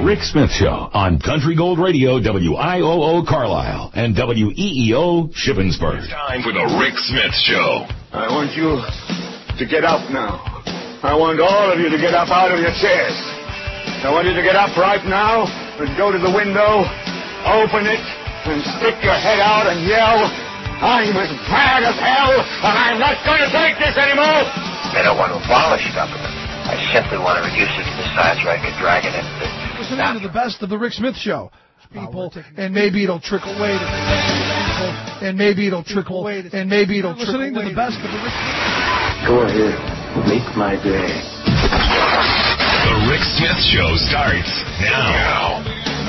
Rick Smith Show on Country Gold Radio, WIOO Carlisle, and WEEO Shippensburg. It's time for the Rick Smith Show. I want you to get up now. I want all of you to get up out of your chairs. I want you to get up right now and go to the window, open it, and stick your head out and yell, I'm as mad as hell, and I'm not going to take this anymore. I don't want to abolish government. I simply want to reduce it to the size where I could drag it into the... Listening to the best of the Rick Smith Show. People, and maybe it'll trickle away to people, and maybe it'll trickle, and maybe it'll trickle away to the best of the Rick Smith Show. Go ahead. Make my day. The Rick Smith Show starts now.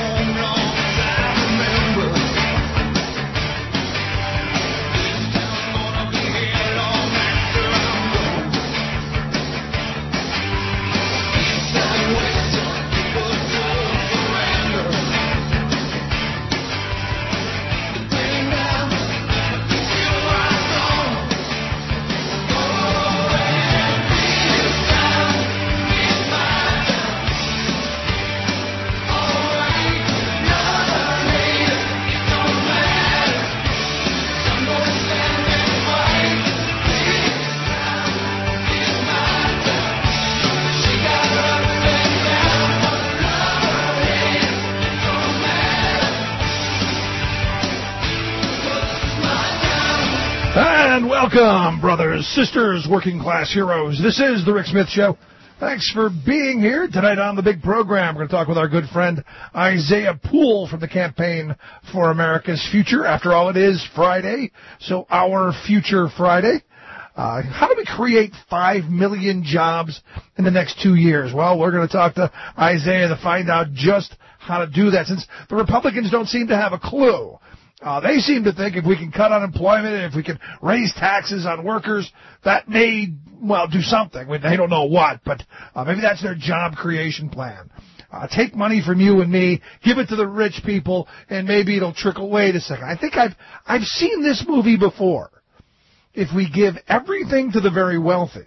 Welcome, brothers, sisters, working class heroes. This is the Rick Smith Show. Thanks for being here tonight on the big program. We're going to talk with our good friend Isaiah Poole from the Campaign for America's Future. After all, it is Friday, so our Future Friday. How do we create 5 million jobs in the next 2 years? Well, we're going to talk to Isaiah to find out just how to do that, since the Republicans don't seem to have a clue. They seem to think if we can cut unemployment and if we can raise taxes on workers, that may, well, do something. They don't know what, but maybe that's their job creation plan. Take money from you and me, give it to the rich people, and maybe it'll trickle. Wait a second. I think I've seen this movie before. If we give everything to the very wealthy,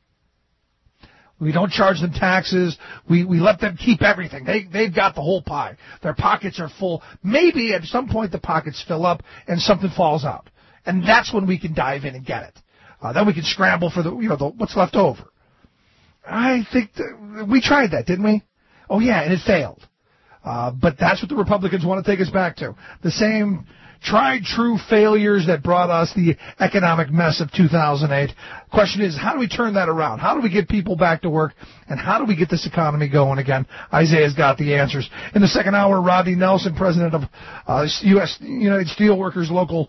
we don't charge them taxes. We let them keep everything. They've got the whole pie. Their pockets are full. Maybe at some point the pockets fill up and something falls out, and that's when we can dive in and get it. Then we can scramble for the what's left over. I think we tried that, didn't we? Oh yeah, and it failed. But that's what the Republicans want to take us back to. The same tried true failures that brought us the economic mess of 2008. Question is, how do we turn that around? How do we get people back to work? And how do we get this economy going again? Isaiah's got the answers. In the second hour, Rodney Nelson, president of United Steelworkers Local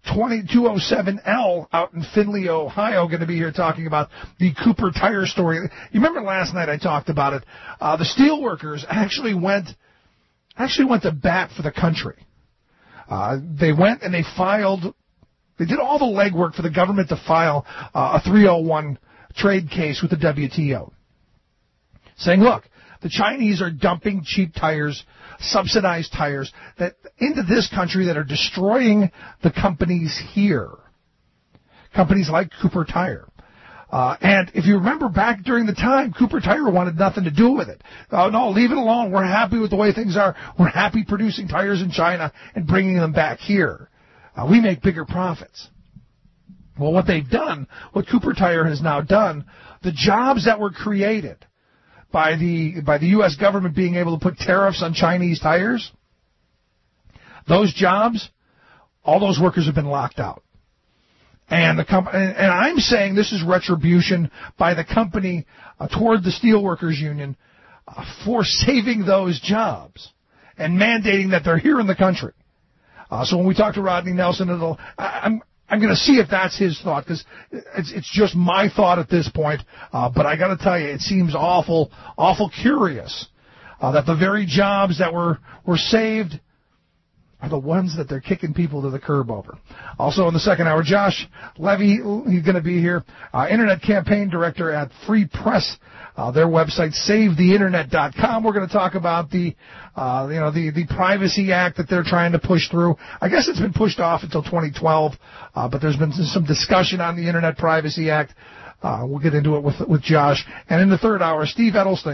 207L out in Findlay, Ohio, going to be here talking about the Cooper Tire story. You remember last night I talked about it. The steelworkers actually went to bat for the country. They went and they did all the legwork for the government to file a 301 trade case with the WTO, saying, look, the Chinese are dumping cheap tires, subsidized tires, that into this country that are destroying the companies here, companies like Cooper Tire. And if you remember back during the time, Cooper Tire wanted nothing to do with it. No, leave it alone. We're happy with the way things are. We're happy producing tires in China and bringing them back here. We make bigger profits. Well, what they've done, what Cooper Tire has now done, the jobs that were created by the U.S. government being able to put tariffs on Chinese tires, those jobs, all those workers have been locked out. And I'm saying this is retribution by the company toward the Steelworkers Union for saving those jobs and mandating that they're here in the country. So when we talk to Rodney Nelson, I'm going to see if that's his thought, because it's just my thought at this point. But I got to tell you, it seems awful curious that the very jobs that were saved are the ones that they're kicking people to the curb over. Also in the second hour, Josh Levy, he's going to be here, Internet Campaign Director at Free Press, their website, SaveTheInternet.com. We're going to talk about the Privacy Act that they're trying to push through. I guess it's been pushed off until 2012, but there's been some discussion on the Internet Privacy Act. We'll get into it with Josh. And in the third hour, Steve Edelstein,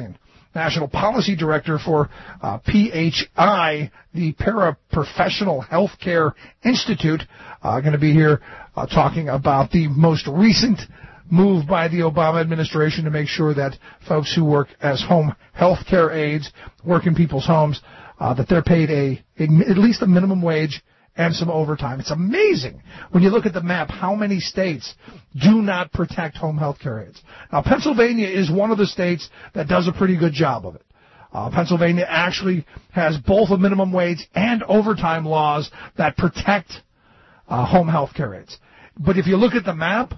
National Policy Director for PHI, the Paraprofessional Healthcare Institute, going to be here talking about the most recent move by the Obama administration to make sure that folks who work as home health care aides, work in people's homes, that they're paid at least a minimum wage and some overtime. It's amazing when you look at the map how many states do not protect home health care aides. Now, Pennsylvania is one of the states that does a pretty good job of it. Pennsylvania actually has both a minimum wage and overtime laws that protect home health care aides. But if you look at the map,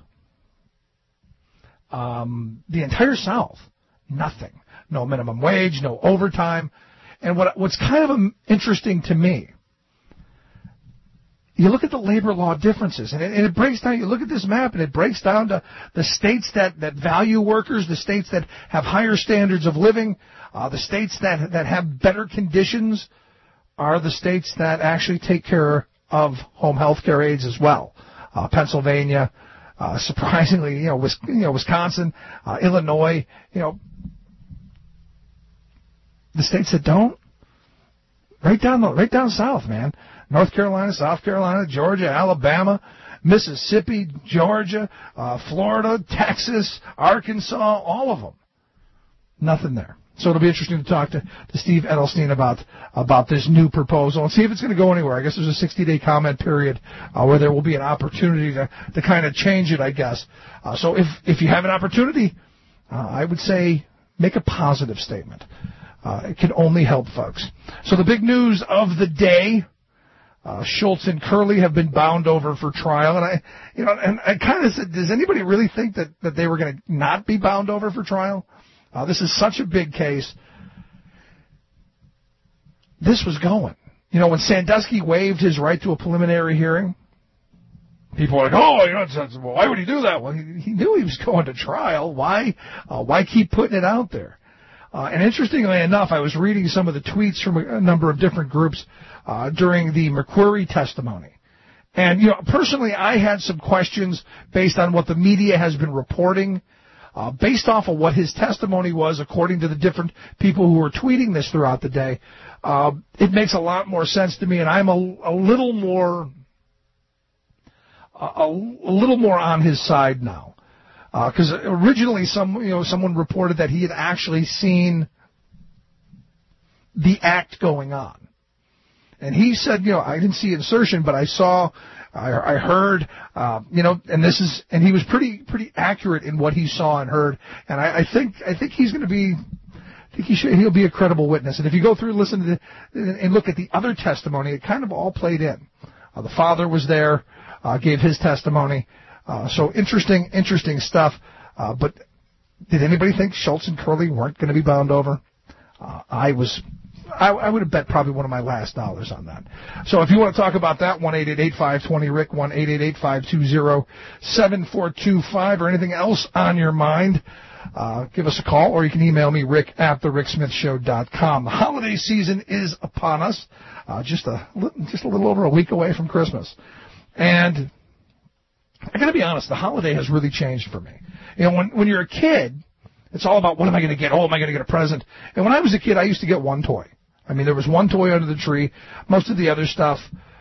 the entire South, nothing. No minimum wage, no overtime. And what's kind of interesting to me, you look at the labor law differences, and it breaks down. You look at this map, and it breaks down to the states that value workers, the states that have higher standards of living, the states that have better conditions are the states that actually take care of home health care aides as well. Pennsylvania, surprisingly, Wisconsin, Illinois, the states that don't, right down south, man. North Carolina, South Carolina, Georgia, Alabama, Mississippi, Georgia, Florida, Texas, Arkansas, all of them. Nothing there. So it'll be interesting to talk to Steve Edelstein about this new proposal and see if it's going to go anywhere. I guess there's a 60-day comment period where there will be an opportunity to kind of change it, I guess. So if you have an opportunity, I would say make a positive statement. It can only help folks. So the big news of the day, Schultz and Curley have been bound over for trial, and I kind of said, does anybody really think that they were going to not be bound over for trial? This is such a big case. This was going. When Sandusky waived his right to a preliminary hearing, people were like, why would he do that? Well, he knew he was going to trial. Why keep putting it out there? And interestingly enough, I was reading some of the tweets from a number of different groups during the McQuarrie testimony. And, personally, I had some questions based on what the media has been reporting, based off of what his testimony was, according to the different people who were tweeting this throughout the day. It makes a lot more sense to me, and I'm a little more on his side now. Because originally someone reported that he had actually seen the act going on. And he said, I didn't see insertion, but I heard, and he was pretty accurate in what he saw and heard. And I think he's going to be, he'll be a credible witness. And if you go through, listen to and look at the other testimony, it kind of all played in. The father was there, gave his testimony. So interesting stuff. But did anybody think Schultz and Curley weren't going to be bound over? I would have bet probably one of my last dollars on that. So if you want to talk about that, 1-888-520-RICK, 1-888-520-7425, or anything else on your mind, give us a call, or you can email me, rick@thericksmithshow.com. The holiday season is upon us, just a little over a week away from Christmas. And I got to be honest, the holiday has really changed for me. When you're a kid, it's all about what am I going to get? Oh, am I going to get a present? And when I was a kid, I used to get one toy. I mean, there was one toy under the tree. Most of the other stuff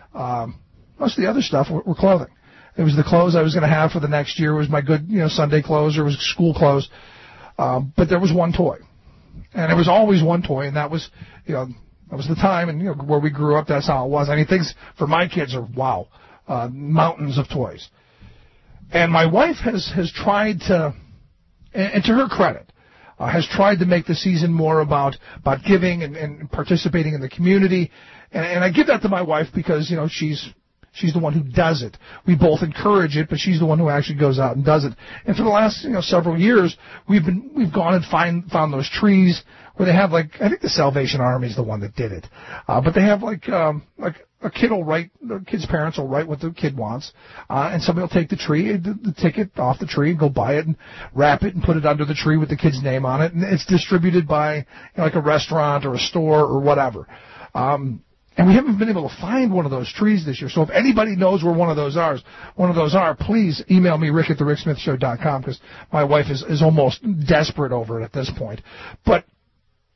were clothing. It was the clothes I was going to have for the next year. It was my good, Sunday clothes, or it was school clothes. But there was one toy, and it was always one toy, and that was, that was the time, and where we grew up, that's how it was. I mean, things for my kids are mountains of toys. And my wife has tried to, and to her credit, has tried to make the season more about giving and participating in the community. And I give that to my wife because, she's the one who does it. We both encourage it, but she's the one who actually goes out and does it. And for the last, several years, we've gone and found those trees where they have, I think the Salvation Army is the one that did it. But they have a kid will write, the kid's parents will write what the kid wants, and somebody will take the tree, the ticket off the tree, and go buy it and wrap it and put it under the tree with the kid's name on it, and it's distributed by a restaurant or a store or whatever. And we haven't been able to find one of those trees this year. So if anybody knows where one of those are, please email me, rick@thericksmithshow.com, because my wife is almost desperate over it at this point. But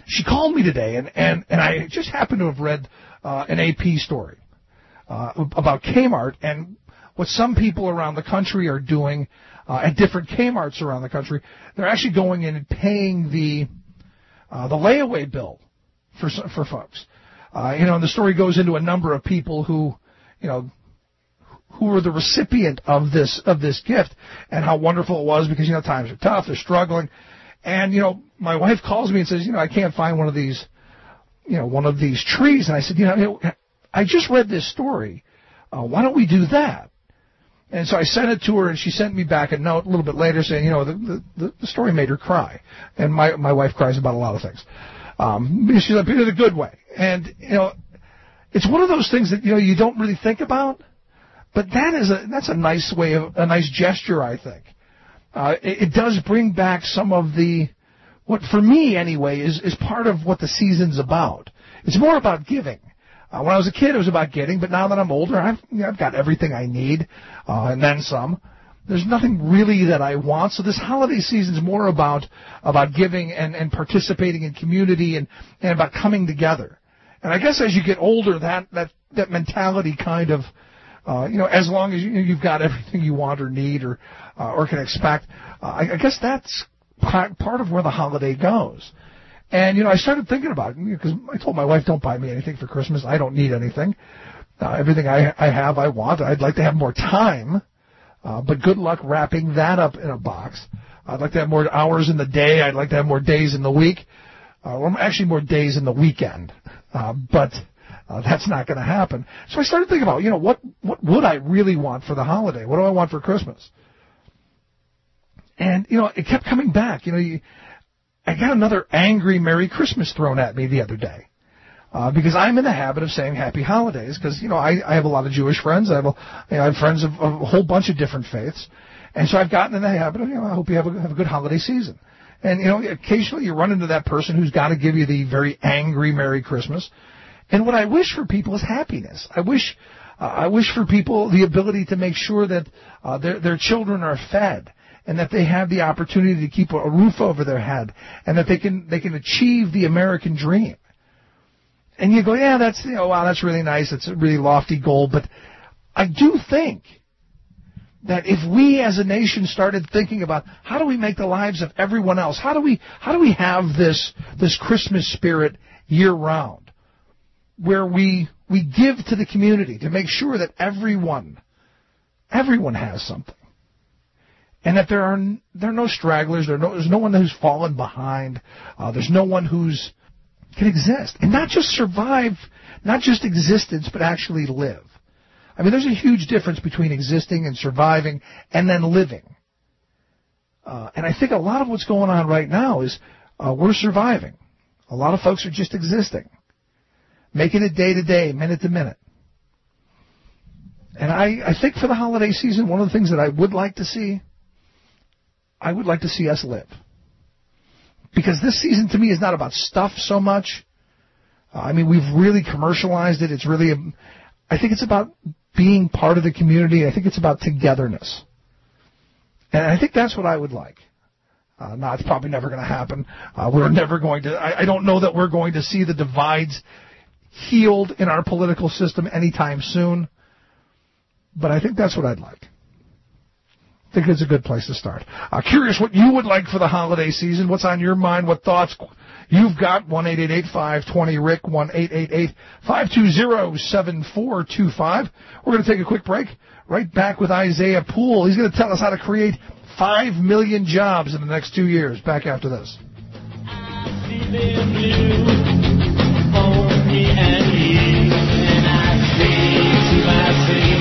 she called me today, and I just happened to have read an AP story about Kmart and what some people around the country are doing at different Kmarts around the country. They're actually going in and paying the layaway bill for folks. And the story goes into a number of people who were the recipient of this gift and how wonderful it was because, times are tough, they're struggling. And, my wife calls me and says, I can't find one of these trees. And I said, I just read this story. Why don't we do that? And so I sent it to her, and she sent me back a note a little bit later saying, the story made her cry. And my wife cries about a lot of things. She's like, in a good way. And, it's one of those things that, you don't really think about. But that's a nice nice gesture, I think. It does bring back some of what for me anyway is part of what the season's about. It's more about giving. When I was a kid, it was about getting, but now that I'm older, I've got everything I need, and then some. There's nothing really that I want. So this holiday season's more about giving and participating in community and about coming together. And I guess as you get older, that mentality kind of, as long as you've got everything you want or need or can expect, I guess that's part of where the holiday goes. And, I started thinking about it because I told my wife, don't buy me anything for Christmas. I don't need anything. Everything I have, I want. I'd like to have more time, but good luck wrapping that up in a box. I'd like to have more hours in the day. I'd like to have more days in the week. Or actually more days in the weekend. But that's not going to happen. So I started thinking about, what would I really want for the holiday? What do I want for Christmas? And, it kept coming back. I got another angry Merry Christmas thrown at me the other day. Because I'm in the habit of saying Happy Holidays because, I have a lot of Jewish friends. I have friends of a whole bunch of different faiths. And so I've gotten in the habit of, I hope you have a good holiday season. And, occasionally you run into that person who's got to give you the very angry Merry Christmas. And what I wish for people is happiness. I wish for people the ability to make sure that their children are fed and that they have the opportunity to keep a roof over their head and that they can achieve the American dream. And you go, yeah, that's wow, that's really nice. It's a really lofty goal, but I do think that if we as a nation started thinking about how do we make the lives of everyone else, how do we have this Christmas spirit year round, where we give to the community to make sure that everyone has something. And that there are no stragglers, there's no one who's fallen behind, there's no one who's can exist. And not just survive, not just existence, but actually live. I mean, there's a huge difference between existing and surviving and then living. And I think a lot of what's going on right now is we're surviving. A lot of folks are just existing, making it day to day, minute to minute. And I think for the holiday season, one of the things that I would like to see us live. Because this season to me is not about stuff so much. I mean, we've really commercialized it. It's really, I think it's about being part of the community. I think it's about togetherness. And I think that's what I would like. Now, it's probably never going to happen. We're never going to, I don't know that we're going to see the divides healed in our political system anytime soon. But I think that's what I'd like. I think it's a good place to start. Curious what you would like for the holiday season. What's on your mind? What thoughts you've got? 1-888-520-RICK, 1-888-520-7425. We're going to take a quick break. Right back with Isaiah Poole. He's going to tell us how to create 5 million jobs in the next 2 years. Back after this. I see them blue, only and me, and I say to myself,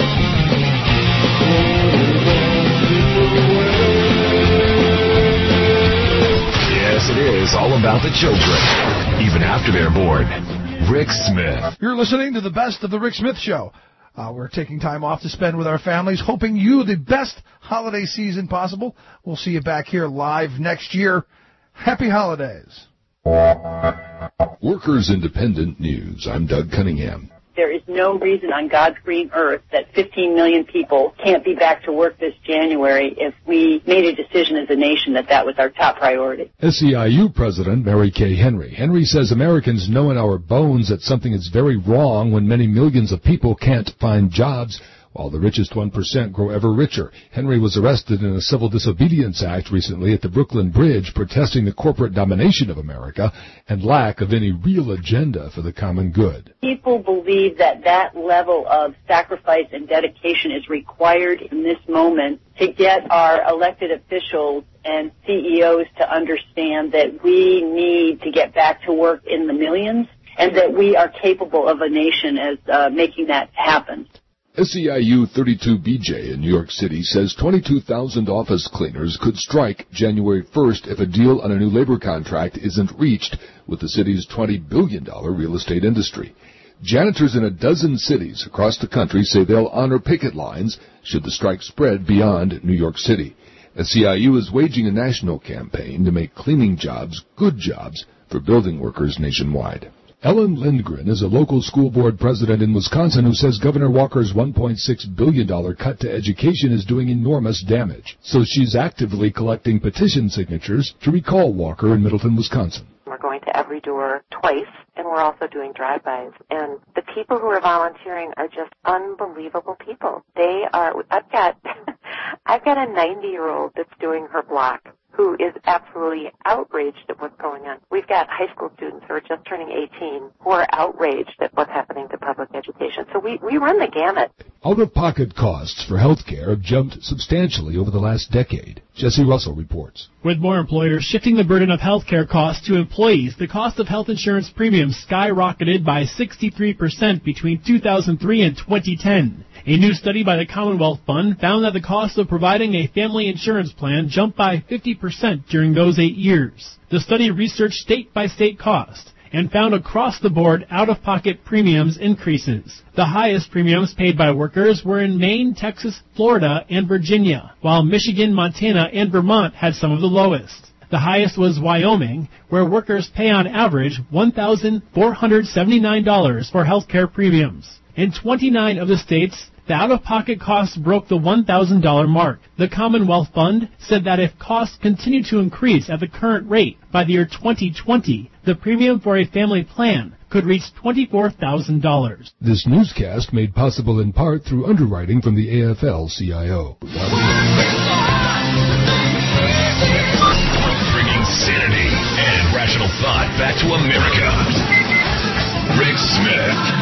Yes, it is all about the children, even after they're born. Rick Smith. You're listening to the best of the Rick Smith Show. We're taking time off to spend with our families, hoping you the best holiday season possible. We'll see you back here live next year. Happy holidays. Workers Independent News. I'm Doug Cunningham. There is no reason on God's green earth that 15 million people can't be back to work this January if we made a decision as a nation that that was our top priority. SEIU President Mary Kay Henry. Henry says Americans know in our bones that something is very wrong when many millions of people can't find jobs, while the richest 1% grow ever richer. Henry was arrested in a civil disobedience act recently at the Brooklyn Bridge, protesting the corporate domination of America and lack of any real agenda for the common good. People believe that that level of sacrifice and dedication is required in this moment to get our elected officials and CEOs to understand that we need to get back to work in the millions and that we are capable of a nation as making that happen. SEIU 32BJ in New York City says 22,000 office cleaners could strike January 1st if a deal on a new labor contract isn't reached with the city's $20 billion real estate industry. Janitors in a dozen cities across the country say they'll honor picket lines should the strike spread beyond New York City. SEIU is waging a national campaign to make cleaning jobs good jobs for building workers nationwide. Ellen Lindgren is a local school board president in Wisconsin who says Governor Walker's $1.6 billion cut to education is doing enormous damage. So she's actively collecting petition signatures to recall Walker in Middleton, Wisconsin. We're going to every door twice, and we're also doing drive-bys. And the people who are volunteering are just unbelievable people. They are, I've got a 90-year-old that's doing her block who is absolutely outraged at what's going on. We've got high school students who are just turning 18 who are outraged at what's happening to public education. So we run the gamut. Out-of-pocket costs for health care have jumped substantially over the last decade. Jesse Russell reports. With more employers shifting the burden of health care costs to employees, the cost of health insurance premiums skyrocketed by 63% between 2003 and 2010. A new study by the Commonwealth Fund found that the cost of providing a family insurance plan jumped by 50% during those 8 years. The study researched state-by-state costs and found across-the-board out-of-pocket premiums increases. The highest premiums paid by workers were in Maine, Texas, Florida, and Virginia, while Michigan, Montana, and Vermont had some of the lowest. The highest was Wyoming, where workers pay on average $1,479 for health care premiums. In 29 of the states, the out-of-pocket costs broke the $1,000 mark. The Commonwealth Fund said that if costs continue to increase at the current rate, by the year 2020, the premium for a family plan could reach $24,000. This newscast made possible in part through underwriting from the AFL-CIO. Bringing sanity and rational thought back to America. Rick Smith.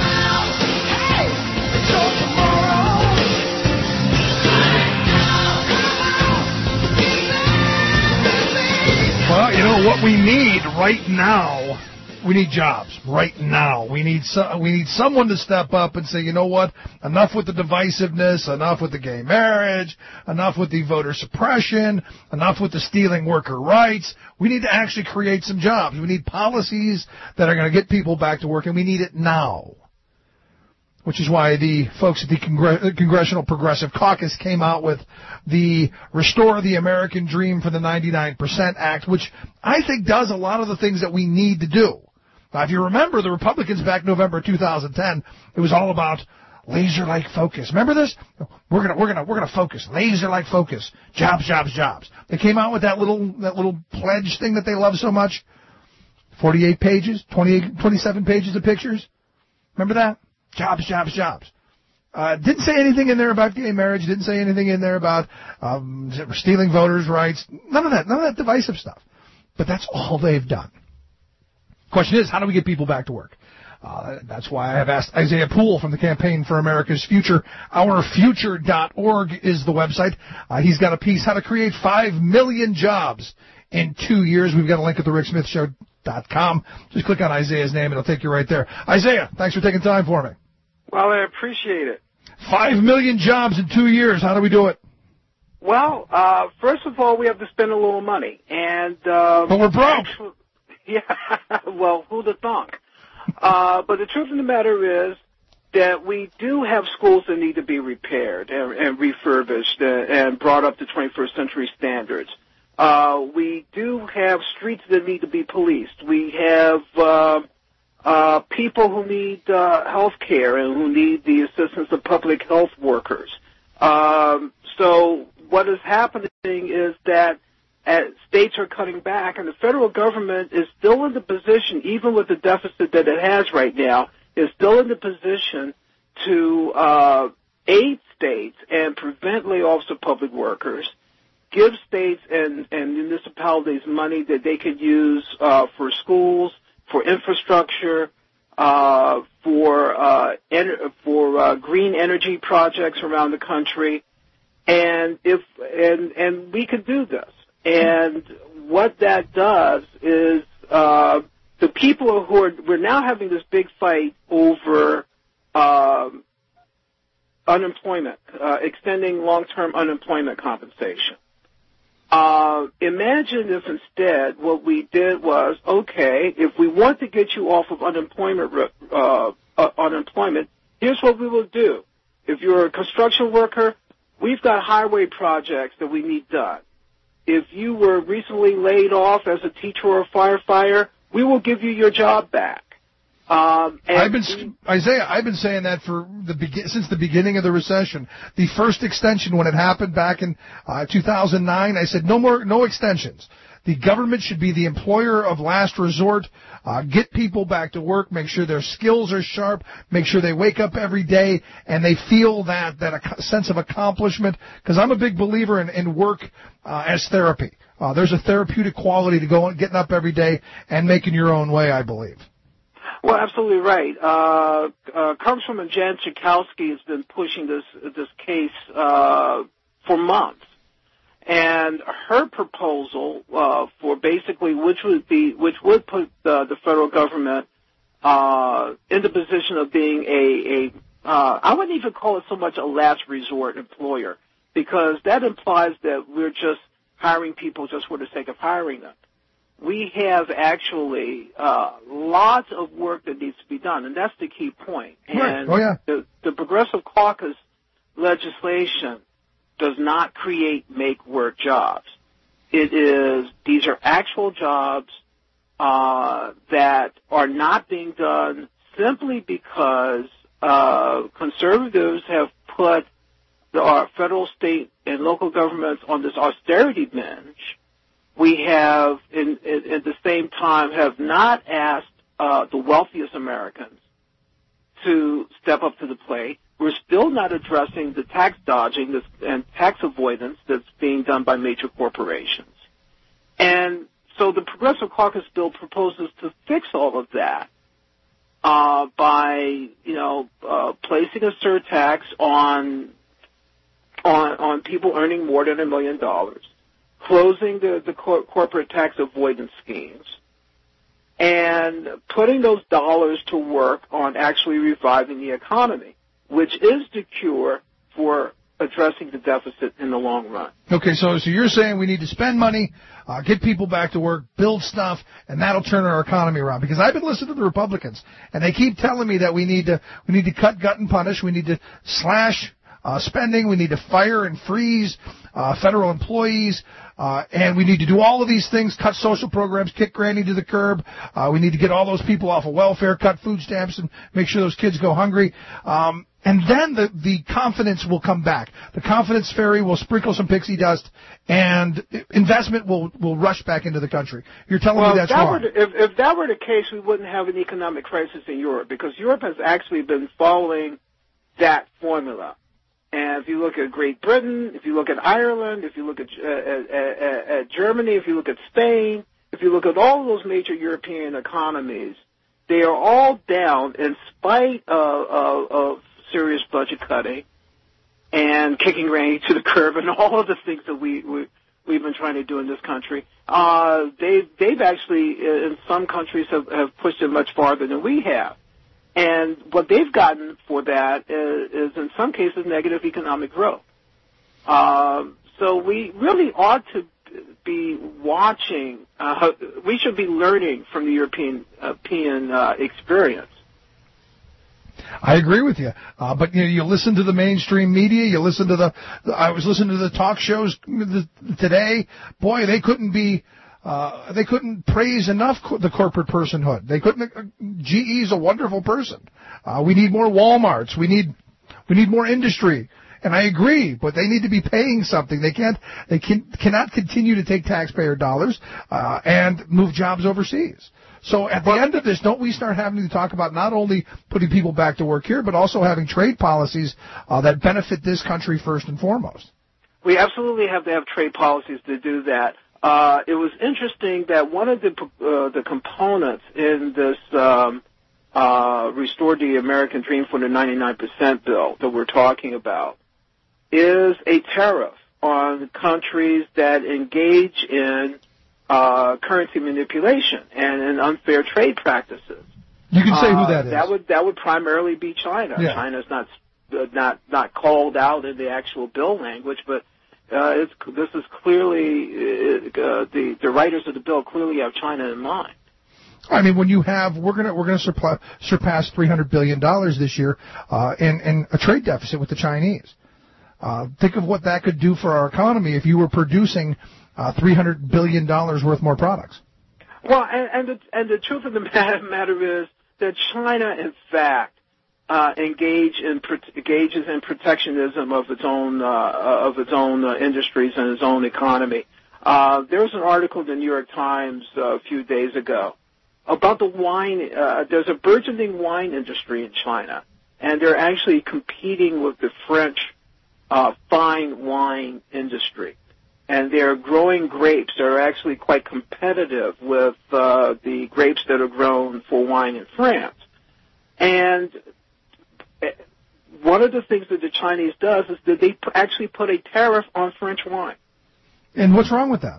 Well, you know what we need right now? We need jobs right now. We need someone to step up and say, you know what? Enough with the divisiveness. Enough with the gay marriage. Enough with the voter suppression. Enough with the stealing worker rights. We need to actually create some jobs. We need policies that are going to get people back to work, and we need it now. Which is why the folks at the Congressional Progressive Caucus came out with the Restore the American Dream for the 99% Act, which I think does a lot of the things that we need to do. Now, if you remember, the Republicans back November 2010, it was all about laser-like focus. Remember this? We're gonna focus, laser-like focus, jobs, jobs, jobs. They came out with that little pledge thing that they love so much. 48 pages, 27 pages of pictures. Remember that? Jobs, jobs, jobs. Didn't say anything in there about gay marriage. Didn't say anything in there about stealing voters' rights. None of that divisive stuff. But that's all they've done. Question is, how do we get people back to work? That's why I have asked Isaiah Poole from the Campaign for America's Future. OurFuture.org is the website. He's got a piece, How to Create 5 Million Jobs in 2 years. We've got a link at the RickSmithShow.com. Just click on Isaiah's name. It'll take you right there. Isaiah, thanks for taking time for me. Well, I appreciate it. 5 million jobs in 2 years. How do we do it? Well, first of all, we have to spend a little money. But we're broke. Yeah, well, who'd have thunk? But the truth of the matter is that we do have schools that need to be repaired and refurbished and brought up to 21st century standards. We do have streets that need to be policed. We have people who need health care and who need the assistance of public health workers. So what is happening is that states are cutting back, and the federal government is still in the position, even with the deficit that it has right now, is still in the position to aid states and prevent layoffs of public workers, give states and municipalities money that they could use for schools, for infrastructure, for green energy projects around the country, and we could do this. And what that does is the people we're now having this big fight over unemployment, extending long-term unemployment compensation. Imagine if instead what we did was, okay, if we want to get you off of unemployment, here's what we will do. If you're a construction worker, we've got highway projects that we need done. If you were recently laid off as a teacher or a firefighter, we will give you your job back. I've been saying that since the beginning of the recession. The first extension, when it happened back in 2009, I said no extensions. The government should be the employer of last resort. Get people back to work. Make sure their skills are sharp. Make sure they wake up every day and they feel that a sense of accomplishment. Because I'm a big believer in work as therapy. There's a therapeutic quality to getting up every day and making your own way, I believe. Well, absolutely right. Congresswoman Jan Schakowsky has been pushing this case for months, and her proposal for basically which would put the federal government in the position of being I wouldn't even call it so much a last resort employer, because that implies that we're just hiring people just for the sake of hiring them. We have actually lots of work that needs to be done, and that's the key point. And the Progressive Caucus legislation does not create make-work jobs. These are actual jobs that are not being done simply because conservatives have put our federal, state, and local governments on this austerity binge. We have, at the same time, have not asked the wealthiest Americans to step up to the plate. We're still not addressing the tax dodging and tax avoidance that's being done by major corporations. And so the Progressive Caucus bill proposes to fix all of that by, placing a surtax on people earning more than $1 million. Closing the corporate tax avoidance schemes, and putting those dollars to work on actually reviving the economy, which is the cure for addressing the deficit in the long run. Okay, so you're saying we need to spend money, get people back to work, build stuff, and that'll turn our economy around. Because I've been listening to the Republicans, and they keep telling me that we need to cut, gut, and punish. We need to slash spending. We need to fire and freeze federal employees. And we need to do all of these things, cut social programs, kick Granny to the curb. We need to get all those people off of welfare, cut food stamps, and make sure those kids go hungry. And then the confidence will come back. The confidence fairy will sprinkle some pixie dust, and investment will rush back into the country. You're telling me that's wrong. If that were the case, we wouldn't have an economic crisis in Europe, because Europe has actually been following that formula. And if you look at Great Britain, if you look at Ireland, if you look at Germany, if you look at Spain, if you look at all of those major European economies, they are all down in spite of serious budget cutting and kicking Granny to the curb and all of the things that we've been trying to do in this country. They've actually, in some countries, have pushed it much farther than we have. And what they've gotten for that is in some cases, negative economic growth. So we really ought to be watching. We should be learning from the European experience. I agree with you. But you listen to the mainstream media, you listen to I was listening to the talk shows today. Boy, they couldn't be They couldn't praise enough the corporate personhood. They couldn't. GE's a wonderful person. We need more Walmarts. We need more industry. And I agree, but they need to be paying something. They cannot continue to take taxpayer dollars and move jobs overseas. So at the end of this, don't we start having to talk about not only putting people back to work here, but also having trade policies that benefit this country first and foremost? We absolutely have to have trade policies to do that. It was interesting that one of the components in this Restore the American Dream for the 99% bill that we're talking about is a tariff on countries that engage in currency manipulation and in unfair trade practices. You can say who that is. That would primarily be China. Yeah. China's not called out in the actual bill language, but this is clearly the writers of the bill clearly have China in mind. I mean, when you have we're gonna surpass $300 billion this year in a trade deficit with the Chinese. Think of what that could do for our economy if you were producing $300 billion worth more products. Well, and the truth of the matter is that China, in fact, engages in protectionism of its own industries and its own economy. There was an article in the New York Times a few days ago about the wine. There's a burgeoning wine industry in China, and they're actually competing with the French fine wine industry. And they're growing grapes that are actually quite competitive with the grapes that are grown for wine in France. And one of the things that the Chinese does is that they actually put a tariff on French wine. And what's wrong with that?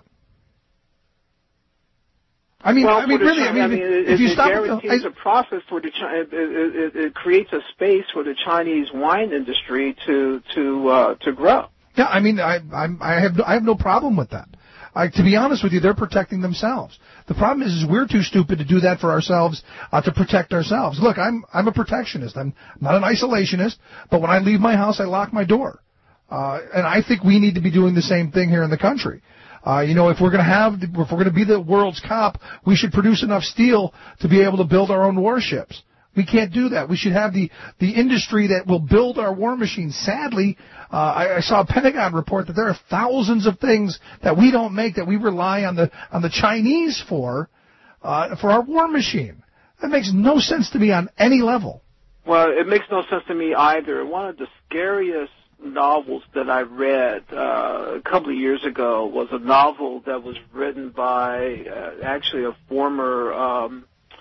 If you stop, it guarantees a process for the it creates a space for the Chinese wine industry to grow. Yeah, I mean, I have no problem with that. To be honest with you, they're protecting themselves. The problem is we're too stupid to do that for ourselves, to protect ourselves. Look, I'm a protectionist. I'm not an isolationist, but when I leave my house, I lock my door. And I think we need to be doing the same thing here in the country. If we're going to be the world's cop, we should produce enough steel to be able to build our own warships. We can't do that. We should have the industry that will build our war machines. Sadly, I saw a Pentagon report that there are thousands of things that we don't make that we rely on the Chinese for our war machine. That makes no sense to me on any level. Well, it makes no sense to me either. One of the scariest novels that I read a couple of years ago was a novel that was written by actually a former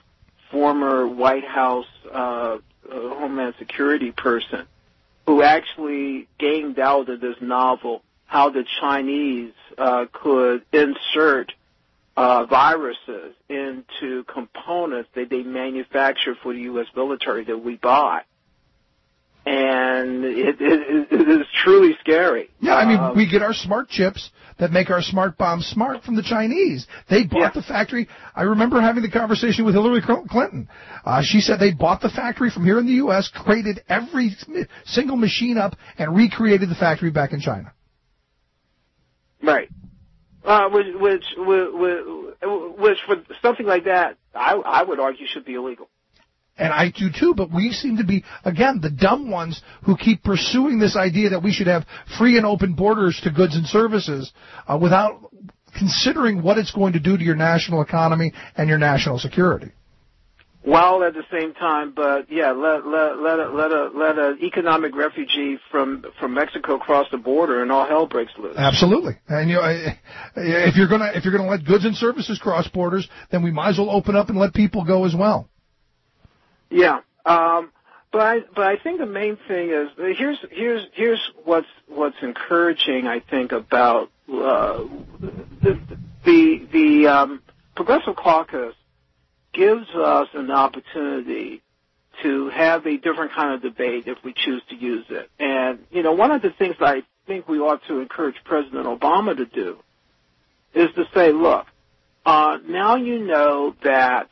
White House Homeland Security person who actually gamed out of this novel how the Chinese could insert viruses into components that they manufacture for the U.S. military that we buy. And it is truly scary. Yeah, I mean, we get our smart chips that make our smart bombs smart from the Chinese. They bought the factory. I remember having the conversation with Hillary Clinton. She said they bought the factory from here in the U.S., created every single machine up, and recreated the factory back in China. Right. Which for something like that, I would argue should be illegal. And I do too, but we seem to be, again, the dumb ones who keep pursuing this idea that we should have free and open borders to goods and services without considering what it's going to do to your national economy and your national security. While at the same time, but yeah, let an economic refugee from Mexico cross the border and all hell breaks loose. Absolutely, and if you're gonna let goods and services cross borders, then we might as well open up and let people go as well. Yeah, but I think the main thing is here's what's encouraging. I think about the Progressive Caucus gives us an opportunity to have a different kind of debate if we choose to use it. And one of the things that I think we ought to encourage President Obama to do is to say, look, now you know that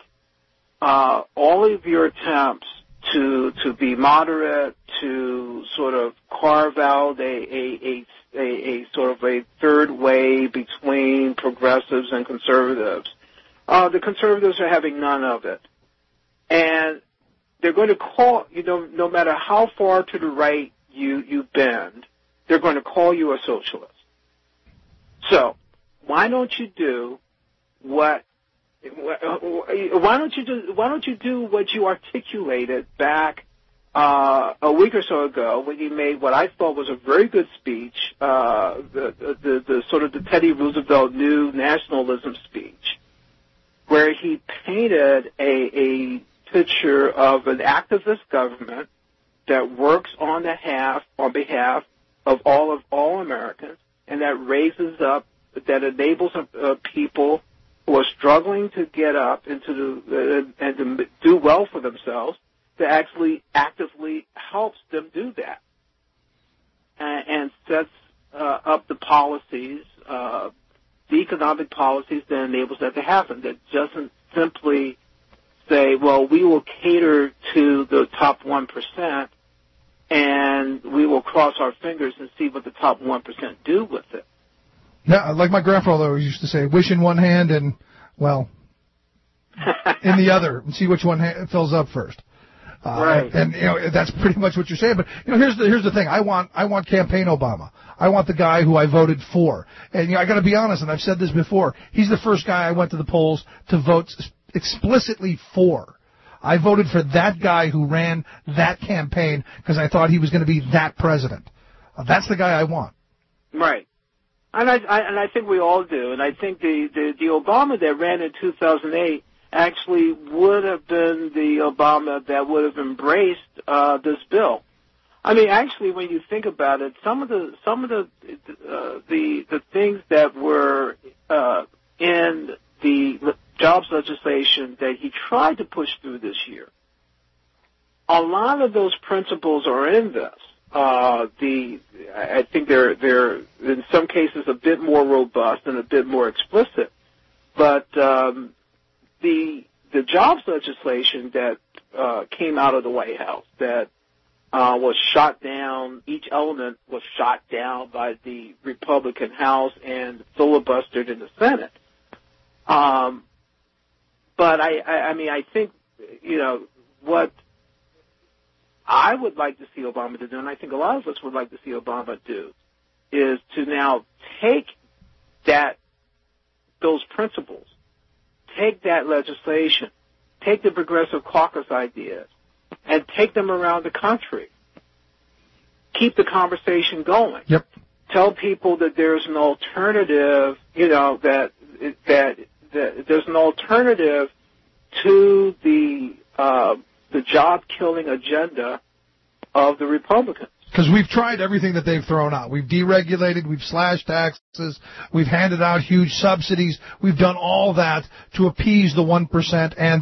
all of your attempts to be moderate, to sort of carve out a a sort of a third way between progressives and conservatives. The conservatives are having none of it. And they're going to call, no matter how far to the right you bend, they're going to call you a socialist. So, why don't you do what you articulated back a week or so ago when you made what I thought was a very good speech, the sort of the Teddy Roosevelt new nationalism speech, where he painted a picture of an activist government that works on behalf of all Americans, and that enables people who are struggling to get up and to do well for themselves, to actually actively helps them do that, and sets up the policies, the economic policies that enables that to happen. That doesn't simply say, well, we will cater to the top 1%, and we will cross our fingers and see what the top 1% do with it. Yeah, like my grandfather used to say, wish in one hand and, well, in the other, and see which one fills up first. Right. And that's pretty much what you're saying. But here's the thing. I want campaign Obama. I want the guy who I voted for. And I got to be honest, and I've said this before. He's the first guy I went to the polls to vote explicitly for. I voted for that guy who ran that campaign because I thought he was going to be that president. That's the guy I want. Right. And I think we all do. And I think the Obama that ran in 2008 actually would have been the Obama that would have embraced this bill. I mean, actually, when you think about it, some of the things that were in the jobs legislation that he tried to push through this year, a lot of those principles are in this. I think they're in some cases a bit more robust and a bit more explicit, but the jobs legislation that came out of the White House that was shot down, each element was shot down by the Republican House and filibustered in the Senate. But I think, what I would like to see Obama do, and I think a lot of us would like to see Obama do, is to now take those principles, take that legislation, take the Progressive Caucus ideas, and take them around the country. Keep the conversation going. Yep. Tell people that there's an alternative, that there's an alternative to the job-killing agenda of the Republicans. Because we've tried everything that they've thrown out. We've deregulated, we've slashed taxes, we've handed out huge subsidies. We've done all that to appease the 1% and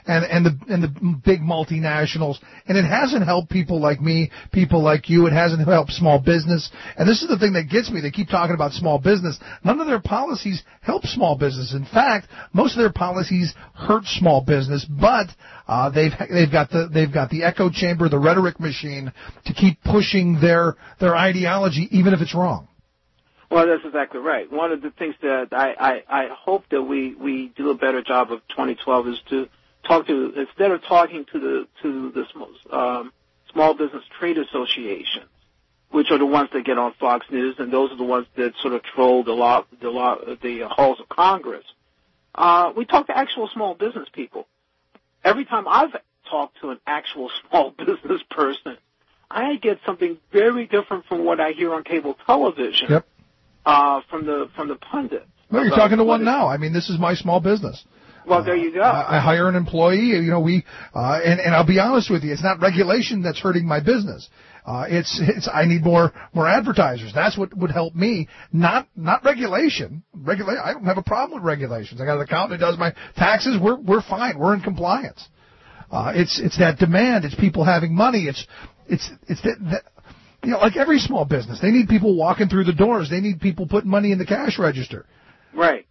the big multinationals. And it hasn't helped people like me, people like you. It hasn't helped small business. And this is the thing that gets me. They keep talking about small business. None of their policies help small business. In fact, most of their policies hurt small business. But they've got the echo chamber, the rhetoric machine, to keep pushing their ideology, even if it's wrong. Well, that's exactly right. One of the things that I hope that we do a better job of 2012 is to talk to, instead of talking to the small business trade associations, which are the ones that get on Fox News, and those are the ones that sort of troll the halls of Congress. We talk to actual small business people. Every time I've talked to an actual small business person, I get something very different from what I hear on cable television. Yep. From the pundits. Well, you're talking to one now. I mean, this is my small business. Well, there you go. I hire an employee. And I'll be honest with you, it's not regulation that's hurting my business. It's I need more advertisers. That's what would help me. Not regulation. I don't have a problem with regulations. I got an accountant that does my taxes. We're fine. We're in compliance. It's that demand. It's people having money. It's that like every small business, they need people walking through the doors. They need people putting money in the cash register. Right.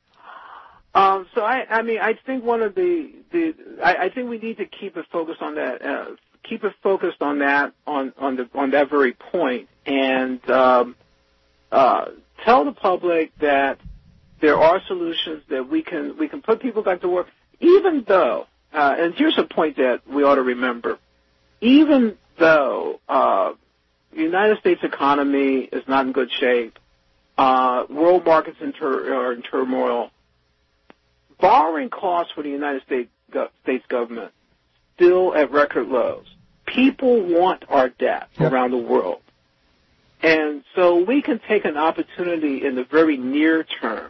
So I think one of I think we need to keep it focused on that. Keep it focused on that on that very point, and tell the public that there are solutions that we can put people back to work, even though, and here's a point that we ought to remember, even though the United States economy is not in good shape, world markets are in turmoil, borrowing costs for the United States government still at record lows. People want our debt around the world. And so we can take an opportunity in the very near term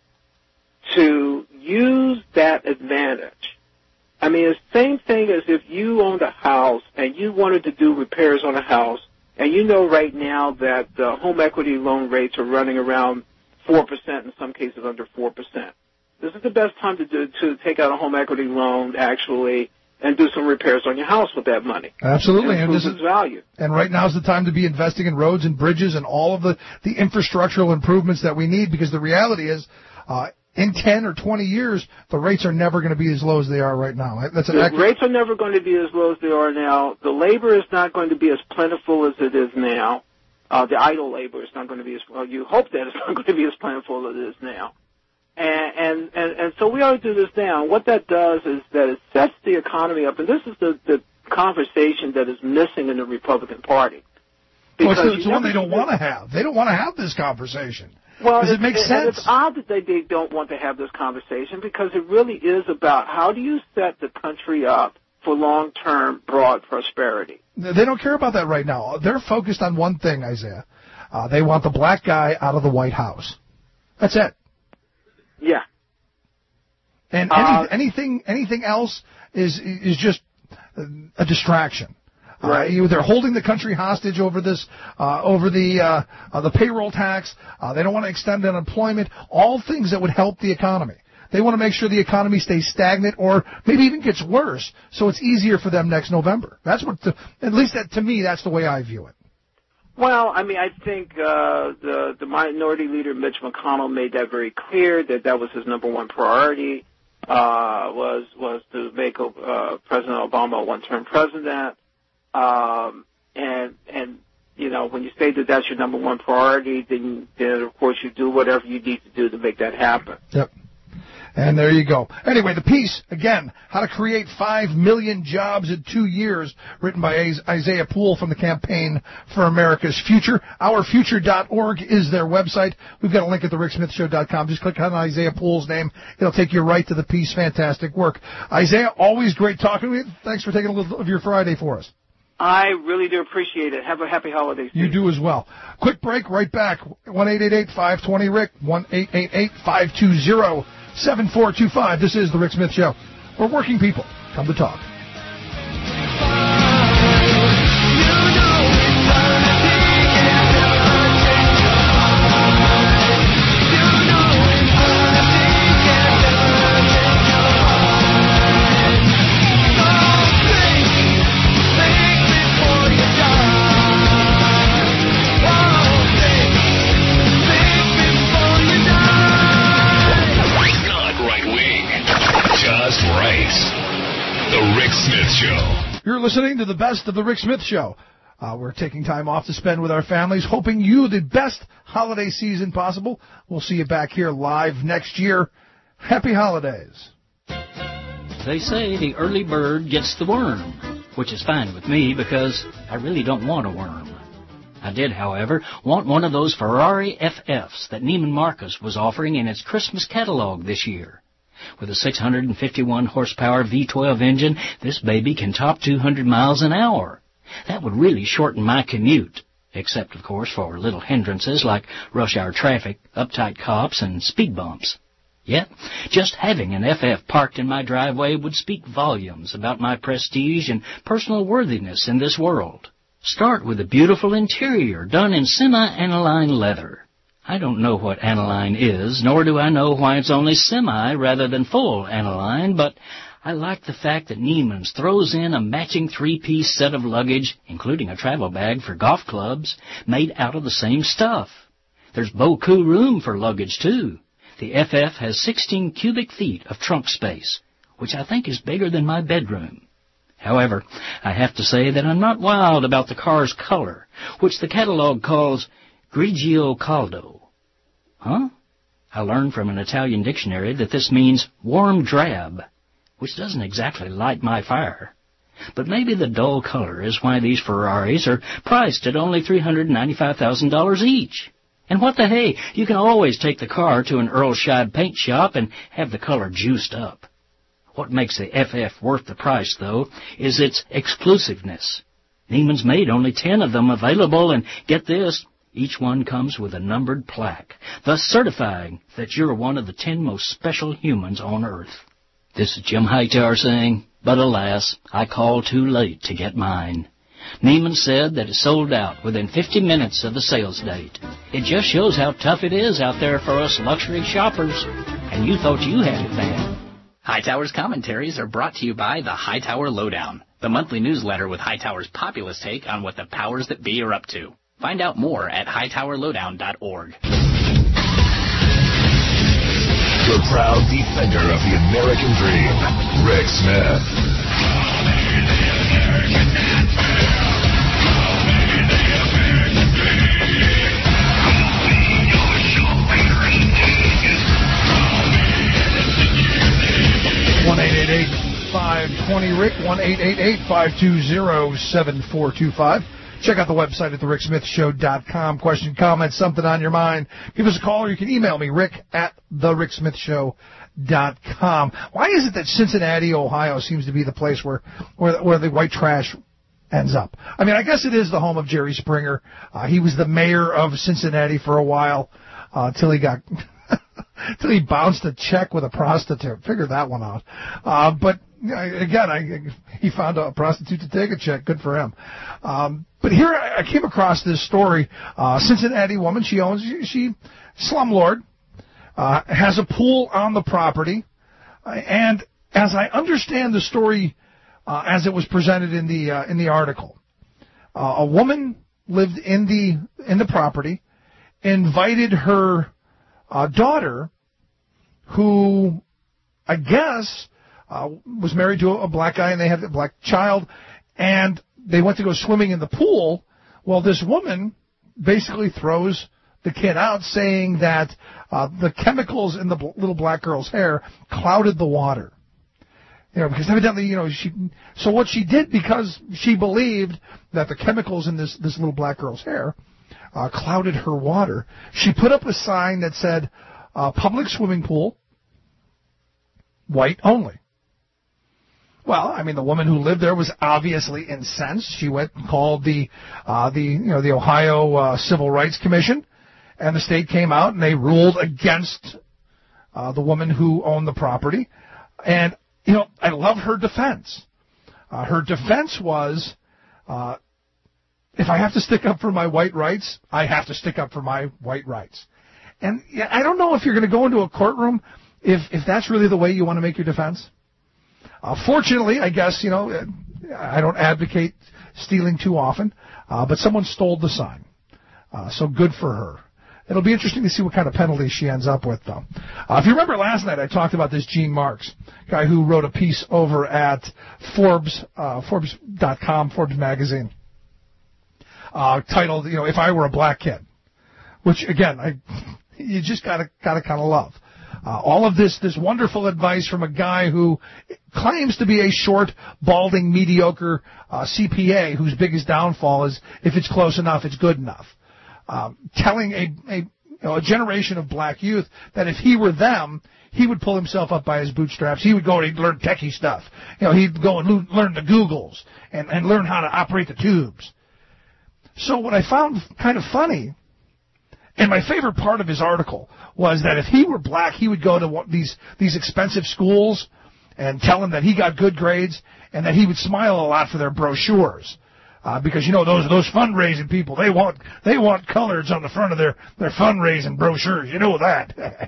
to use that advantage. I mean, it's the same thing as if you owned a house and you wanted to do repairs on a house, and you know right now that the home equity loan rates are running around 4%, in some cases under 4%. This is the best time to take out a home equity loan, actually, and do some repairs on your house with that money. Absolutely. And this is value. And right now is the time to be investing in roads and bridges and all of the infrastructural improvements that we need, because the reality is, in 10 or 20 years, the rates are never going to be as low as they are right now. The rates are never going to be as low as they are now. The labor is not going to be as plentiful as it is now. The idle labor is not going to be as well. You hope that it's not going to be as plentiful as it is now. And so we ought to do this now. What that does is that it sets the economy up, and this is the conversation that is missing in the Republican Party. Well, it's the one they don't want to have. They don't want to have this conversation. Well, it makes sense. It's odd that they don't want to have this conversation, because it really is about how do you set the country up for long-term broad prosperity. They don't care about that right now. They're focused on one thing, Isaiah. They want the black guy out of the White House. That's it. Yeah. And anything else is just a distraction. Right. They're holding the country hostage over this, over the payroll tax. They don't want to extend unemployment. All things that would help the economy. They want to make sure the economy stays stagnant, or maybe even gets worse, so it's easier for them next November. That's what, at least to me, that's the way I view it. Well, I mean, I think the Minority Leader Mitch McConnell made that very clear, that was his number one priority, was to make President Obama a one-term president. And you know, when you say that that's your number one priority, then of course you do whatever you need to do to make that happen. Yep. And there you go. Anyway, the piece, again, How to Create 5 Million Jobs in 2 Years, written by Isaiah Poole from the Campaign for America's Future. OurFuture.org is their website. We've got a link at thericksmithshow.com. Just click on Isaiah Poole's name. It'll take you right to the piece. Fantastic work. Isaiah, always great talking with you. Thanks for taking a little of your Friday for us. I really do appreciate it. Have a happy holiday season. You do as well. Quick break, right back. 1-888-520-RICK, 1-888-520-7425. This is The Rick Smith Show, where working people come to talk. You're listening to the best of The Rick Smith Show. We're taking time off to spend with our families, hoping you the best holiday season possible. We'll see you back here live next year. Happy holidays. They say the early bird gets the worm, which is fine with me because I really don't want a worm. I did, however, want one of those Ferrari FFs that Neiman Marcus was offering in its Christmas catalog this year. With a 651 horsepower V12 engine, this baby can top 200 miles an hour. That would really shorten my commute, except, of course, for little hindrances like rush hour traffic, uptight cops, and speed bumps. Yet, just having an FF parked in my driveway would speak volumes about my prestige and personal worthiness in this world. Start with a beautiful interior done in semi-aniline leather. I don't know what aniline is, nor do I know why it's only semi rather than full aniline, but I like the fact that Neiman's throws in a matching 3-piece set of luggage, including a travel bag for golf clubs, made out of the same stuff. There's beaucoup room for luggage, too. The FF has 16 cubic feet of trunk space, which I think is bigger than my bedroom. However, I have to say that I'm not wild about the car's color, which the catalog calls Grigio caldo. Huh? I learned from an Italian dictionary that this means warm drab, which doesn't exactly light my fire. But maybe the dull color is why these Ferraris are priced at only $395,000 each. And what the hey, you can always take the car to an Earl Scheib paint shop and have the color juiced up. What makes the FF worth the price, though, is its exclusiveness. Neiman's made only 10 of them available, and get this, each one comes with a numbered plaque, thus certifying that you're one of the 10 most special humans on Earth. This is Jim Hightower saying, but alas, I called too late to get mine. Neiman said that it sold out within 50 minutes of the sales date. It just shows how tough it is out there for us luxury shoppers. And you thought you had it bad. Hightower's commentaries are brought to you by the Hightower Lowdown, the monthly newsletter with Hightower's populist take on what the powers that be are up to. Find out more at hightowerlowdown.org. The proud defender of the American dream, Rick Smith. 1-888-520-RICK, 1-888-520-7425. Check out the website at thericksmithshow.com. Question, comment, something on your mind. Give us a call, or you can email me, rick@thericksmithshow.com. Why is it that Cincinnati, Ohio seems to be the place where the white trash ends up? I mean, I guess it is the home of Jerry Springer. He was the mayor of Cincinnati for a while, till he got... till he bounced a check with a prostitute. Figure that one out. But he found a prostitute to take a check. Good for him. But here I came across this story. Cincinnati woman, she slumlord, has a pool on the property. And as I understand the story, as it was presented in the article, a woman lived in the property, invited her daughter, who I guess was married to a black guy, and they had a black child, and they went to go swimming in the pool. Well, this woman basically throws the kid out, saying that the chemicals in the little black girl's hair clouded the water. Because evidently, so what she did, because she believed that the chemicals in this little black girl's hair clouded her water, she put up a sign that said, public swimming pool, white only. Well, I mean, the woman who lived there was obviously incensed. She went and called the Ohio Civil Rights Commission, and the state came out and they ruled against the woman who owned the property. And, I love her defense. Her defense was, if I have to stick up for my white rights, I have to stick up for my white rights. And I don't know if you're going to go into a courtroom if that's really the way you want to make your defense. Fortunately, I guess, I don't advocate stealing too often, but someone stole the sign. So good for her. It'll be interesting to see what kind of penalty she ends up with, though. If you remember last night, I talked about this Gene Marks, guy who wrote a piece over at Forbes.com, Forbes magazine, titled, If I Were a Black Kid, which, again, you just gotta kind of love. All of this wonderful advice from a guy who claims to be a short, balding, mediocre CPA whose biggest downfall is if it's close enough, it's good enough. Telling a generation of black youth that if he were them, he would pull himself up by his bootstraps. He would go and he'd learn techie stuff. He'd go and learn the Googles and learn how to operate the tubes. So what I found kind of funny, and my favorite part of his article, was that if he were black, he would go to these expensive schools and tell them that he got good grades and that he would smile a lot for their brochures. Because those fundraising people, they want colors on the front of their fundraising brochures. You know that.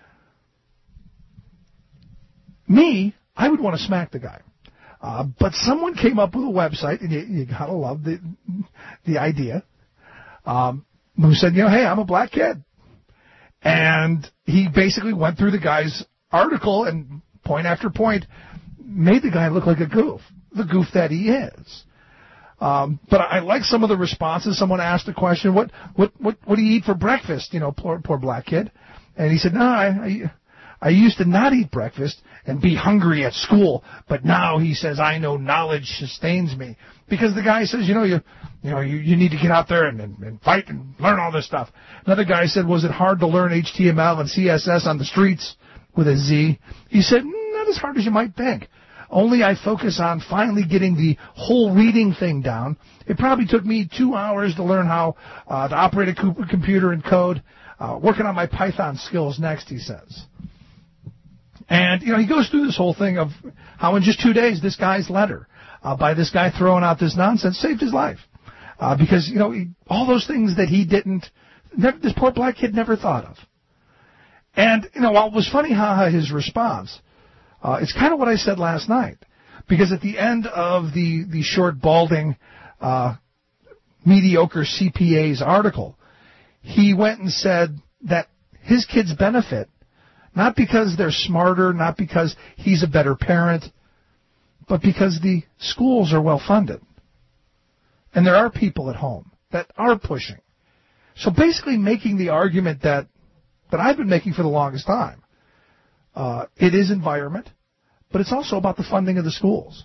Me, I would want to smack the guy. But someone came up with a website, and you gotta love the idea, who said, hey, I'm a black kid. And he basically went through the guy's article and point after point made the guy look like a goof, the goof that he is. But I like some of the responses. Someone asked a question, what do you eat for breakfast? Poor black kid. And he said, no, I used to not eat breakfast and be hungry at school, but now he says I know knowledge sustains me, because the guy says, you need to get out there and fight and learn all this stuff. Another guy said, was it hard to learn HTML and CSS on the streets with a Z? He said, not as hard as you might think. Only I focus on finally getting the whole reading thing down. It probably took me 2 hours to learn how to operate a computer and code. Working on my Python skills next, he says. And, he goes through this whole thing of how in just 2 days this guy's letter by this guy throwing out this nonsense saved his life. Because, all those things that he this poor black kid never thought of. And, while it was funny his response, it's kind of what I said last night. Because at the end of the short, balding, mediocre CPA's article, he went and said that his kids benefit not because they're smarter, not because he's a better parent, but because the schools are well funded. And there are people at home that are pushing. So basically making the argument that I've been making for the longest time. It is environment, but it's also about the funding of the schools.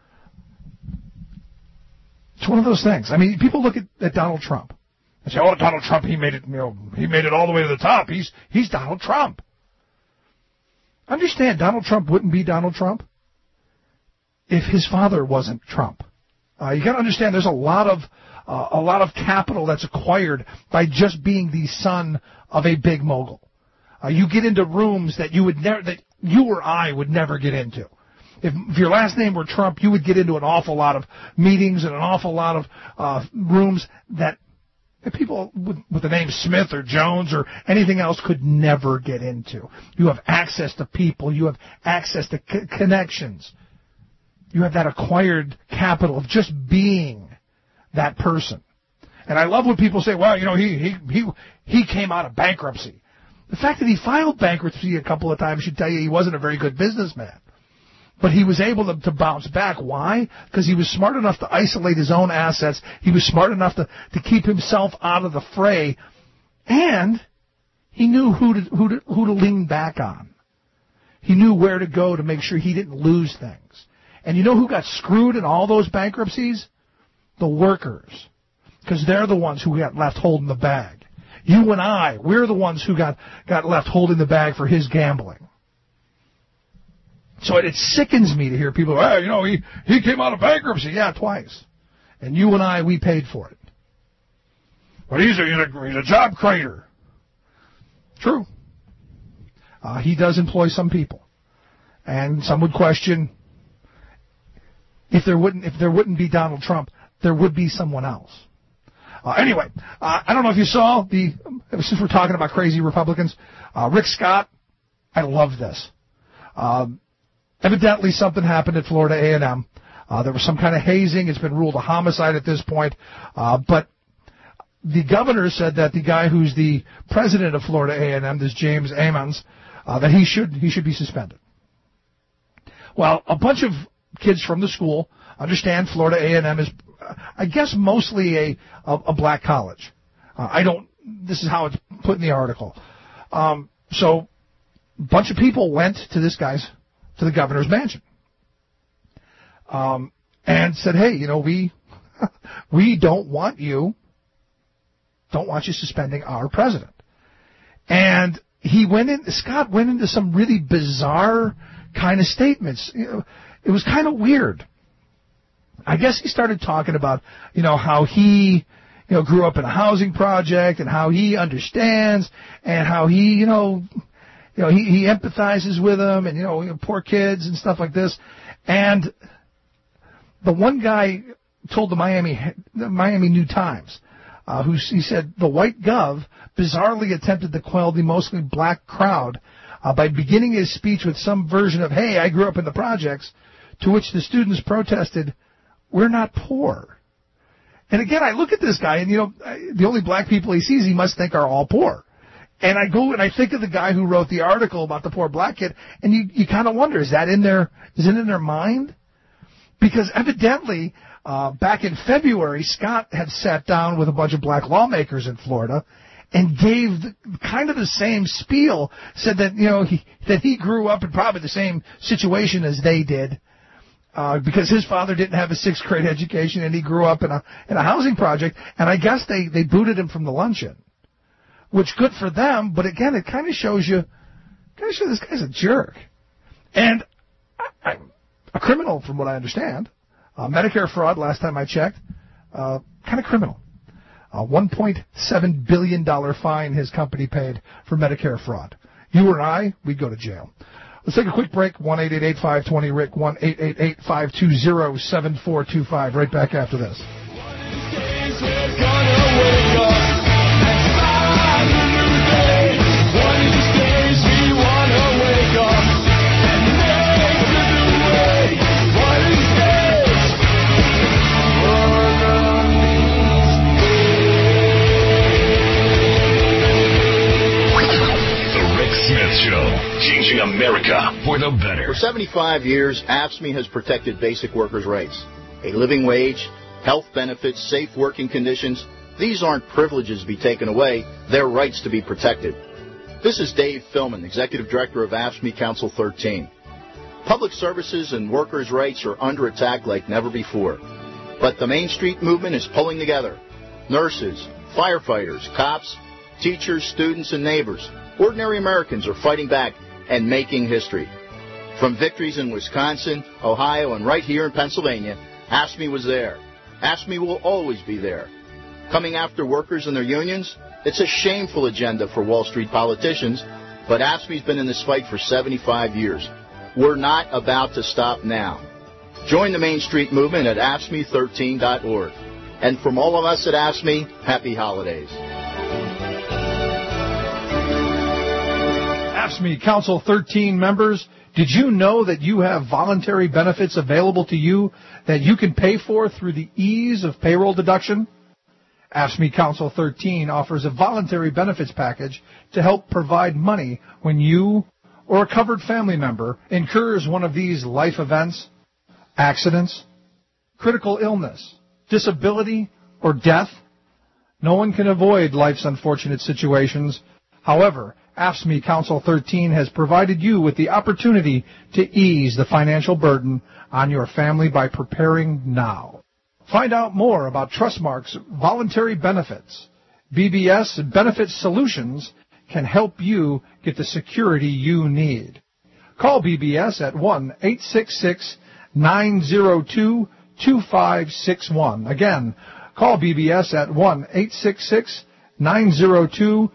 It's one of those things. I mean, people look at Donald Trump and say, "Oh, Donald Trump, he made it. He made it all the way to the top. He's Donald Trump." Understand, Donald Trump wouldn't be Donald Trump if his father wasn't Trump. You got to understand, there's a lot of capital that's acquired by just being the son of a big mogul. You get into rooms that that you or I would never get into. If your last name were Trump, you would get into an awful lot of meetings and an awful lot of rooms that people with the name Smith or Jones or anything else could never get into. You have access to people. You have access to connections. You have that acquired capital of just being that person. And I love when people say, well, he came out of bankruptcy. The fact that he filed bankruptcy a couple of times should tell you he wasn't a very good businessman. But he was able to bounce back. Why? Because he was smart enough to isolate his own assets. He was smart enough to keep himself out of the fray. And he knew who to lean back on. He knew where to go to make sure he didn't lose things. And you know who got screwed in all those bankruptcies? The workers. Because they're the ones who got left holding the bag. You and I, we're the ones who got left holding the bag for his gambling. So it sickens me to hear people, he came out of bankruptcy. Yeah, twice. And you and I, we paid for it. But he's a job creator. True. He does employ some people. And some would question, if there wouldn't be Donald Trump, there would be someone else. Anyway, I don't know if you saw since we're talking about crazy Republicans, Rick Scott, I love this. Evidently something happened at Florida A&M. There was some kind of hazing. It's been ruled a homicide at this point. But the governor said that the guy who's the president of Florida A&M, this James Ammons, that he should be suspended. Well, a bunch of kids from the school understand Florida A&M is, I guess, mostly a black college. This is how it's put in the article. So a bunch of people went to the governor's mansion, and said, hey, we don't want you suspending our president. And Scott went into some really bizarre kind of statements. It was kind of weird. I guess he started talking about, how he, grew up in a housing project and how he understands and how he, he empathizes with them and, poor kids and stuff like this. And the one guy told the Miami New Times, he said the white gov bizarrely attempted to quell the mostly black crowd by beginning his speech with some version of, hey, I grew up in the projects, to which the students protested, we're not poor. And again, I look at this guy and, the only black people he sees he must think are all poor. And I go and I think of the guy who wrote the article about the poor black kid, and you kind of wonder, is it in their mind? Because evidently, Back in February, Scott had sat down with a bunch of black lawmakers in Florida and gave kind of the same spiel, said that, that he grew up in probably the same situation as they did, because his father didn't have a 6th grade education and he grew up in a housing project, and I guess they booted him from the luncheon, which good for them, but again, it kind of shows you, this guy's a jerk. And a criminal from what I understand. Medicare fraud, last time I checked, kind of criminal. $1.7 billion fine his company paid for Medicare fraud. You or I, we'd go to jail. Let's take a quick break. 1-888-520-RICK, 1-888-520-7425. Right back after this. Changing America for the better. For 75 years, AFSCME has protected basic workers' rights. A living wage, health benefits, safe working conditions. These aren't privileges to be taken away. They're rights to be protected. This is Dave Philman, Executive Director of AFSCME Council 13. Public services and workers' rights are under attack like never before. But the Main Street movement is pulling together. Nurses, firefighters, cops, teachers, students, and neighbors. Ordinary Americans are fighting back and making history. From victories in Wisconsin, Ohio, and right here in Pennsylvania, AFSCME was there. AFSCME will always be there. Coming after workers and their unions, it's a shameful agenda for Wall Street politicians, but AFSCME's been in this fight for 75 years. We're not about to stop now. Join the Main Street movement at AFSCME13.org. And from all of us at AFSCME, happy holidays. AFSCME Council 13 members, did you know that you have voluntary benefits available to you that you can pay for through the ease of payroll deduction? AFSCME Council 13 offers a voluntary benefits package to help provide money when you or a covered family member incurs one of these life events, accidents, critical illness, disability, or death. No one can avoid life's unfortunate situations. However, AFSCME Council 13 has provided you with the opportunity to ease the financial burden on your family by preparing now. Find out more about Trustmark's voluntary benefits. BBS Benefit Solutions can help you get the security you need. Call BBS at 1-866-902-2561. Again, call BBS at 1-866-902-2561.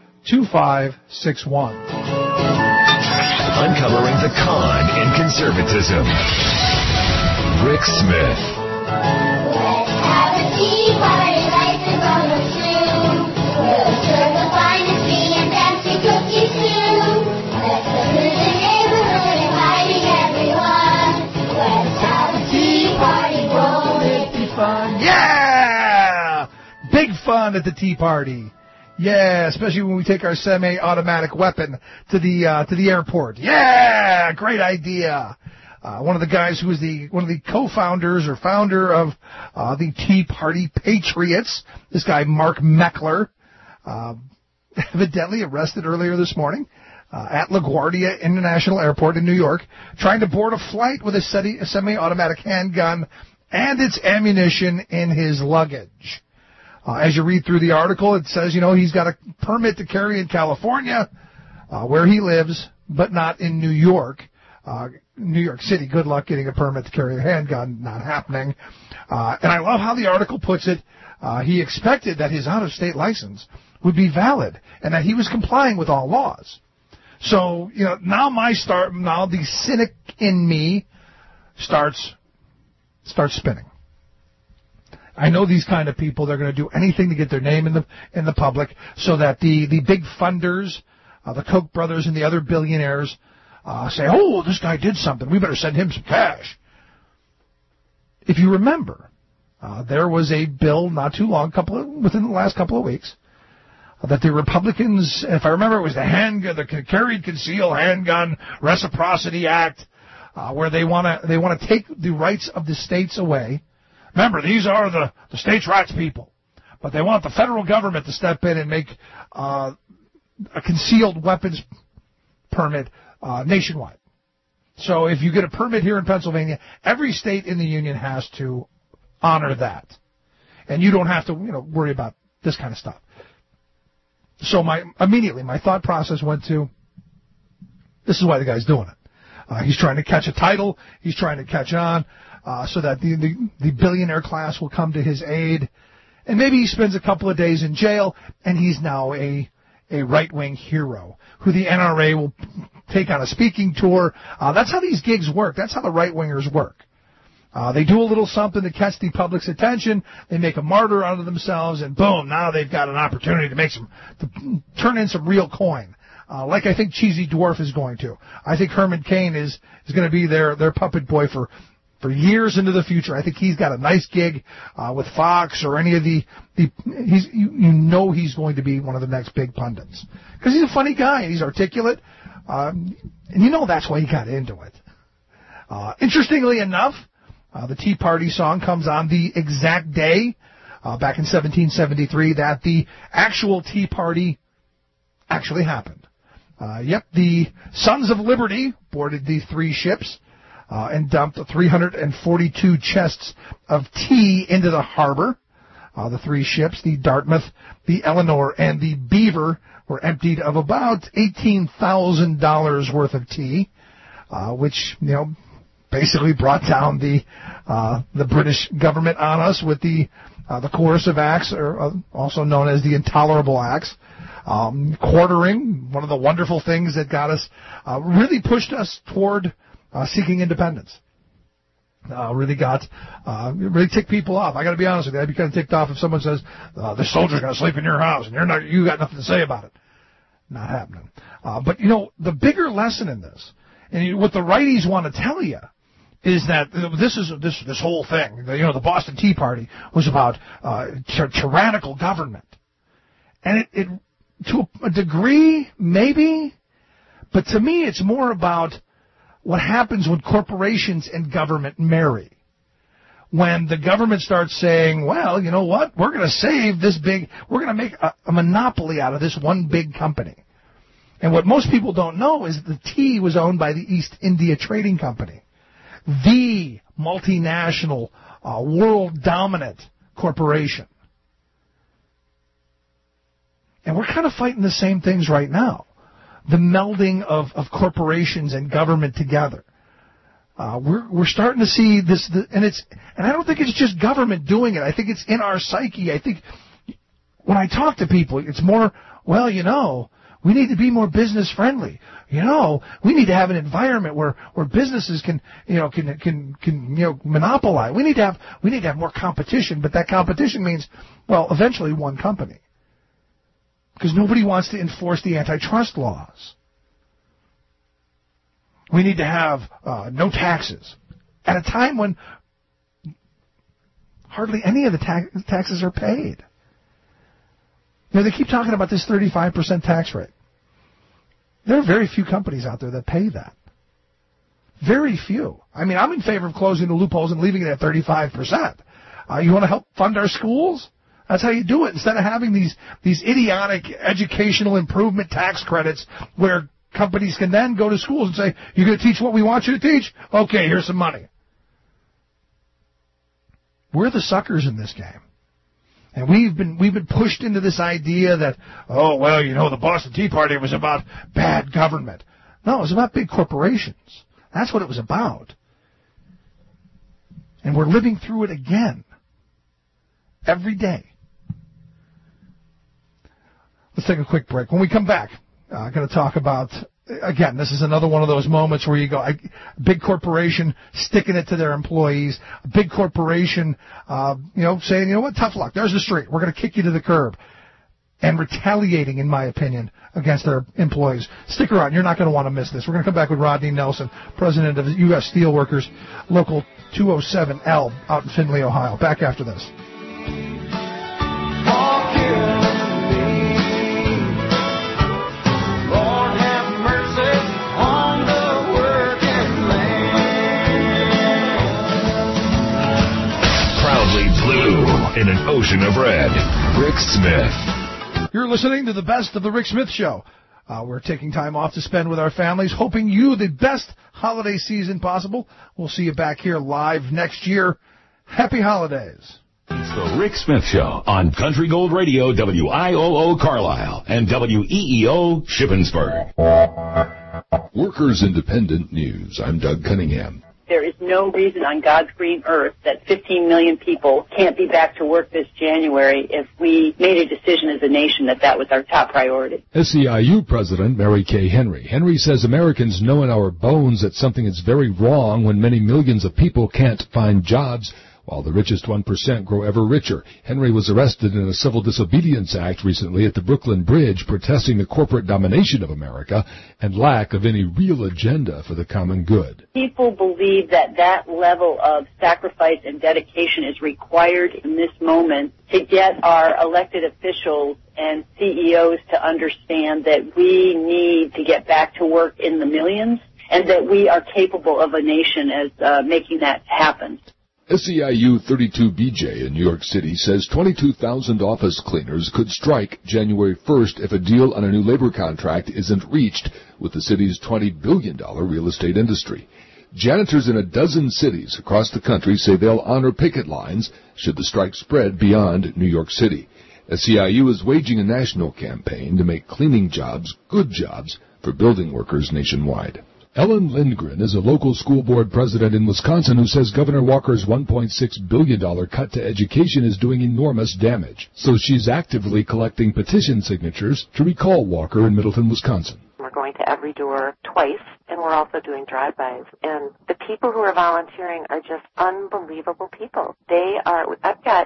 Uncovering the con in conservatism. Rick Smith. Let's have a tea party like the Roman stew. We'll serve the finest tea and fancy cookies too. Let's go to the neighborhood inviting everyone. Let's have a tea party, won't it be fun? Yeah! Big fun at the tea party. Yeah, especially when we take our semi-automatic weapon to the airport. Yeah, great idea. One of the guys who was one of the co-founders or founder of the Tea Party Patriots, this guy Mark Meckler, evidently arrested earlier this morning at LaGuardia International Airport in New York, trying to board a flight with a semi-automatic handgun and its ammunition in his luggage. As you read through the article, it says, he's got a permit to carry in California, where he lives, but not in New York. New York City, good luck getting a permit to carry a handgun, not happening. And I love how the article puts it. He expected that his out-of-state license would be valid and that he was complying with all laws. So, now the cynic in me starts spinning. I know these kind of people. They're going to do anything to get their name in the public so that the big funders, the Koch brothers and the other billionaires say, oh, this guy did something. We better send him some cash. If you remember, there was a bill not too long, within the last couple of weeks, that the Republicans, if I remember, it was the Carried Concealed Handgun Reciprocity Act, where they want to take the rights of the states away Remember, these are the states' rights people. But they want the federal government to step in and make a concealed weapons permit nationwide. So if you get a permit here in Pennsylvania, every state in the union has to honor that. And you don't have to, worry about this kind of stuff. So immediately my thought process went to, this is why the guy's doing it. He's trying to catch a title. He's trying to catch on so that the billionaire class will come to his aid. And maybe he spends a couple of days in jail, and he's now a right-wing hero who the NRA will take on a speaking tour. That's how these gigs work. That's how the right-wingers work. They do a little something to catch the public's attention. They make a martyr out of themselves, and boom, now they've got an opportunity to turn in some real coin. Like I think Cheesy Dwarf is going to. I think Herman Cain is going to be their puppet boy for years into the future. I think he's got a nice gig with Fox or any of he's going to be one of the next big pundits. Because he's a funny guy. He's articulate. And that's why he got into it. Interestingly enough, the Tea Party song comes on the exact day, back in 1773, that the actual Tea Party actually happened. The Sons of Liberty boarded the 3 ships and dumped 342 chests of tea into the harbor. The 3 ships, the Dartmouth, the Eleanor, and the Beaver, were emptied of about $18,000 worth of tea, which, basically brought down the British government on us with the coercive acts, or also known as the Intolerable Acts. Quartering, one of the wonderful things that got us, really pushed us toward seeking independence. Really ticked people off. I got to be honest with you, I'd be kind of ticked off if someone says the soldier's going to sleep in your house and you got nothing to say about it. Not happening. But the bigger lesson in this, and what the righties want to tell you, is that this whole thing, the Boston Tea Party was about tyrannical government, and it to a degree maybe, but to me it's more about what happens when corporations and government marry. When the government starts saying, well, you know what, we're going to make a monopoly out of this one big company. And what most people don't know is that the tea was owned by the East India Trading Company, the multinational, world-dominant corporation. And we're kind of fighting the same things right now. The melding of corporations and government together. We're starting to see this, and I don't think it's just government doing it. I think it's in our psyche. I think when I talk to people, it's more, we need to be more business friendly. We need to have an environment where businesses can monopolize. We need to have more competition, but that competition means, eventually one company. Because nobody wants to enforce the antitrust laws. We need to have no taxes at a time when hardly any of the taxes are paid. They keep talking about this 35% tax rate. There are very few companies out there that pay that. Very few. I'm in favor of closing the loopholes and leaving it at 35%. You want to help fund our schools? That's how you do it. Instead of having these idiotic educational improvement tax credits where companies can then go to schools and say, you're going to teach what we want you to teach? Okay, here's some money. We're the suckers in this game. And we've been pushed into this idea that, the Boston Tea Party was about bad government. No, it was about big corporations. That's what it was about. And we're living through it again. Every day. Let's take a quick break. When we come back, I'm going to talk about, again, this is another one of those moments where you go, big corporation sticking it to their employees, a big corporation, saying, tough luck. There's the street. We're going to kick you to the curb. And retaliating, in my opinion, against their employees. Stick around. You're not going to want to miss this. We're going to come back with Rodney Nelson, president of the U.S. Steelworkers, Local 207L out in Findlay, Ohio. Back after this. in an ocean of red. Rick Smith. You're listening to the best of the Rick Smith Show. We're taking time off to spend with our families, hoping you the best holiday season possible. We'll see you back here live next year. Happy holidays. It's the Rick Smith Show on Country Gold Radio, WIOO Carlisle, and WEEO Shippensburg. Workers Independent News. I'm Doug Cunningham. There is no reason on God's green earth that 15 million people can't be back to work this January if we made a decision as a nation that that was our top priority. SEIU President Mary Kay Henry. Henry says Americans know in our bones that something is very wrong when many millions of people can't find jobs, while the richest 1% grow ever richer. Henry was arrested in a civil disobedience act recently at the Brooklyn Bridge, protesting the corporate domination of America and lack of any real agenda for the common good. People believe that that level of sacrifice and dedication is required in this moment to get our elected officials and CEOs to understand that we need to get back to work in the millions and that we are capable of a nation as making that happen. SEIU 32BJ in New York City says 22,000 office cleaners could strike January 1st if a deal on a new labor contract isn't reached with the city's $20 billion real estate industry. Janitors in a dozen cities across the country say they'll honor picket lines should the strike spread beyond New York City. SEIU is waging a national campaign to make cleaning jobs good jobs for building workers nationwide. Ellen Lindgren is a local school board president in Wisconsin who says Governor Walker's $1.6 billion cut to education is doing enormous damage. So she's actively collecting petition signatures to recall Walker in Middleton, Wisconsin. We're going to every door twice, and we're also doing drive-bys. And the people who are volunteering are just unbelievable people. They are, I've got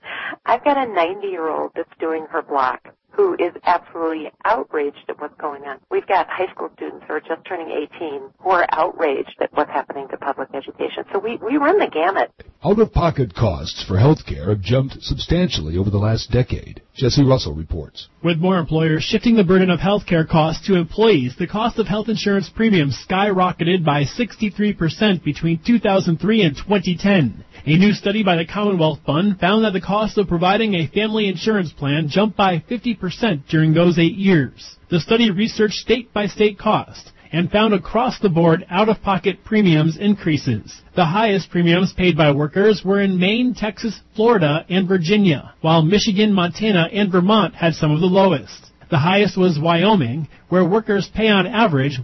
a 90-year-old that's doing her block, who is absolutely outraged at what's going on. We've got high school students who are just turning 18 who are outraged at what's happening to public education. So we run the gamut. Out-of-pocket costs for health care have jumped substantially over the last decade. Jesse Russell reports. With more employers shifting the burden of health care costs to employees, the cost of health insurance premiums skyrocketed by 63% between 2003 and 2010. A new study by the Commonwealth Fund found that the cost of providing a family insurance plan jumped by 50% during those 8 years. The study researched state-by-state costs and found across-the-board out-of-pocket premiums increases. The highest premiums paid by workers were in Maine, Texas, Florida, and Virginia, while Michigan, Montana, and Vermont had some of the lowest. The highest was Wyoming, where workers pay on average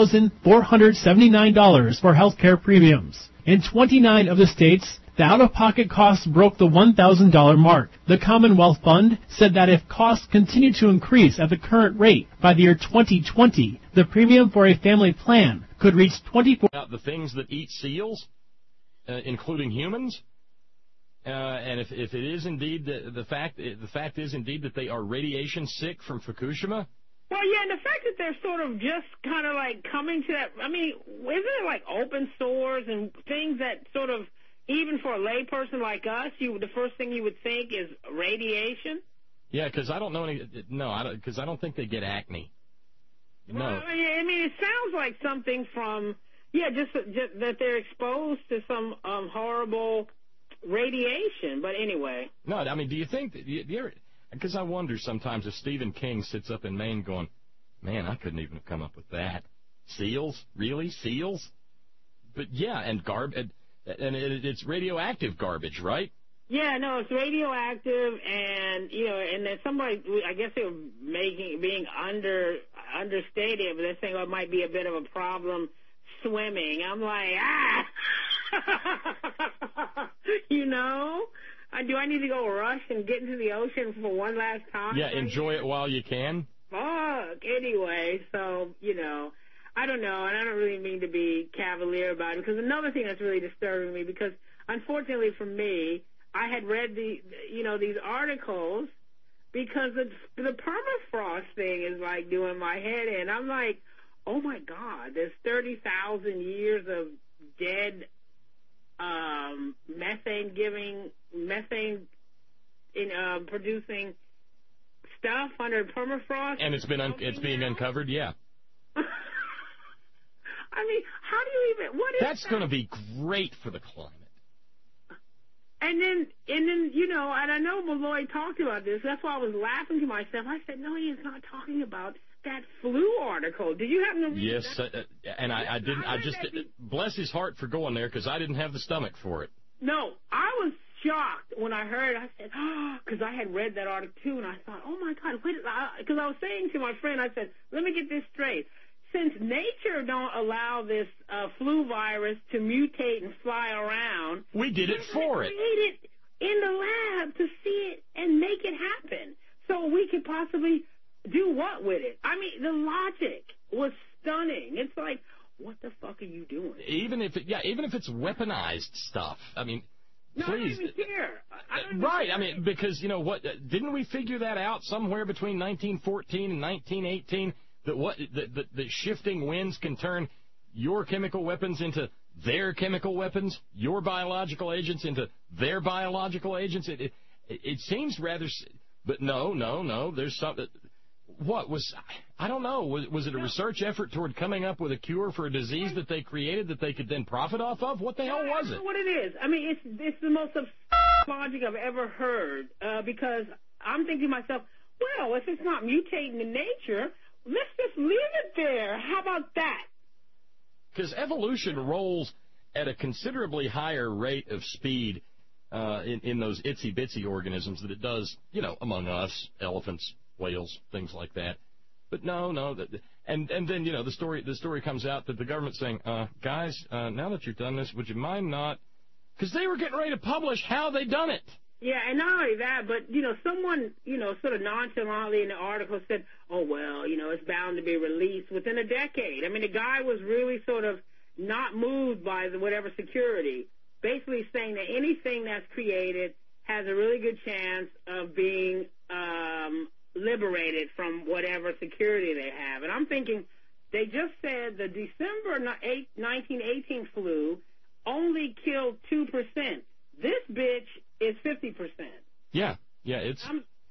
$1,479 for health care premiums. In 29 of the states, the out-of-pocket costs broke the $1,000 mark. The Commonwealth Fund said that if costs continue to increase at the current rate by the year 2020, the premium for a family plan could reach $24. The things that eat seals, including humans, and if it is indeed the fact is indeed that they are radiation sick from Fukushima. Well, yeah, and the fact that they're sort of just kind of like coming to that. I mean, isn't it like open sores and things that sort of, even for a layperson like us, the first thing you would think is radiation? Yeah, because I don't know because I don't think they get acne. No. Well, I mean, it sounds like something from, just that they're exposed to some horrible radiation. But anyway. No, I mean, do you think that, because I wonder sometimes if Stephen King sits up in Maine going, man, I couldn't even have come up with that. Seals? Really? Seals? But yeah, and it's radioactive garbage, right? Yeah, no, it's radioactive, and and then somebody, I guess they were being understated, but they're saying it might be a bit of a problem swimming. I'm like, do I need to go rush and get into the ocean for one last time? Yeah, enjoy it while you can. Fuck. Anyway, so I don't know, and I don't really mean to be cavalier about it, because another thing that's really disturbing me, because unfortunately for me, I had read these articles, because the permafrost thing is like doing my head in. I'm like, oh my God, there's 30,000 years of dead methane producing stuff under permafrost, and it's being uncovered. Yeah. I mean, how do you even? What is that's going to be great for the climate? And then, you know, and I know Malloy talked about this. That's why I was laughing to myself. I said, no, he is not talking about that flu article. Did you happen to read Yes, that? and I didn't. I just bless his heart for going there because I didn't have the stomach for it. No, I was shocked when I heard. I said, oh, because I had read that article too, and I thought, oh my God, because I was saying to my friend, I said, let me get this straight. Since nature don't allow this flu virus to mutate and fly around, we did it for it. Create it in the lab to see it and make it happen, so we could possibly do what with it? I mean, the logic was stunning. It's like, what the fuck are you doing? Even if it's weaponized stuff. I mean, no, please. I don't even care. Right. I mean, because you know what? Didn't we figure that out somewhere between 1914 and 1918? That shifting winds can turn your chemical weapons into their chemical weapons, your biological agents into their biological agents. It seems rather, but no. There's something. What was, I don't know, was it a research effort toward coming up with a cure for a disease that they created that they could then profit off of? What the hell was it? I don't know what it is. I mean, it's the most absurd logic I've ever heard, because I'm thinking to myself, well, if it's not mutating in nature, let's just leave it there. How about that? Because evolution rolls at a considerably higher rate of speed in those itsy-bitsy organisms that it does, you know, among us, elephants, whales, things like that. But no, and then, you know, the story comes out that the government's saying, guys, now that you've done this, would you mind not, because they were getting ready to publish how they done it. Yeah, and not only that, but, you know, someone, you know, sort of nonchalantly in the article said, oh, well, you know, it's bound to be released within a decade. I mean, the guy was really sort of not moved by whatever security, basically saying that anything that's created has a really good chance of being liberated from whatever security they have. And I'm thinking, they just said the December 1918 flu only killed 2%. This bitch is 50%. Yeah, it's...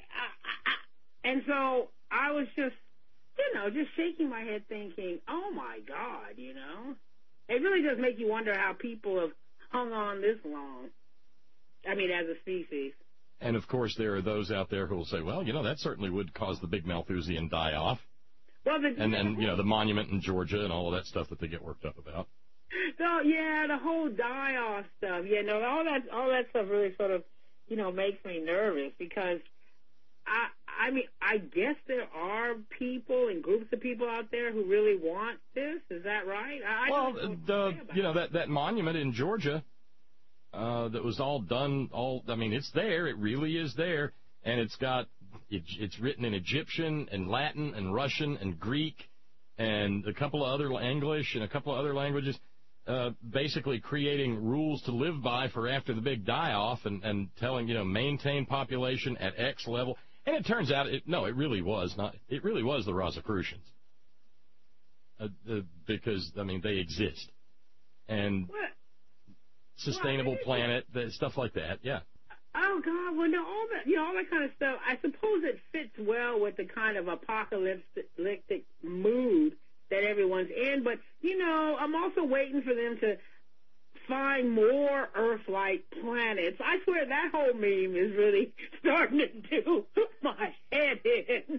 And so I was just, you know, just shaking my head thinking, oh, my God, you know. It really does make you wonder how people have hung on this long. I mean, as a species. And, of course, there are those out there who will say, well, you know, that certainly would cause the big Malthusian die-off. Well, and you know, the monument in Georgia and all of that stuff that they get worked up about. So, yeah, the whole die-off stuff. Yeah, no, all that stuff really sort of, you know, makes me nervous because, I mean, I guess there are people and groups of people out there who really want this. Is that right? That monument in Georgia that was all done, I mean, it's there. It really is there. And it's written in Egyptian and Latin and Russian and Greek and a couple of other English and a couple of other languages, basically creating rules to live by for after the big die-off and telling, you know, maintain population at X level. And it turns out, it really was the Rosicrucians. Because, I mean, they exist. And sustainable planet, stuff like that, yeah. Oh, God, well, no, all that kind of stuff, I suppose it fits well with the kind of apocalyptic mood that everyone's in, but, you know, I'm also waiting for them to find more Earth-like planets. I swear that whole meme is really starting to do my head in.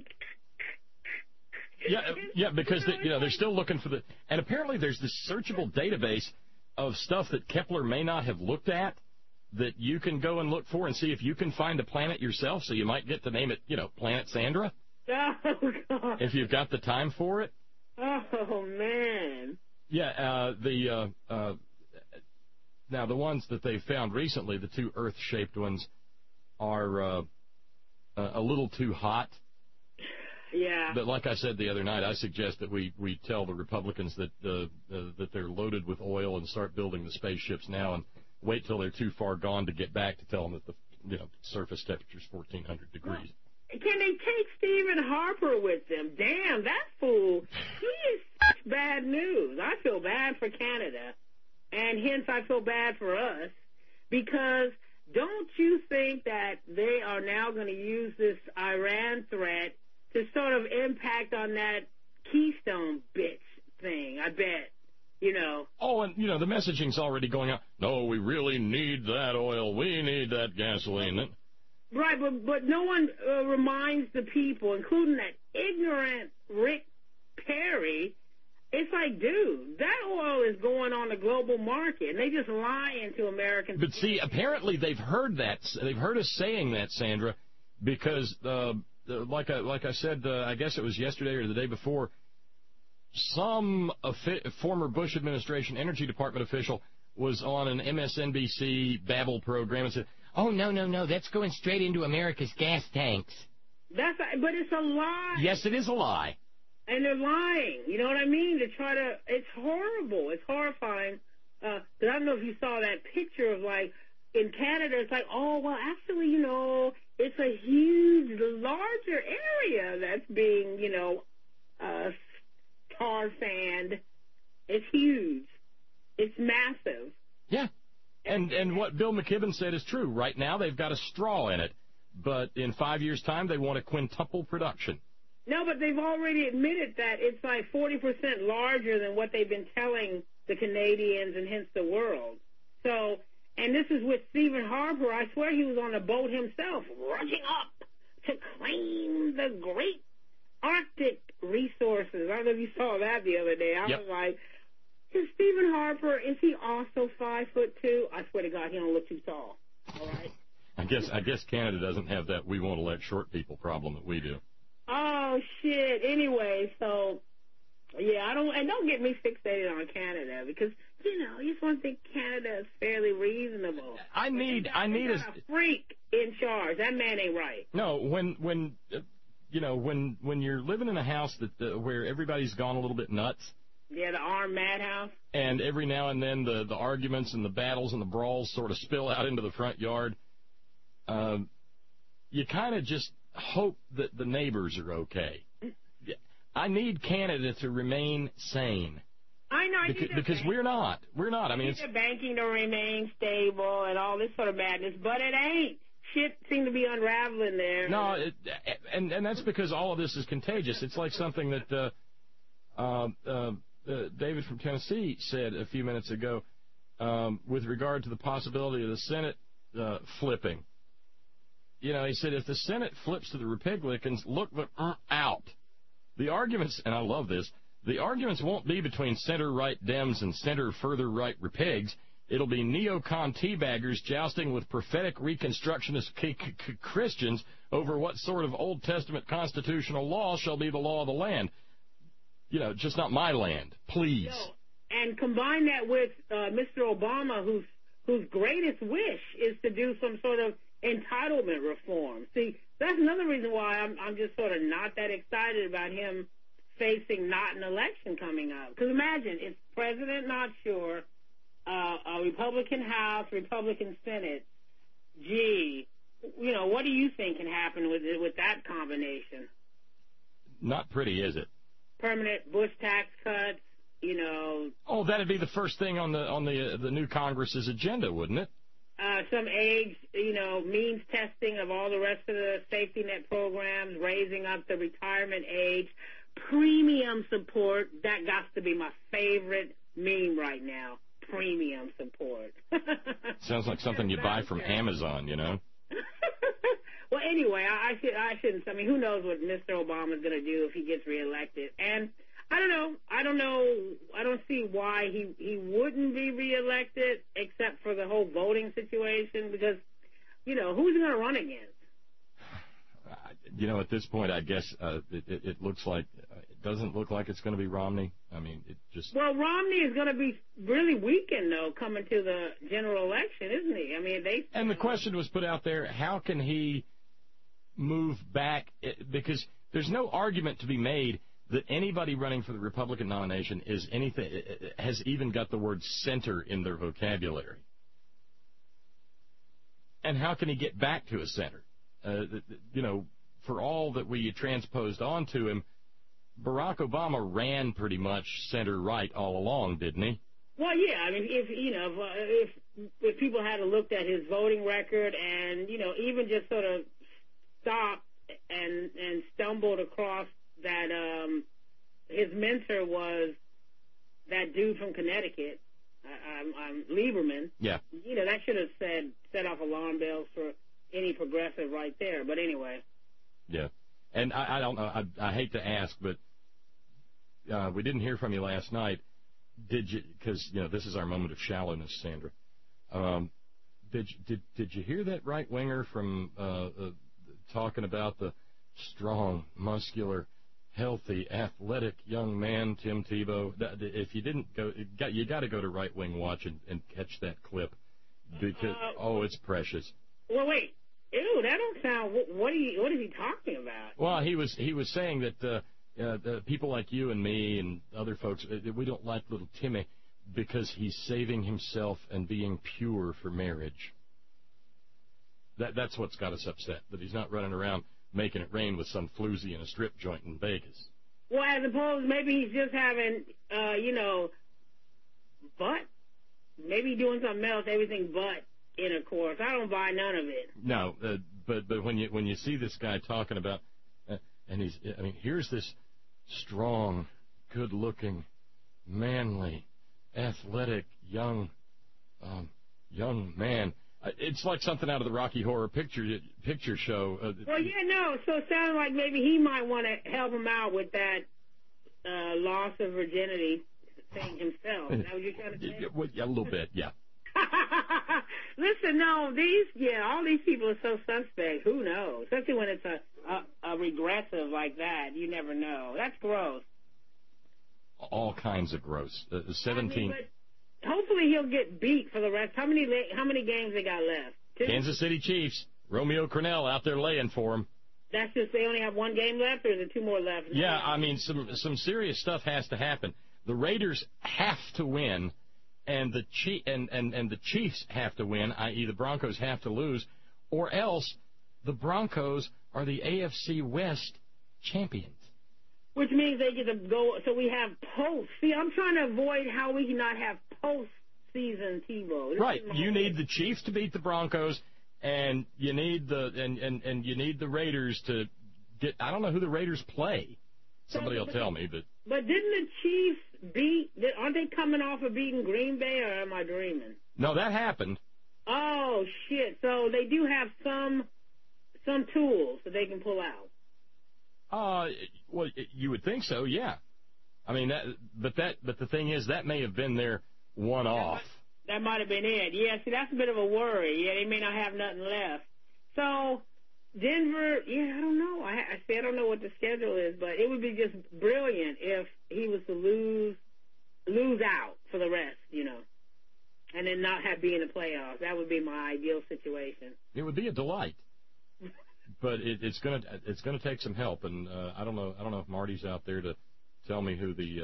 Yeah, because they're still looking for and apparently there's this searchable database of stuff that Kepler may not have looked at that you can go and look for and see if you can find a planet yourself, so you might get to name it, you know, Planet Sandra. Oh, God. If you've got the time for it. Oh, man. Yeah, now the ones that they found recently, the two Earth-shaped ones, are a little too hot. Yeah. But like I said the other night, I suggest that we tell the Republicans that they're loaded with oil and start building the spaceships now and wait till they're too far gone to get back to tell them that the surface temperature is 1,400 degrees. Can they take Stephen Harper with them? Damn, that fool. He is such bad news. I feel bad for Canada, and hence I feel bad for us, because don't you think that they are now going to use this Iran threat to sort of impact on that Keystone bitch thing? I bet. You know. Oh, and, the messaging's already going out. No, we really need that oil. We need that gasoline. Right, but no one reminds the people, including that ignorant Rick Perry. It's like, dude, that oil is going on the global market, and they just lie into Americans. But see, apparently they've heard that. They've heard us saying that, Sandra, because like I said, I guess it was yesterday or the day before, some former Bush administration Energy Department official was on an MSNBC Babble program and said, "Oh, no, that's going straight into America's gas tanks." But it's a lie. Yes, it is a lie. And they're lying. You know what I mean? It's horrible. It's horrifying. Because I don't know if you saw that picture of, like, in Canada, it's like, oh, well, actually, it's a huge, larger area that's being, tar sand. It's huge. It's massive. Yeah. And what Bill McKibben said is true. Right now they've got a straw in it, but in 5 years' time they want to quintuple production. No, but they've already admitted that it's like 40% larger than what they've been telling the Canadians and hence the world. So, and this is with Stephen Harper. I swear he was on a boat himself, rushing up to claim the great Arctic resources. I don't know if you saw that the other day. I was like, is Stephen Harper, is he also 5'2"? I swear to God, he don't look too tall. All right. I guess Canada doesn't have that we won't elect short people problem that we do. Oh shit. Anyway, so yeah, don't get me fixated on Canada because you just want to think Canada is fairly reasonable. I need a freak in charge. That man ain't right. No, when you're living in a house that where everybody's gone a little bit nuts. Yeah, the armed madhouse. And every now and then the arguments and the battles and the brawls sort of spill out into the front yard. You kind of just hope that the neighbors are okay. I need Canada to remain sane. I know. Because we're not. I mean, the banking to remain stable and all this sort of madness, but it ain't. Shit seems to be unraveling there. No, and that's because all of this is contagious. It's like something that David from Tennessee said a few minutes ago with regard to the possibility of the Senate flipping. He said if the Senate flips to the Republicans, look out. The arguments, and I love this, the arguments won't be between center-right Dems and center-further-right Repigs. It'll be neocon teabaggers jousting with prophetic Reconstructionist Christians over what sort of Old Testament constitutional law shall be the law of the land. Just not my land, please. And combine that with Mr. Obama, whose greatest wish is to do some sort of entitlement reform. See, that's another reason why I'm just sort of not that excited about him facing not an election coming up. Because imagine, it's president not sure, a Republican House, Republican Senate. Gee, what do you think can happen with that combination? Not pretty, is it? Permanent Bush tax cuts, Oh, that'd be the first thing on the new Congress's agenda, wouldn't it? Some age, means testing of all the rest of the safety net programs, raising up the retirement age, premium support. That got to be my favorite meme right now. Premium support. Sounds like something you buy from Amazon, Well, anyway, I shouldn't. I mean, who knows what Mr. Obama's going to do if he gets reelected? And I don't know. I don't see why he wouldn't be reelected, except for the whole voting situation. Because, who's he going to run against? At this point, I guess it looks like it doesn't look like it's going to be Romney. I mean, it just. Well, Romney is going to be really weakened though coming to the general election, isn't he? I mean, And the question was put out there: how can he move back? Because there's no argument to be made that anybody running for the Republican nomination has even got the word center in their vocabulary. And how can he get back to a center? For all that we transposed onto him, Barack Obama ran pretty much center-right all along, didn't he? Well, yeah. I mean, if people had looked at his voting record and, even just sort of stopped and stumbled across that his mentor was that dude from Connecticut, I'm Lieberman. Yeah. You know, that should have set off alarm bells for any progressive right there. But anyway. Yeah. And I don't know. I hate to ask, but we didn't hear from you last night. Did you? Because this is our moment of shallowness, Sandra. Did you hear that right winger from talking about the strong, muscular, healthy, athletic young man, Tim Tebow? If you didn't go, you got to go to Right Wing Watch and catch that clip because it's precious. Well, wait. Ew, that don't sound. What is he talking about? Well, he was saying that the people like you and me and other folks, we don't like little Timmy because he's saving himself and being pure for marriage. That's what's got us upset, that he's not running around making it rain with some floozy in a strip joint in Vegas. Well, as opposed, maybe he's just having, butt. Maybe doing something else, everything but intercourse. I don't buy none of it. No, but when you see this guy talking about, and here's this strong, good-looking, manly, athletic, young man. It's like something out of the Rocky Horror Picture Show. Well, yeah, no. So it sounds like maybe he might want to help him out with that loss of virginity thing himself. Is that what you're trying to say? Yeah, a little bit, yeah. Listen, no, all these people are so suspect. Who knows? Especially when it's a regressive like that. You never know. That's gross. All kinds of gross. 17. But hopefully he'll get beat for the rest. How many games they got left? 2? Kansas City Chiefs. Romeo Crennel out there laying for him. That's just they only have 1 game left, or is there 2 more left? Yeah, I mean, some serious stuff has to happen. The Raiders have to win, and the Chiefs have to win, i.e. the Broncos have to lose, or else the Broncos are the AFC West champions. Which means they get to go, so we have post. See, I'm trying to avoid how we cannot have post-season Tebow. Right, you need the Chiefs to beat the Broncos, and you need the Raiders to get. I don't know who the Raiders play. Somebody will tell me, but. But didn't the Chiefs beat? Aren't they coming off of beating Green Bay, or am I dreaming? No, that happened. Oh shit! So they do have some tools that they can pull out. Well, you would think so, yeah. I mean, but the thing is, that may have been their one-off. That might have been it. Yeah, see, that's a bit of a worry. Yeah, they may not have nothing left. So, Denver, yeah, I don't know. I don't know what the schedule is, but it would be just brilliant if he was to lose out for the rest, and then not be in the playoffs. That would be my ideal situation. It would be a delight. But it's gonna take some help, and I don't know if Marty's out there to tell me who the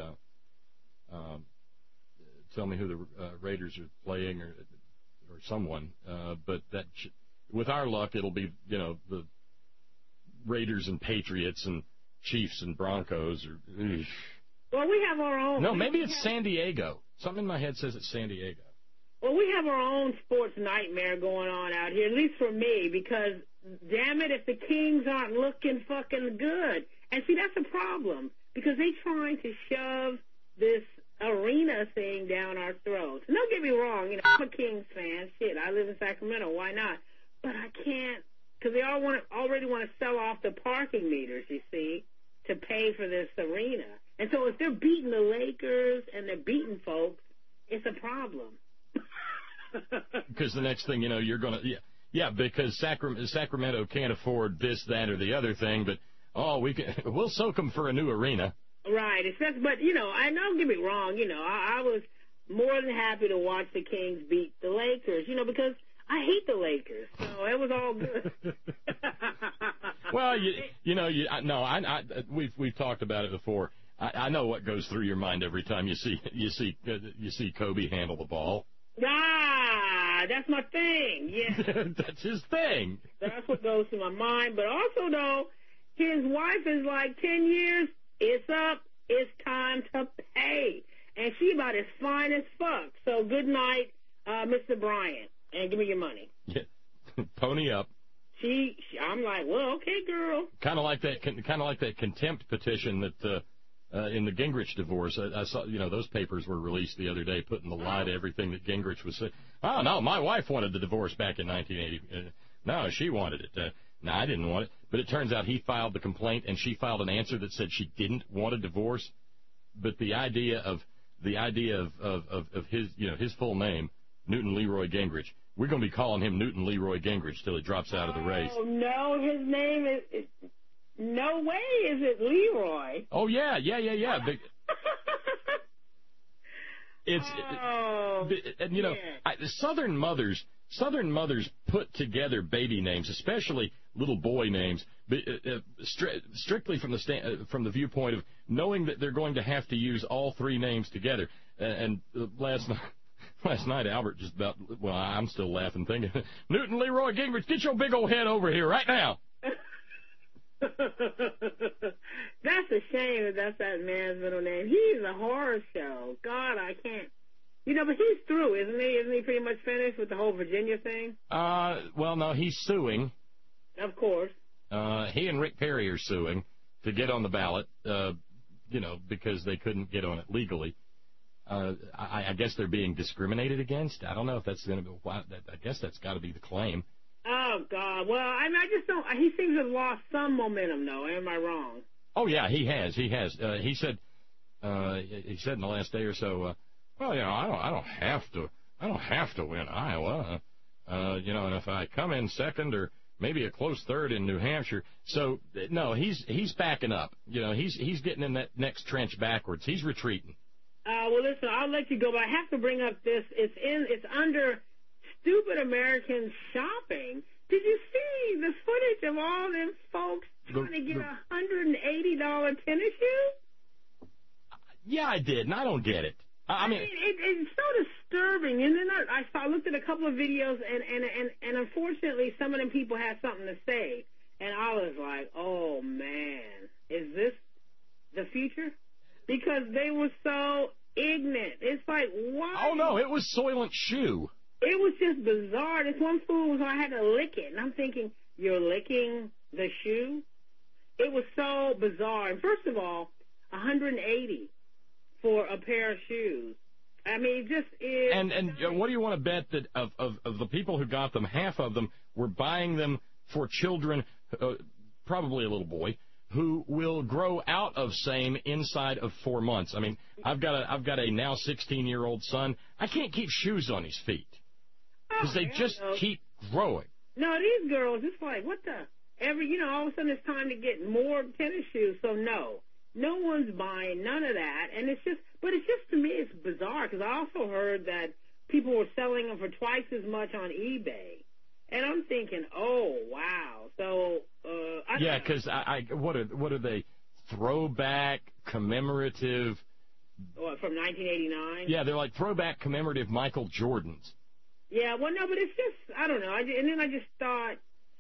Raiders are playing or someone. But with our luck, it'll be the Raiders and Patriots and Chiefs and Broncos. Well, we have our own. No, maybe it's San Diego. Something in my head says it's San Diego. Well, we have our own sports nightmare going on out here, at least for me, because, damn it, if the Kings aren't looking fucking good. And see, that's a problem, because they're trying to shove this arena thing down our throats. And don't get me wrong, I'm a Kings fan. Shit, I live in Sacramento. Why not? But I can't, because they already want to sell off the parking meters, you see, to pay for this arena. And so if they're beating the Lakers and they're beating folks, it's a problem. Because the next thing you're going to, because Sacramento can't afford this, that, or the other thing, but we'll soak them for a new arena. Right. But I don't get me wrong. I was more than happy to watch the Kings beat the Lakers. Because I hate the Lakers, so it was all good. Well, we've talked about it before. I know what goes through your mind every time you see Kobe handle the ball. Ah, that's my thing. Yeah. That's his thing. That's what goes through my mind. But also, though, his wife is like 10 years. It's up. It's time to pay. And she about as fine as fuck. So good night, Mr. Bryant. And give me your money. Yeah. Pony up. I'm like, well, okay, girl. Kind of like that contempt petition that in the Gingrich divorce. I saw, those papers were released the other day, putting the lie to everything that Gingrich was saying. Oh, no, my wife wanted the divorce back in 1980. No, she wanted it. No, I didn't want it. But it turns out he filed the complaint, and she filed an answer that said she didn't want a divorce. But the idea of his, his full name, Newton Leroy Gingrich, we're going to be calling him Newton Leroy Gingrich till he drops out of the race. Oh, no, his name is no way is it Leroy. Oh, yeah. Southern mothers put together baby names, especially little boy names, strictly from the viewpoint of knowing that they're going to have to use all three names together. And last night, Albert just about, well, I'm still laughing, thinking, Newton Leroy Gingrich, get your big old head over here right now. That's a shame that's that man's middle name. He's a horror show. God, I can't. But he's through, isn't he? Isn't he pretty much finished with the whole Virginia thing? Well, no, he's suing. Of course. He and Rick Perry are suing to get on the ballot, because they couldn't get on it legally. I guess they're being discriminated against. I don't know if that's going to be. I guess that's got to be the claim. Oh God! Well, I just don't. He seems to have lost some momentum, though. Am I wrong? Oh yeah, he has. He said in the last day or so. Well, I don't have to win Iowa. And if I come in second or maybe a close third in New Hampshire. So no, he's backing up. He's getting in that next trench backwards. He's retreating. Well, listen, I'll let you go, but I have to bring up this. It's under stupid Americans shopping. Did you see the footage of all them folks trying to get $180 tennis shoes? Yeah, I did, and I don't get it. I mean, it's so disturbing. And then I looked at a couple of videos, and unfortunately, some of them people had something to say, and I was like, oh man, is this the future? Because they were so ignorant. It's like, why? Oh no, it was Soylent Shoe. It was just bizarre. This one fool, so I had to lick it, and I'm thinking, you're licking the shoe? It was so bizarre. And first of all, $180 for a pair of shoes. I mean, it just is. And what do you want to bet that of the people who got them, half of them were buying them for children, probably a little boy, who will grow out of same inside of 4 months. I mean, I've got a now 16-year-old son. I can't keep shoes on his feet because they just keep growing. No, these girls, it's like, what the? All of a sudden it's time to get more tennis shoes. So no one's buying none of that. And but to me, it's bizarre because I also heard that people were selling them for twice as much on eBay. And I'm thinking, oh, wow. So, yeah, because what are they? Throwback, commemorative. What, from 1989? Yeah, they're like throwback, commemorative Michael Jordans. Yeah, well, no, but it's just, I don't know. And then I just thought,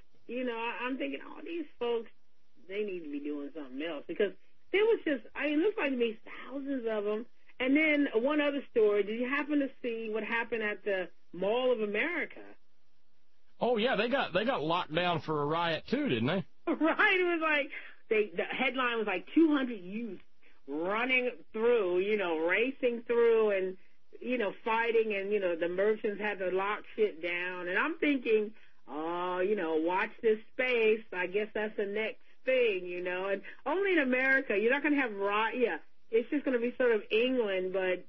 I'm thinking, oh, these folks, they need to be doing something else. Because there was just, it looked like to me thousands of them. And then one other story, did you happen to see what happened at the Mall of America? Oh yeah, they got locked down for a riot too, didn't they? Right. It was like the headline was like 200 youth running through, racing through and fighting, and the merchants had to lock shit down. And I'm thinking, watch this space. I guess that's the next thing, And only in America, you're not going to have riot. Yeah, it's just going to be sort of England, but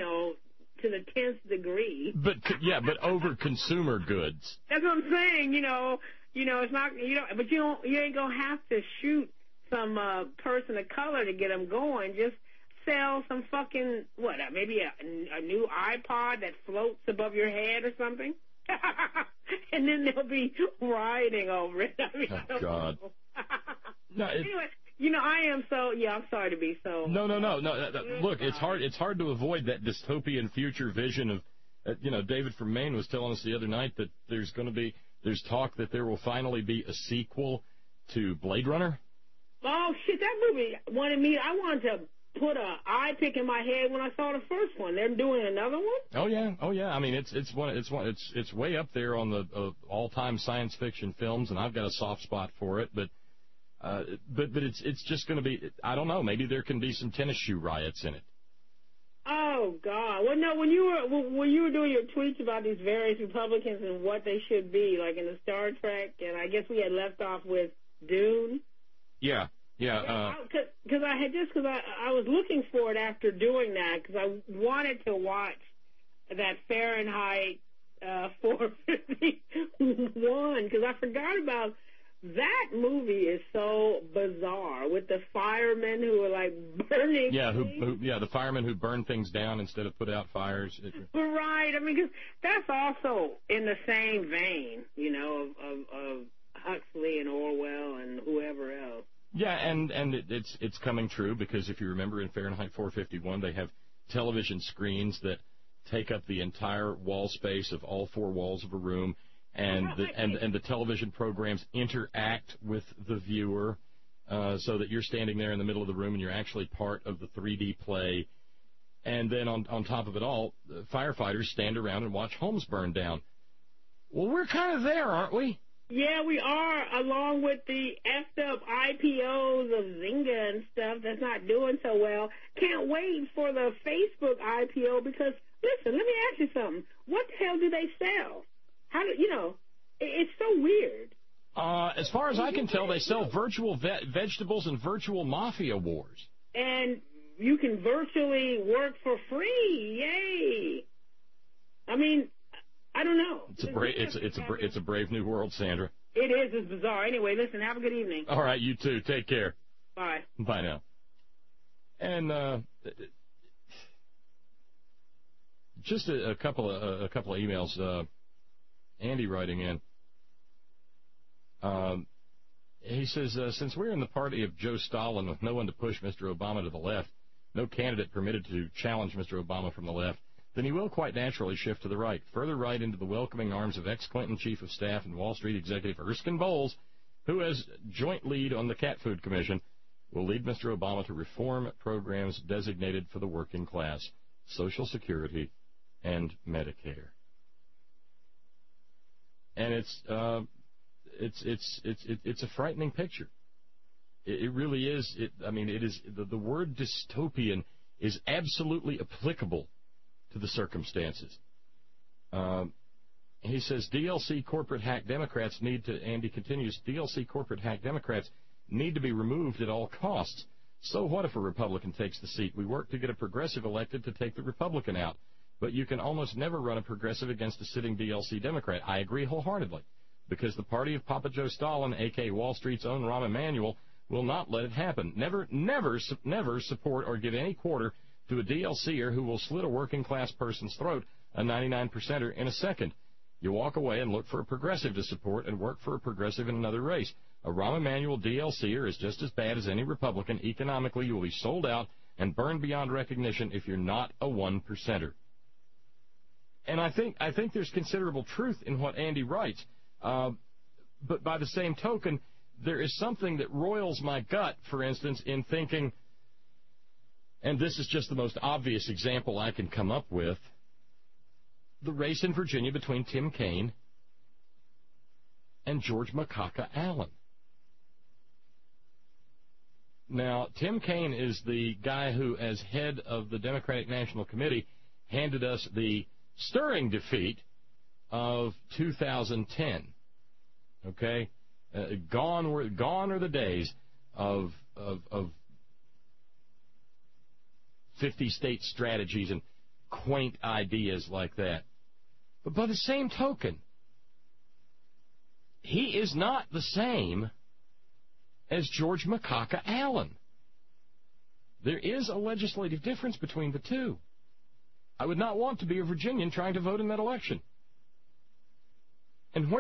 to the 10th degree. But over consumer goods. That's what I'm saying. It's not. But you ain't gonna have to shoot some person of color to get them going. Just sell some fucking maybe a new iPod that floats above your head or something, and then they'll be rioting over it. I mean, oh God. No, anyway. I am so, I'm sorry to be so. No. Look, it's hard to avoid that dystopian future vision of, David from Maine was telling us the other night that there's talk that there will finally be a sequel to Blade Runner. Oh, shit, that movie I wanted to put a eye pick in my head when I saw the first one. They're doing another one? Oh yeah. I mean, it's way up there on the all-time science fiction films, and I've got a soft spot for it, but But it's just going to be, I don't know, maybe there can be some tennis shoe riots in it. Oh God! Well, no. When you were doing your tweets about these various Republicans and what they should be, like in the Star Trek, and I guess we had left off with Dune. Yeah. Because I was looking for it after doing that because I wanted to watch that Fahrenheit 451 because I forgot about. That movie is so bizarre with the firemen who are like burning. Yeah, the firemen who burn things down instead of put out fires. Right. I mean, cause that's also in the same vein, you know, of Huxley and Orwell and whoever else. Yeah, and it's coming true because if you remember in Fahrenheit 451, they have television screens that take up the entire wall space of all four walls of a room. And the television programs interact with the viewer so that you're standing there in the middle of the room and you're actually part of the 3D play. And then on top of it all, the firefighters stand around and watch homes burn down. Well, we're kind of there, aren't we? Yeah, we are, along with the effed up IPOs of Zynga and stuff that's not doing so well. Can't wait for the Facebook IPO because, listen, let me ask you something. What the hell do they sell? How do you know? It's so weird. As far as I can tell, they sell virtual vegetables and virtual mafia wars. And you can virtually work for free. Yay! I mean, I don't know. It's a brave new world, Sandra. It is. It's bizarre. Anyway, listen. Have a good evening. All right, you too. Take care. Bye. Bye now. And just a couple of emails. Andy writing in. He says, since we're in the party of Joe Stalin with no one to push Mr. Obama to the left, no candidate permitted to challenge Mr. Obama from the left, then he will quite naturally shift to the right, further right into the welcoming arms of ex-Clinton Chief of Staff and Wall Street executive Erskine Bowles, who, as joint lead on the Cat Food Commission, will lead Mr. Obama to reform programs designated for the working class, Social Security and Medicare. And it's a frightening picture. It really is. It is. The word dystopian is absolutely applicable to the circumstances. He says DLC corporate hack Democrats need to. Andy continues. DLC corporate hack Democrats need to be removed at all costs. So what if a Republican takes the seat? We work to get a progressive elected to take the Republican out. But you can almost never run a progressive against a sitting DLC Democrat. I agree wholeheartedly, because the party of Papa Joe Stalin, a.k.a. Wall Street's own Rahm Emanuel, will not let it happen. Never support or give any quarter to a DLCer who will slit a working-class person's throat, a 99%er, in a second. You walk away and look for a progressive to support and work for a progressive in another race. A Rahm Emanuel DLCer is just as bad as any Republican. Economically, you will be sold out and burned beyond recognition if you're not a 1%er. And I think there's considerable truth in what Andy writes. But by the same token, there is something that roils my gut, for instance, in thinking, and this is just the most obvious example I can come up with, the race in Virginia between Tim Kaine and George Macaca Allen. Now, Tim Kaine is the guy who, as head of the Democratic National Committee, handed us the stirring defeat of 2010. Okay, gone are the days of 50-state strategies and quaint ideas like that. But by the same token, he is not the same as George Macaca Allen. There is a legislative difference between the two. I would not want to be a Virginian trying to vote in that election. And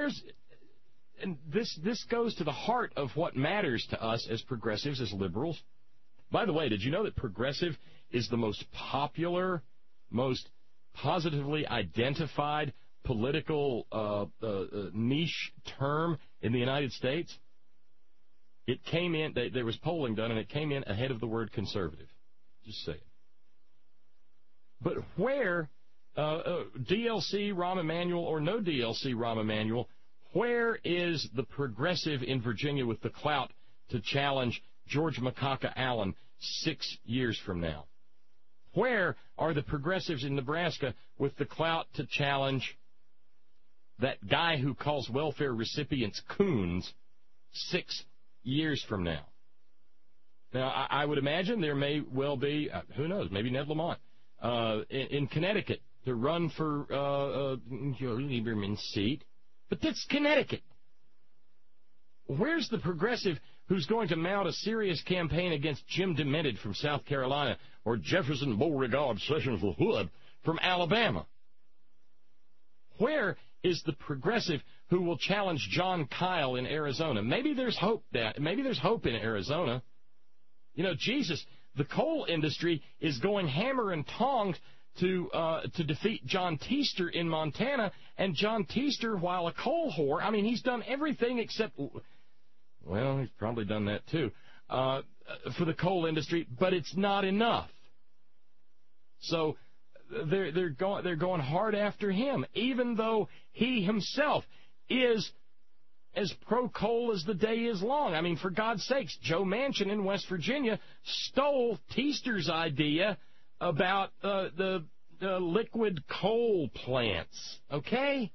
this goes to the heart of what matters to us as progressives, as liberals. By the way, did you know that progressive is the most popular, most positively identified political niche term in the United States? It came in, there was polling done, and it came in ahead of the word conservative. Just say it. But where, DLC Rahm Emanuel or no DLC Rahm Emanuel, where is the progressive in Virginia with the clout to challenge George Macaca Allen 6 years from now? Where are the progressives in Nebraska with the clout to challenge that guy who calls welfare recipients coons 6 years from now? Now, I would imagine there may well be, who knows, maybe Ned Lamont in Connecticut to run for Joe Lieberman's seat. But that's Connecticut. Where's the progressive who's going to mount a serious campaign against Jim Demented from South Carolina or Jefferson Beauregard Sessions Hood from Alabama? Where is the progressive who will challenge John Kyle in Arizona? Maybe there's hope in Arizona. You know, Jesus, the coal industry is going hammer and tongs to defeat John Teester in Montana, and John Teester, while a coal whore, I mean, he's done everything except, well, he's probably done that too, for the coal industry, but it's not enough. So they're going hard after him, even though he himself is as pro-coal as the day is long. I mean, for God's sakes, Joe Manchin in West Virginia stole Teester's idea about the liquid coal plants, okay?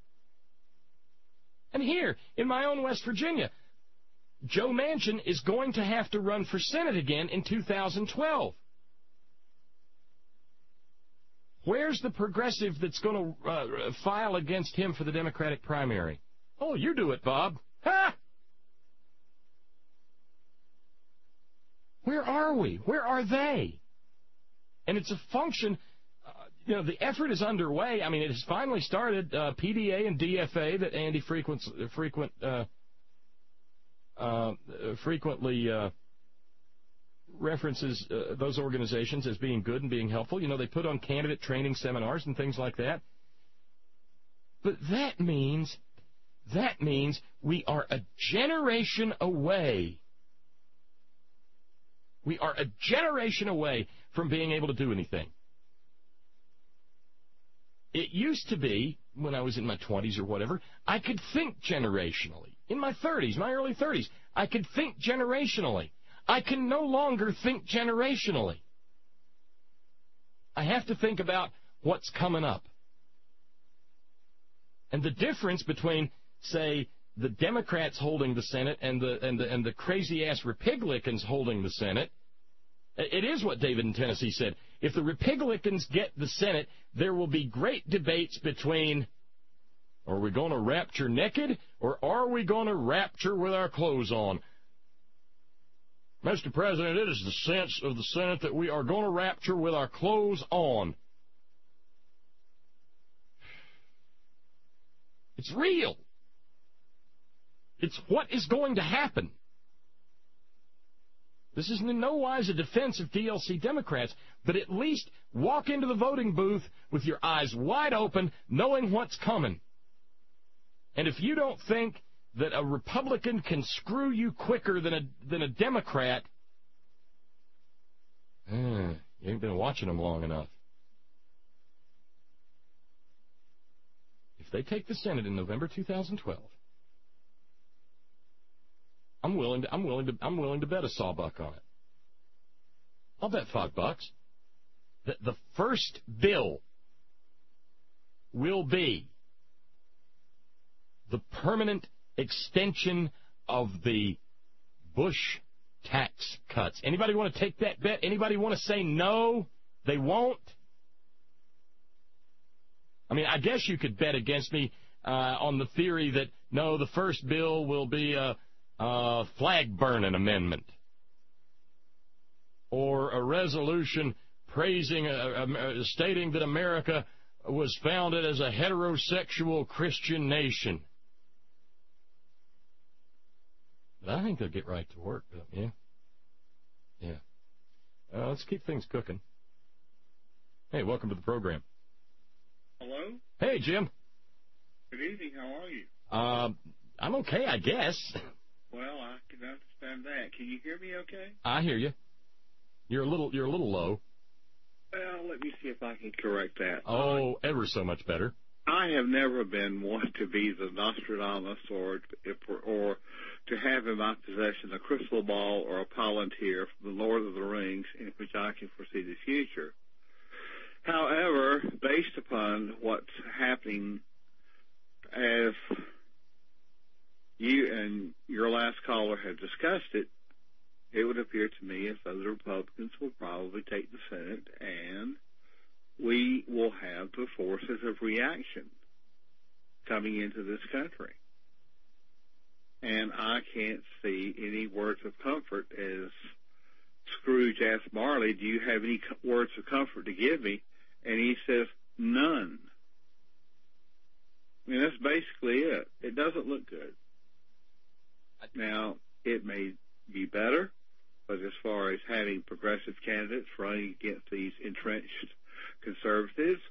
And here, in my own West Virginia, Joe Manchin is going to have to run for Senate again in 2012. Where's the progressive that's going to file against him for the Democratic primary? Oh, you do it, Bob. Ha! Where are we? Where are they? And it's a function, the effort is underway. I mean, it has finally started. PDA and DFA that Andy frequently references those organizations as being good and being helpful. You know, they put on candidate training seminars and things like that. But that means we are a generation away. We are a generation away from being able to do anything. It used to be, when I was in my 20s or whatever, I could think generationally. In my 30s, my early 30s, I could think generationally. I can no longer think generationally. I have to think about what's coming up. And the difference between, say, the Democrats holding the Senate and the crazy-ass Republicans holding the Senate, it is what David in Tennessee said. If the Republicans get the Senate, there will be great debates between, are we going to rapture naked, or are we going to rapture with our clothes on? Mr. President, it is the sense of the Senate that we are going to rapture with our clothes on. It's real. It's what is going to happen. This is in no wise a defense of DLC Democrats, but at least walk into the voting booth with your eyes wide open, knowing what's coming. And if you don't think that a Republican can screw you quicker than a Democrat, you ain't been watching them long enough. If they take the Senate in November 2012, I'm willing to bet a sawbuck on it. I'll bet $5 that the first bill will be the permanent extension of the Bush tax cuts. Anybody want to take that bet? Anybody want to say no? They won't? I mean, I guess you could bet against me on the theory that, no, the first bill will be a flag-burning amendment or a resolution praising, stating that America was founded as a heterosexual Christian nation. But I think they'll get right to work, yeah? Yeah. Let's keep things cooking. Hey, welcome to the program. Hello? Hey, Jim. Good evening. How are you? I'm okay, I guess. Well, I can understand that. Can you hear me okay? I hear you. You're a little low. Well, let me see if I can correct that. Oh, ever so much better. I have never been one to be the Nostradamus or to have in my possession a crystal ball or a palantir from the Lord of the Rings in which I can foresee the future. However, based upon what's happening, as you and your last caller have discussed it, it would appear to me as though the Republicans will probably take the Senate, and we will have the forces of reaction coming into this country. And I can't see any words of comfort. As Scrooge asked Marley, do you have any words of comfort to give me? And he says, none. I mean, that's basically it. It doesn't look good. Now, it may be better, but as far as having progressive candidates running against these entrenched conservatives,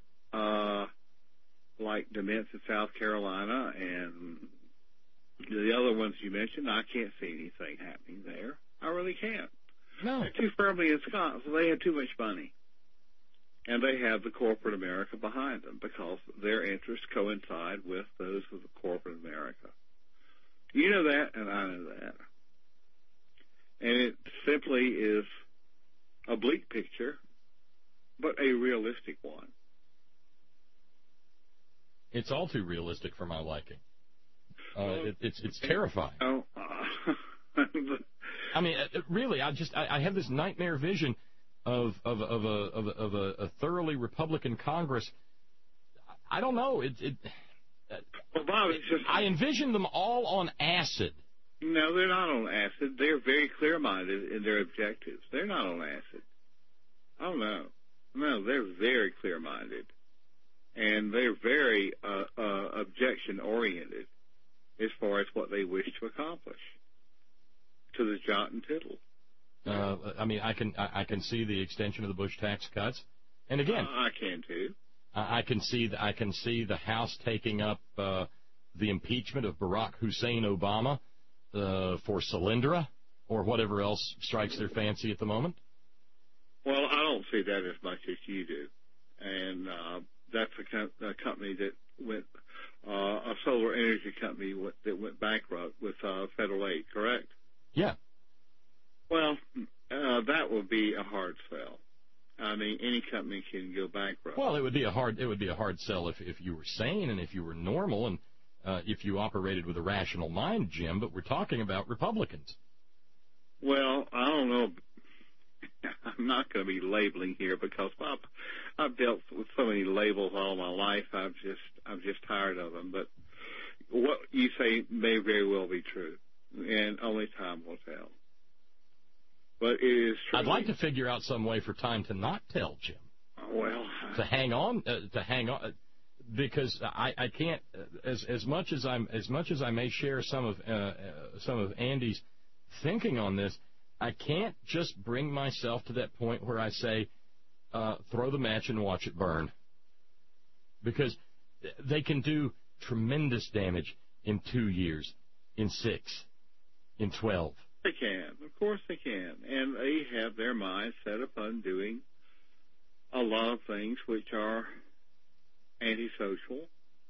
like DeMint in South Carolina and the other ones you mentioned, I can't see anything happening there. I really can't. No. They're too firmly ensconced. They have too much money. And they have the corporate America behind them because their interests coincide with those of the corporate America. You know that, and I know that. And it simply is a bleak picture, but a realistic one. It's all too realistic for my liking. It's terrifying. Oh, I mean, really, I have this nightmare vision of a thoroughly Republican Congress. I don't know. Well, Bob, it's just, I envision them all on acid. No, they're not on acid. They're very clear-minded in their objectives. They're not on acid. Oh, no. No, they're very clear-minded. And they're very objection-oriented as far as what they wish to accomplish, to the jot and tittle. I mean, I can see the extension of the Bush tax cuts, and again, I can too. I can see the House taking up the impeachment of Barack Hussein Obama for Solyndra or whatever else strikes their fancy at the moment. Well, I don't see that as much as you do, and that's a company that went a solar energy company that went bankrupt with federal aid, correct? Yeah. Well, that would be a hard sell. I mean, any company can go bankrupt. Well, it would be a hard sell if you were sane and if you were normal and if you operated with a rational mind, Jim. But we're talking about Republicans. Well, I don't know. I'm not going to be labeling here because I've dealt with so many labels all my life. I'm just tired of them. But what you say may very well be true, and only time will tell. But it is true. I'd like to figure out some way for time to not tell, Jim. Well, to hang on, because I can't. As much as I may share some of Andy's thinking on this, I can't just bring myself to that point where I say, throw the match and watch it burn, because they can do tremendous damage in 2 years, in 6, in 12. They can. Of course they can. And they have their minds set upon doing a lot of things which are antisocial,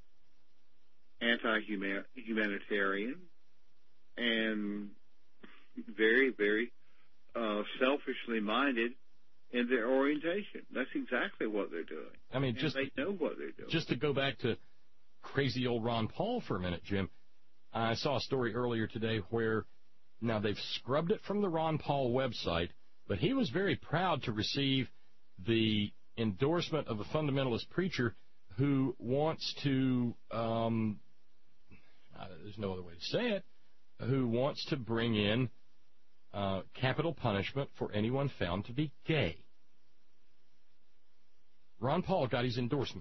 anti-humanitarian, and very, very selfishly minded in their orientation. That's exactly what they're doing. I mean, they know what they're doing. Just to go back to crazy old Ron Paul for a minute, Jim, I saw a story earlier today where now they've scrubbed it from the Ron Paul website, but he was very proud to receive the endorsement of a fundamentalist preacher who wants to, there's no other way to say it, who wants to bring in capital punishment for anyone found to be gay. Ron Paul got his endorsement.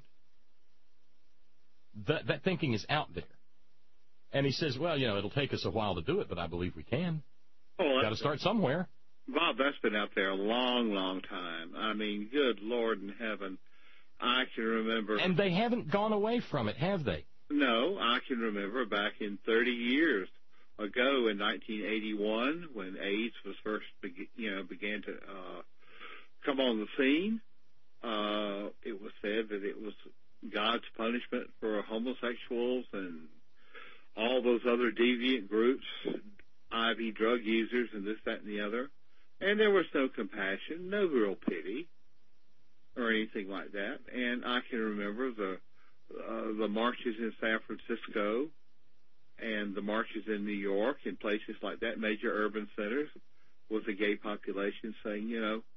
That thinking is out there. And he says, well, it'll take us a while to do it, but I believe we can. Got to start somewhere. Bob, that's been out there a long, long time. I mean, good Lord in heaven. I can remember. And they haven't gone away from it, have they? No, I can remember back in 30 years ago in 1981 when AIDS was first began to come on the scene. It was said that it was God God's punishment for homosexuals and all those other deviant groups, IV drug users and this, that, and the other. And there was no compassion, no real pity or anything like that. And I can remember the marches in San Francisco and the marches in New York and places like that, major urban centers, with the gay population saying,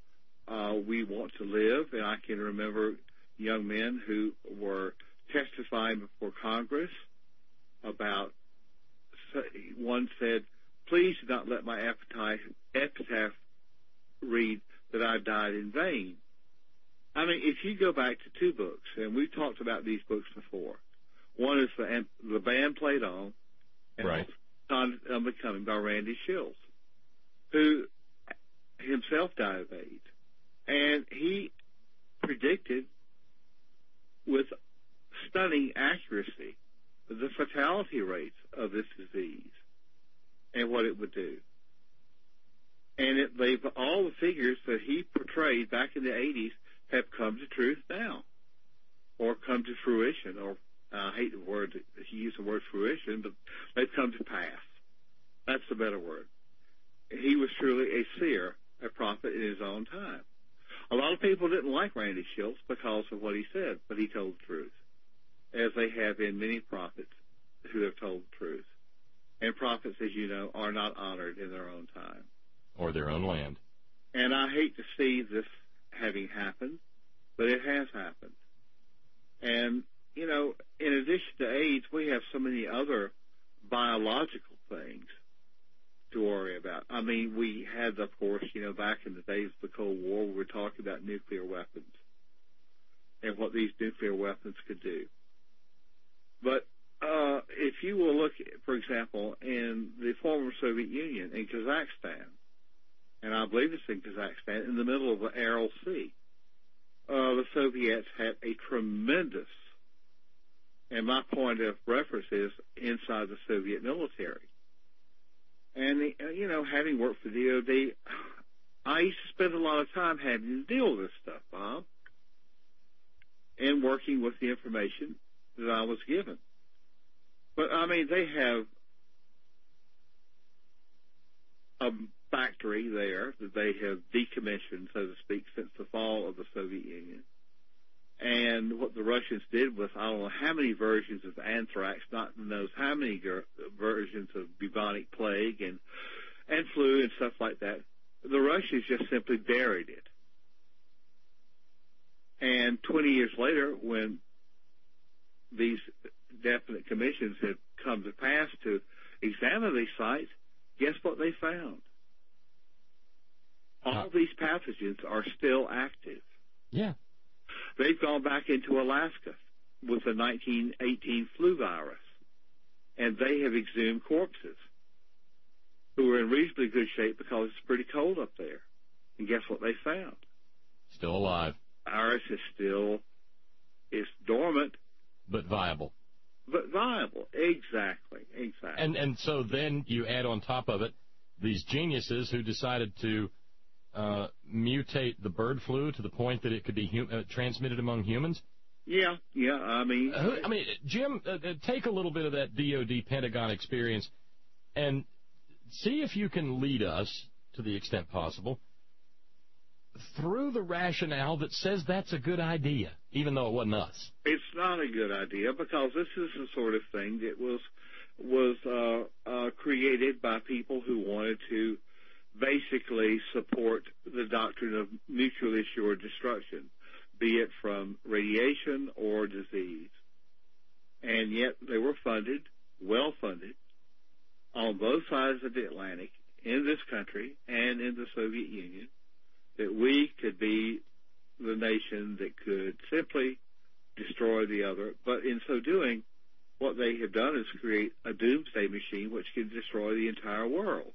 we want to live. And I can remember young men who were testifying before Congress about, one said, please do not let my epitaph read that I died in vain. I mean, if you go back to two books, and we've talked about these books before, one is the Band Played On, and right. Unbecoming by Randy Shields, who himself died of AIDS. And he predicted with stunning accuracy the fatality rates of this disease and what it would do. And all the figures that he portrayed back in the 80s have come to truth now, or come to fruition, or I hate the word, he used the word fruition, but they've come to pass. That's the better word. He was truly a seer, a prophet in his own time. A lot of people didn't like Randy Shields because of what he said, but he told the truth, as they have been many prophets who have told the truth. And prophets, as you know, are not honored in their own time. Or their own land. And I hate to see this having happened, but it has happened. And, in addition to AIDS, we have so many other biological things to worry about. I mean, we had, of course, back in the days of the Cold War, we were talking about nuclear weapons and what these nuclear weapons could do. But if you will look, for example, in the former Soviet Union, in Kazakhstan, and I believe it's in Kazakhstan, in the middle of the Aral Sea, the Soviets had a tremendous, and my point of reference is inside the Soviet military. And, having worked for DOD, I used to spend a lot of time having to deal with this stuff, Bob, and working with the information that I was given. But, I mean, they have a factory there that they have decommissioned, so to speak, since the fall of the Soviet Union. And what the Russians did with, I don't know how many versions of anthrax, not knows how many versions of bubonic plague and flu and stuff like that, the Russians just simply buried it. And 20 years later, when these definite commissions had come to pass to examine these sites, guess what they found? All these pathogens are still active. Yeah. They've gone back into Alaska with the 1918 flu virus, and they have exhumed corpses who are in reasonably good shape because it's pretty cold up there. And guess what they found? Still alive. Virus is dormant. But viable. Exactly. And so then you add on top of it these geniuses who decided to mutate the bird flu to the point that it could be transmitted among humans? Yeah. I mean, Jim, take a little bit of that DOD Pentagon experience and see if you can lead us, to the extent possible, through the rationale that says that's a good idea, even though it wasn't us. It's not a good idea because this is the sort of thing that was created by people who wanted to basically support the doctrine of mutually assured destruction, be it from radiation or disease. And yet they were funded, well funded, on both sides of the Atlantic, in this country and in the Soviet Union, that we could be the nation that could simply destroy the other. But in so doing, what they have done is create a doomsday machine which can destroy the entire world.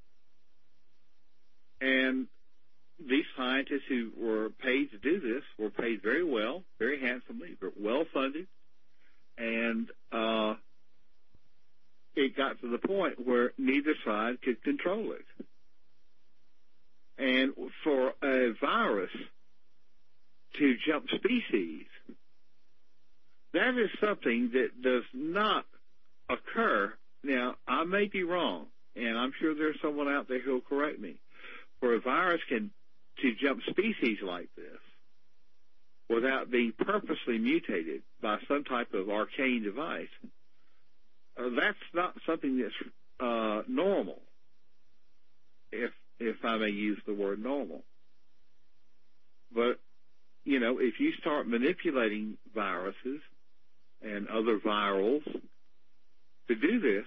And these scientists who were paid to do this were paid very well, very handsomely, well funded, and it got to the point where neither side could control it. And for a virus to jump species That is something that does not occur. Now, I may be wrong, and I'm sure there's someone out there who'll correct me. For a virus to jump species like this without being purposely mutated by some type of arcane device, that's not something that's normal, if I may use the word normal. But, you know, if you start manipulating viruses and other virals to do this,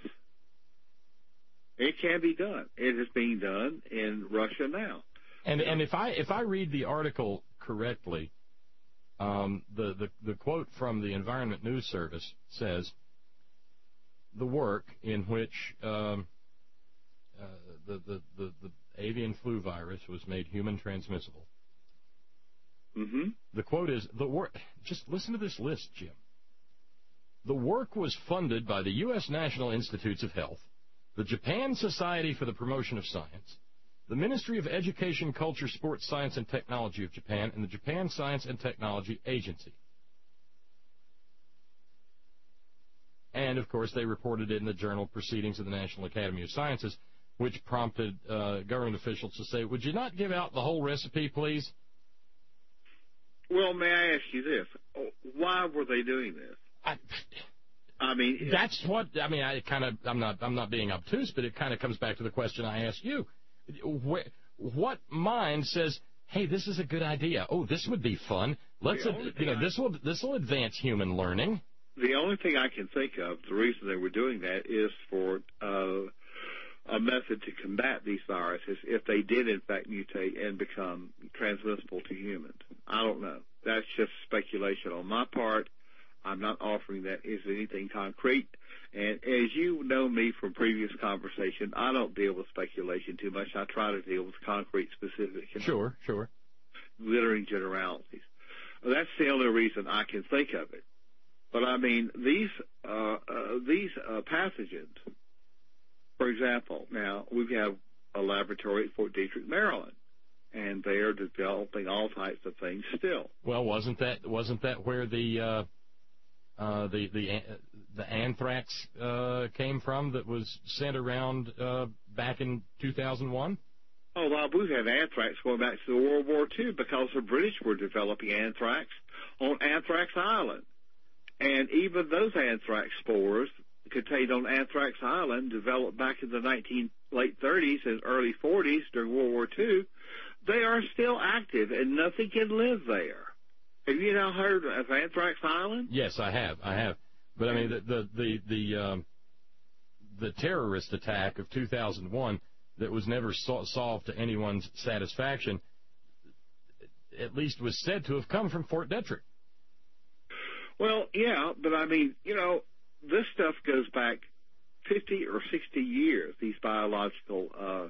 it can be done. It is being done in Russia now. And if I read the article correctly, the quote from the Environment News Service says the work in which the avian flu virus was made human transmissible. Mm-hmm. The quote is the work. Just listen to this list, Jim. The work was funded by the U.S. National Institutes of Health, the Japan Society for the Promotion of Science, the Ministry of Education, Culture, Sports, Science, and Technology of Japan, and the Japan Science and Technology Agency. And, of course, they reported it in the journal Proceedings of the National Academy of Sciences, which prompted government officials to say, would you not give out the whole recipe, please? Well, may I ask you this? Why were they doing this? I mean, that's what I mean. I'm not being obtuse, but it kind of comes back to the question I asked you. What mind says, "Hey, this is a good idea. Oh, this would be fun. This will advance human learning." The only thing I can think of, the reason they were doing that is for a method to combat these viruses if they did in fact mutate and become transmissible to humans. I don't know. That's just speculation on my part. I'm not offering that as anything concrete. And as you know me from previous conversation, I don't deal with speculation too much. I try to deal with concrete, specific, sure, glittering generalities. That's the only reason I can think of it. But I mean, these pathogens, for example, now we have a laboratory at Fort Detrick, Maryland, and they are developing all types of things still. Well, wasn't that where the anthrax came from that was sent around back in 2001? Oh, well, we've had anthrax going back to World War II because the British were developing anthrax on Anthrax Island. And even those anthrax spores contained on Anthrax Island, developed back in the late 30s and early 40s during World War II, they are still active and nothing can live there. Have you now heard of Anthrax Island? Yes, I have. But I mean, the terrorist attack of 2001 that was never solved to anyone's satisfaction, at least was said to have come from Fort Detrick. Well, yeah, but I mean, you know, this stuff goes back 50 or 60 years, these biological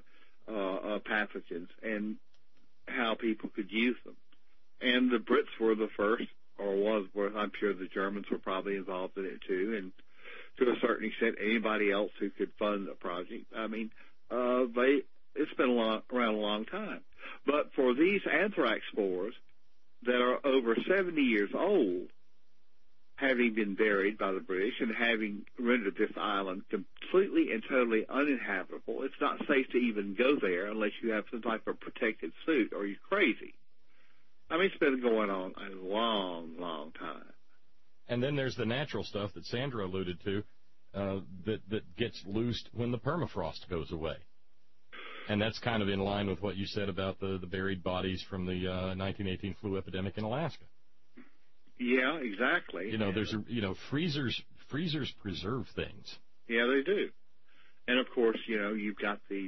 pathogens, and how people could use them. And the Brits were the first, I'm sure the Germans were probably involved in it too, and to a certain extent anybody else who could fund a project. I mean, it's been around a long time. But for these anthrax spores that are over 70 years old, having been buried by the British and having rendered this island completely and totally uninhabitable, it's not safe to even go there unless you have some type of protective suit or you're crazy. I mean, it's been going on a long, long time. And then there's the natural stuff that Sandra alluded to that gets loosed when the permafrost goes away. And that's kind of in line with what you said about the buried bodies from the 1918 flu epidemic in Alaska. Yeah, exactly. You know, freezers preserve things. Yeah, they do. And of course, you know, you've got these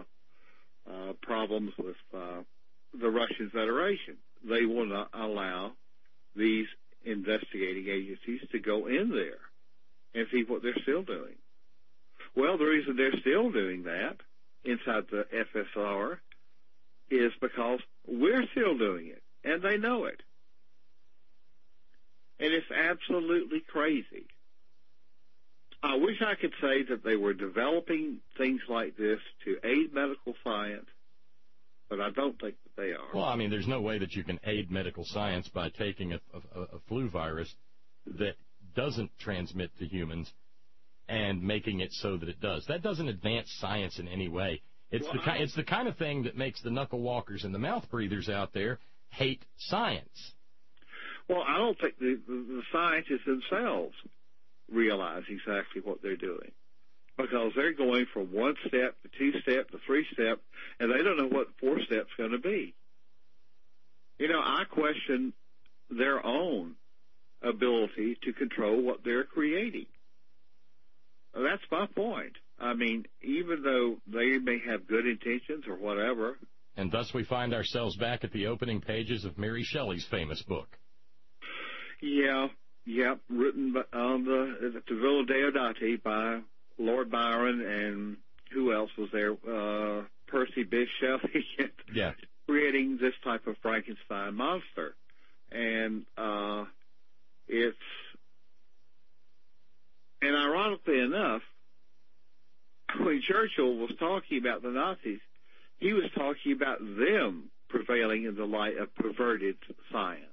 problems with the Russian Federation. They will not allow these investigating agencies to go in there and see what they're still doing. Well, the reason they're still doing that inside the FSR is because we're still doing it, and they know it. And it's absolutely crazy. I wish I could say that they were developing things like this to aid medical science, but I don't think that they are. Well, I mean, there's no way that you can aid medical science by taking a flu virus that doesn't transmit to humans and making it so that it does. That doesn't advance science in any way. It's the kind of thing that makes the knuckle walkers and the mouth breathers out there hate science. Well, I don't think the scientists themselves realize exactly what they're doing, because they're going from 1 step to 2 step to 3 step, and they don't know what the 4th step's going to be. You know, I question their own ability to control what they're creating. That's my point. I mean, even though they may have good intentions or whatever. And thus we find ourselves back at the opening pages of Mary Shelley's famous book. Yeah, written on the Villa Diodati by Lord Byron, and who else was there? Percy Bysshe Shelley. Yeah. Creating this type of Frankenstein monster. And and ironically enough, when Churchill was talking about the Nazis, he was talking about them prevailing in the light of perverted science.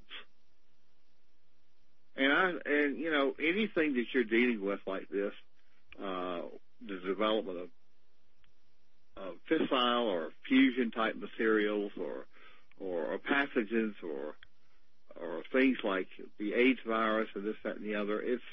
And you know, anything that you're dealing with like this, the development of fissile or fusion type materials or pathogens or things like the AIDS virus and this, that, and the other, it's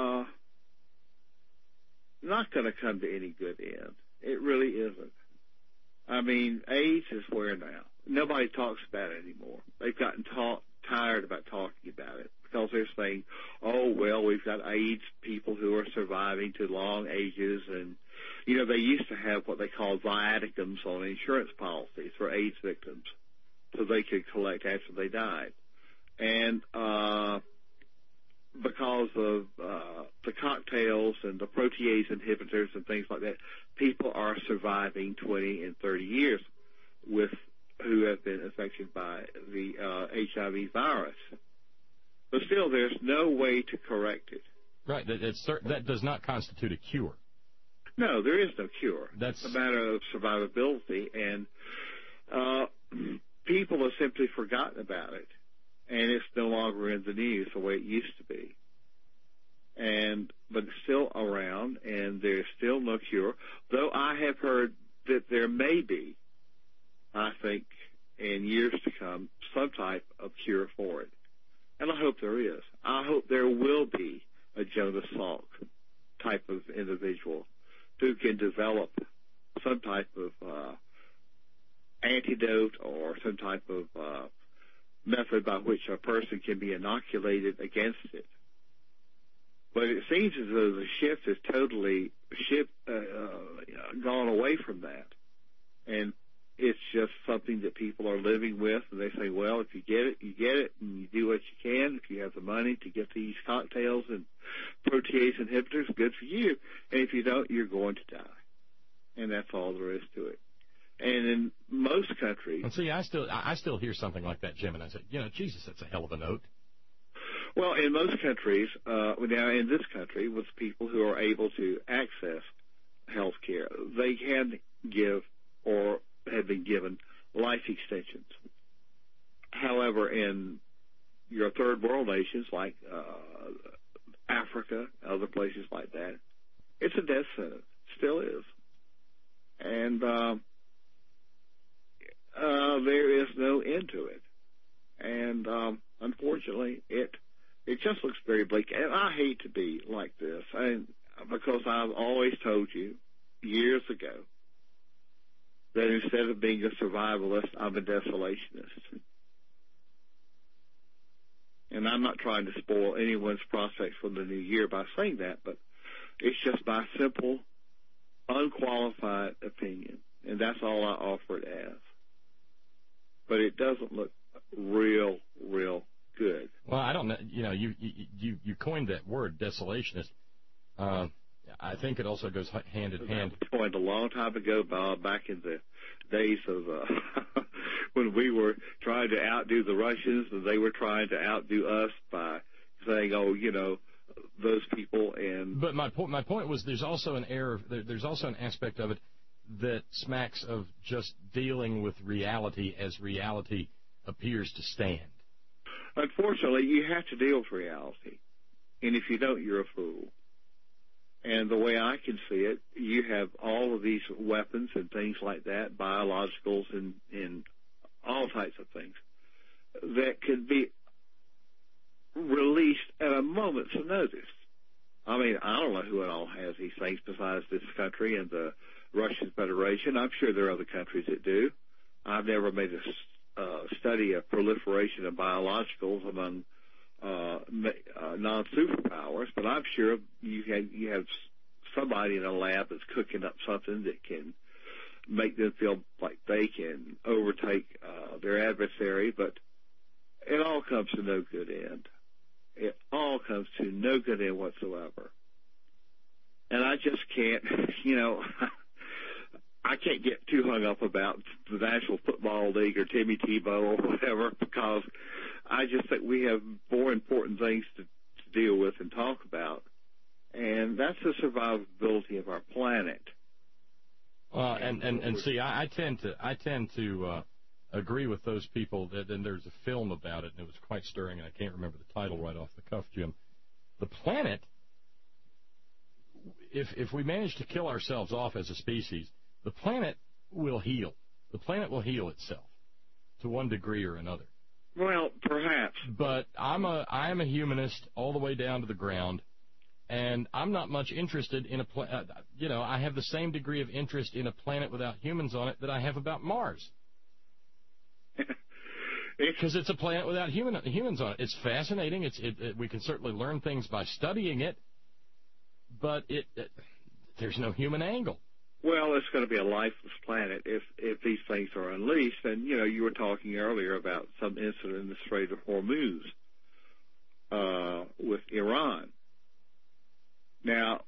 not going to come to any good end. It really isn't. I mean, AIDS is where now? Nobody talks about it anymore. They've gotten tired about talking about it, because they're saying, oh, well, we've got AIDS people who are surviving to long ages. And, you know, they used to have what they call viaticums on insurance policies for AIDS victims, so they could collect after they died. And because of the cocktails and the protease inhibitors and things like that, people are surviving 20 and 30 years who have been affected by the HIV virus. But still, there's no way to correct it. Right. That does not constitute a cure. No, there is no cure. That's a matter of survivability, and people have simply forgotten about it. And it's no longer in the news the way it used to be. But it's still around, and there's still no cure. Though I have heard that there may be, I think, in years to come, some type of cure for it. And I hope there is. I hope there will be a Jonas Salk type of individual who can develop some type of antidote or some type of method by which a person can be inoculated against it. But it seems as though the ship has totally gone away from that. And it's just something that people are living with, and they say, well, if you get it, you get it, and you do what you can. If you have the money to get these cocktails and protease inhibitors, good for you. And if you don't, you're going to die. And that's all there is to it. And in most countries... And see, I still hear something like that, Jim, and I say, you know, Jesus, that's a hell of a note. Well, in most countries, now in this country, with people who are able to access health care, they can give or have been given life extensions. However, in your third world nations like Africa, other places like that, it's a death sentence. Still is. And there is no end to it. And unfortunately, it just looks very bleak. And I hate to be like this, because I've always told you years ago that instead of being a survivalist, I'm a desolationist. And I'm not trying to spoil anyone's prospects for the new year by saying that, but it's just my simple, unqualified opinion. And that's all I offer it as. But it doesn't look real good. Well, I don't know. You know, you coined that word, desolationist. I think it also goes hand in hand. It was coined a long time ago, Bob, back in the days of when we were trying to outdo the Russians, and they were trying to outdo us by saying, "Oh, you know, those people." And but my point was, there's also an error. There's also an aspect of it that smacks of just dealing with reality as reality appears to stand. Unfortunately, you have to deal with reality. And if you don't, you're a fool. And the way I can see it, you have all of these weapons and things like that, biologicals and all types of things, that could be released at a moment's notice. I mean, I don't know who all has these things besides this country and the Russian Federation. I'm sure there are other countries that do. I've never made a study of proliferation of biologicals among non-superpowers, but I'm sure you have somebody in a lab that's cooking up something that can make them feel like they can overtake their adversary, but it all comes to no good end. It all comes to no good end whatsoever. And I just can't, I can't get too hung up about the National Football League or Timmy Tebow or whatever, because I just think we have more important things to deal with and talk about, and that's the survivability of our planet. And see, I tend to agree with those people. And there's a film about it, and it was quite stirring. And I can't remember the title right off the cuff, Jim. The planet, if we manage to kill ourselves off as a species, the planet will heal. The planet will heal itself to one degree or another. Well, perhaps. But I am a humanist all the way down to the ground, and I'm not much interested in I have the same degree of interest in a planet without humans on it that I have about Mars. Because it's a planet without humans on it. It's fascinating. We can certainly learn things by studying it, but there's no human angle. Well, it's going to be a lifeless planet if these things are unleashed. And, you were talking earlier about some incident in the Strait of Hormuz with Iran. Now,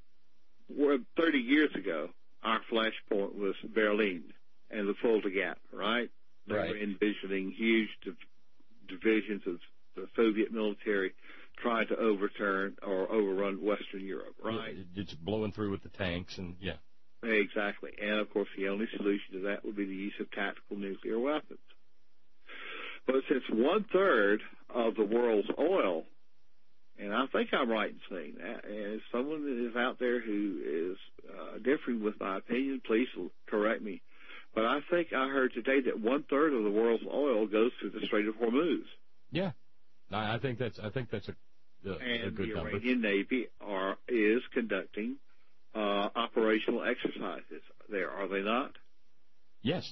30 years ago, our flashpoint was Berlin and the Fulda Gap, right? They were envisioning huge divisions of the Soviet military trying to overturn or overrun Western Europe, right? It's blowing through with the tanks and, yeah. Exactly. And, of course, the only solution to that would be the use of tactical nuclear weapons. But since 1/3 of the world's oil, and I think I'm right in saying that, and if someone is out there who is differing with my opinion, please correct me. But I think I heard today that 1/3 of the world's oil goes through the Strait of Hormuz. Yeah. I think that's a good number. And the Iranian Navy is conducting operational exercises there, are they not? Yes.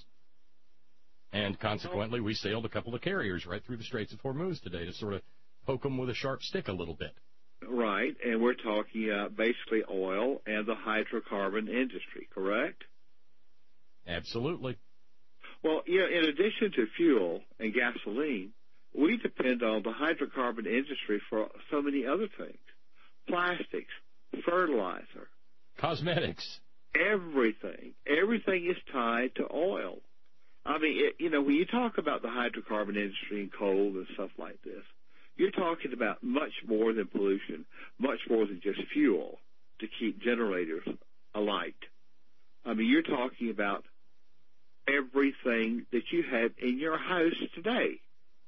And consequently, we sailed a couple of carriers right through the Straits of Hormuz today to sort of poke them with a sharp stick a little bit. Right, and we're talking basically oil and the hydrocarbon industry, correct? Absolutely. Well, in addition to fuel and gasoline, we depend on the hydrocarbon industry for so many other things. Plastics, fertilizer, cosmetics, everything. Everything is tied to oil. I mean, when you talk about the hydrocarbon industry and coal and stuff like this, you're talking about much more than pollution, much more than just fuel to keep generators alight. I mean, you're talking about everything that you have in your house today.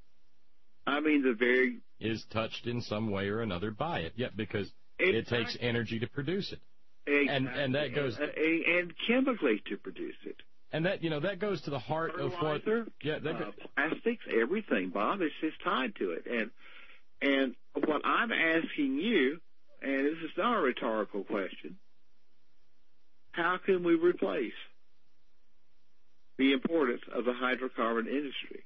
I mean, is touched in some way or another by it. Yeah, because it takes energy to produce it. Exactly. And that goes and chemically to produce it. And that goes to the heart of what plastics, everything, Bob. It's just tied to it. And what I'm asking you, and this is not a rhetorical question, how can we replace the importance of the hydrocarbon industry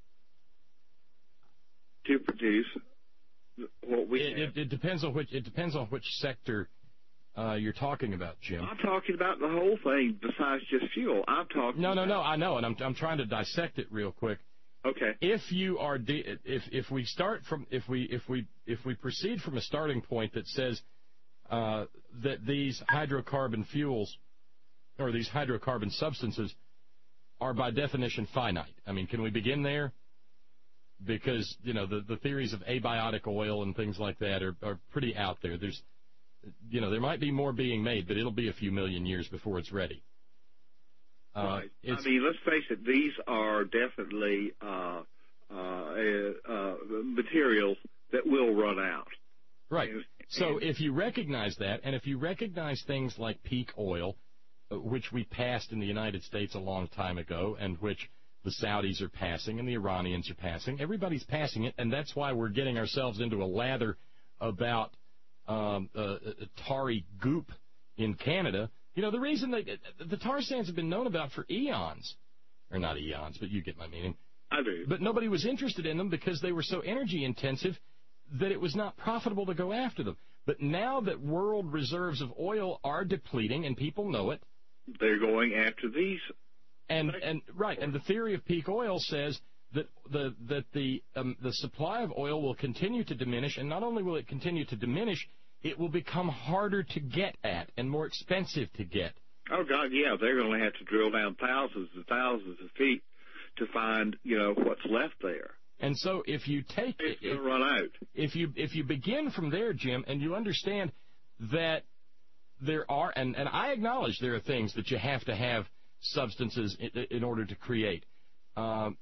to produce what we have? It depends on which sector you're talking about, Jim. I'm talking about the whole thing besides just fuel. I'm talking. No, I know, and I'm trying to dissect it real quick. Okay. If you are if we start from if we proceed from a starting point that says that these hydrocarbon fuels or these hydrocarbon substances are by definition finite. I mean, can we begin there? Because the theories of abiotic oil and things like that are pretty out there. There might be more being made, but it'll be a few million years before it's ready. Right. I mean, let's face it, these are definitely materials that will run out. Right. So if you recognize that, and if you recognize things like peak oil, which we passed in the United States a long time ago, and which the Saudis are passing and the Iranians are passing, everybody's passing it, and that's why we're getting ourselves into a lather about tarry goop in Canada. You know, the reason the tar sands have been known about for eons, or not eons, but you get my meaning. I do. But nobody was interested in them because they were so energy intensive that it was not profitable to go after them. But now that world reserves of oil are depleting and people know it, they're going after these. And the theory of peak oil says that the supply of oil will continue to diminish, and not only will it continue to diminish, it will become harder to get at and more expensive to get. Oh God, yeah, they're going to have to drill down thousands and thousands of feet to find, what's left there. And so if you take it's going to run out. If you begin from there, Jim, and you understand that there are, and I acknowledge there are things that you have to have substances in order to create. But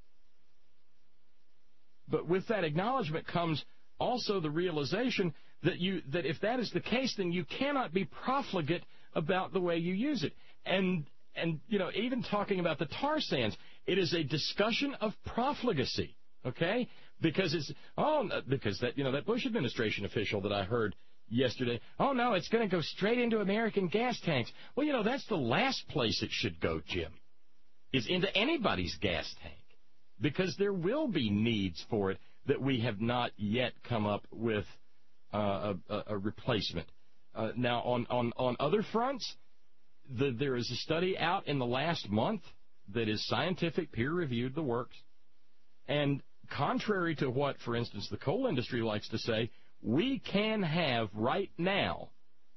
with that acknowledgement comes also the realization that if that is the case, then you cannot be profligate about the way you use it. And even talking about the tar sands, it is a discussion of profligacy, okay? Because that Bush administration official that I heard yesterday, oh no, it's going to go straight into American gas tanks. Well, that's the last place it should go, Jim, is into anybody's gas tank, because there will be needs for it that we have not yet come up with a replacement. Now, on other fronts, there is a study out in the last month that is scientific, peer-reviewed, the works, and contrary to what, for instance, the coal industry likes to say, we can have right now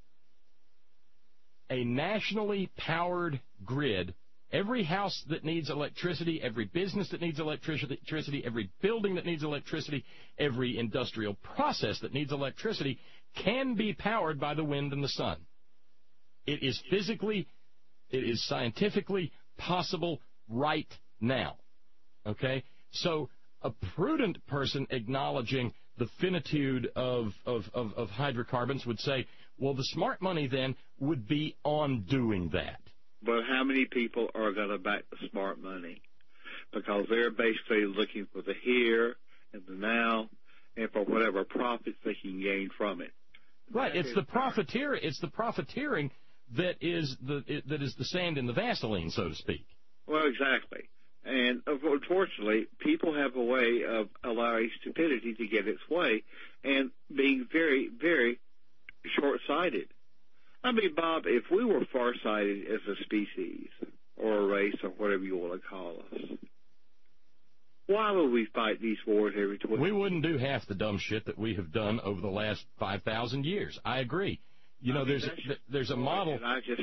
a nationally powered grid. Every house that needs electricity, every business that needs electricity, every building that needs electricity, every industrial process that needs electricity can be powered by the wind and the sun. It is scientifically possible right now. Okay? So a prudent person acknowledging the finitude of hydrocarbons would say, well, the smart money then would be on doing that. But how many people are going to back the smart money? Because they're basically looking for the here and the now and for whatever profits they can gain from it. Right. It's the profiteering that is the sand in the Vaseline, so to speak. Well, exactly. And unfortunately, people have a way of allowing stupidity to get its way and being very, very short-sighted. I mean, Bob, if we were farsighted as a species or a race or whatever you want to call us, why would we fight these wars every 20 We wouldn't do half the dumb shit that we have done over the last 5,000 years. I agree. There's a model.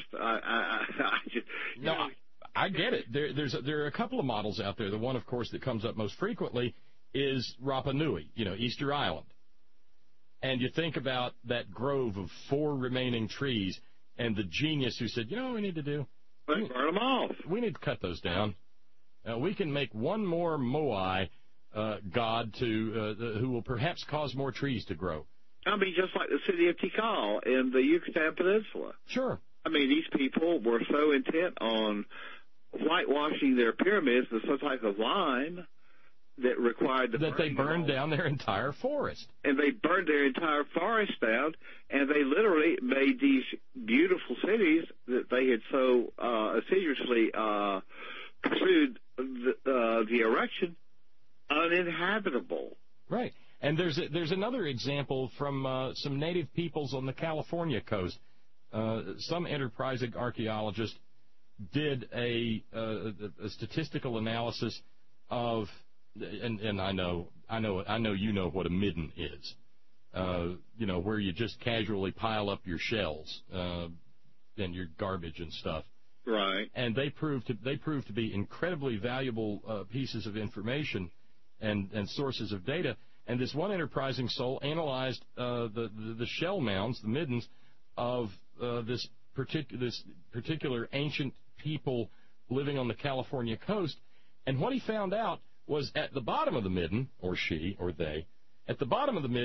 I get it. There are a couple of models out there. The one, of course, that comes up most frequently is Rapa Nui, Easter Island. And you think about that grove of 4 remaining trees and the genius who said, what we need to do? Burn them off. We need to cut those down. We can make one more Moai god who will perhaps cause more trees to grow. I mean, just like the city of Tikal in the Yucatan Peninsula. Sure. I mean, these people were so intent on whitewashing their pyramids with some type of lime that required the that they burned down their entire forest. And they burned their entire forest down, and they literally made these beautiful cities that they had so assiduously pursued the erection uninhabitable. Right. And there's another example from some native peoples on the California coast. Some enterprising archaeologist did a statistical analysis of, and I know you know what a midden is. Where you just casually pile up your shells and your garbage and stuff. Right. And they proved to be incredibly valuable pieces of information and sources of data. And this one enterprising soul analyzed the shell mounds, the middens, of this particular ancient people living on the California coast. And what he found out was at the bottom of the midden, or she, or they, at the bottom of the midden,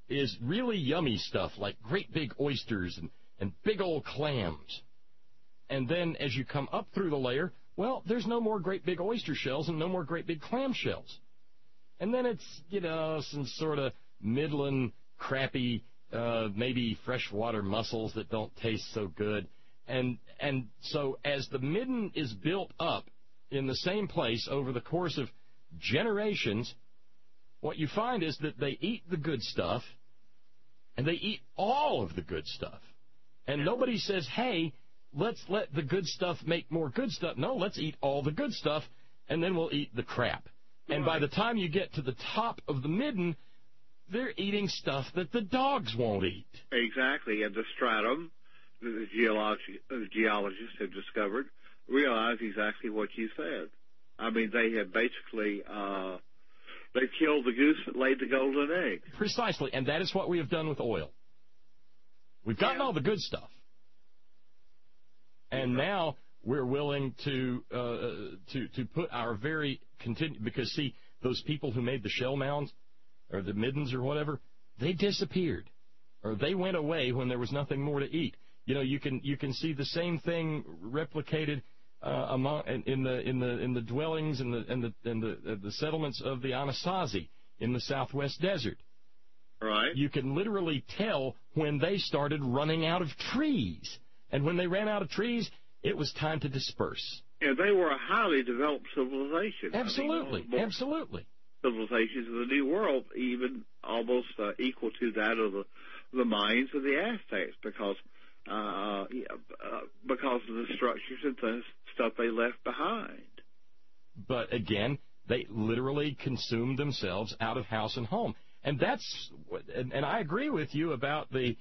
is really yummy stuff like great big oysters and big old clams. And then as you come up through the layer, well, there's no more great big oyster shells and no more great big clam shells. And then it's, some sort of middling, crappy, maybe freshwater mussels that don't taste so good. And so as the midden is built up in the same place over the course of generations, what you find is that they eat the good stuff, and they eat all of the good stuff. And nobody says, hey, let's let the good stuff make more good stuff. No, let's eat all the good stuff, and then we'll eat the crap. And by the time you get to the top of the midden, they're eating stuff that the dogs won't eat. Exactly. And the stratum, the geologists have discovered, realize exactly what you said. I mean, they have basically, they've killed the goose that laid the golden egg. Precisely. And that is what we have done with oil. We've gotten all the good stuff. And now we're willing to put our very because see, those people who made the shell mounds or the middens or whatever, they disappeared, or they went away when there was nothing more to eat. You can see the same thing replicated in the dwellings and the settlements of the Anasazi in the Southwest Desert. Right. You can literally tell when they started running out of trees. And when they ran out of trees, it was time to disperse. Yeah, they were a highly developed civilization. Absolutely, absolutely. Civilizations of the New World, even almost equal to that of the Mayans and the Aztecs, because of the structures and the stuff they left behind. But again, they literally consumed themselves out of house and home. And and I agree with you about the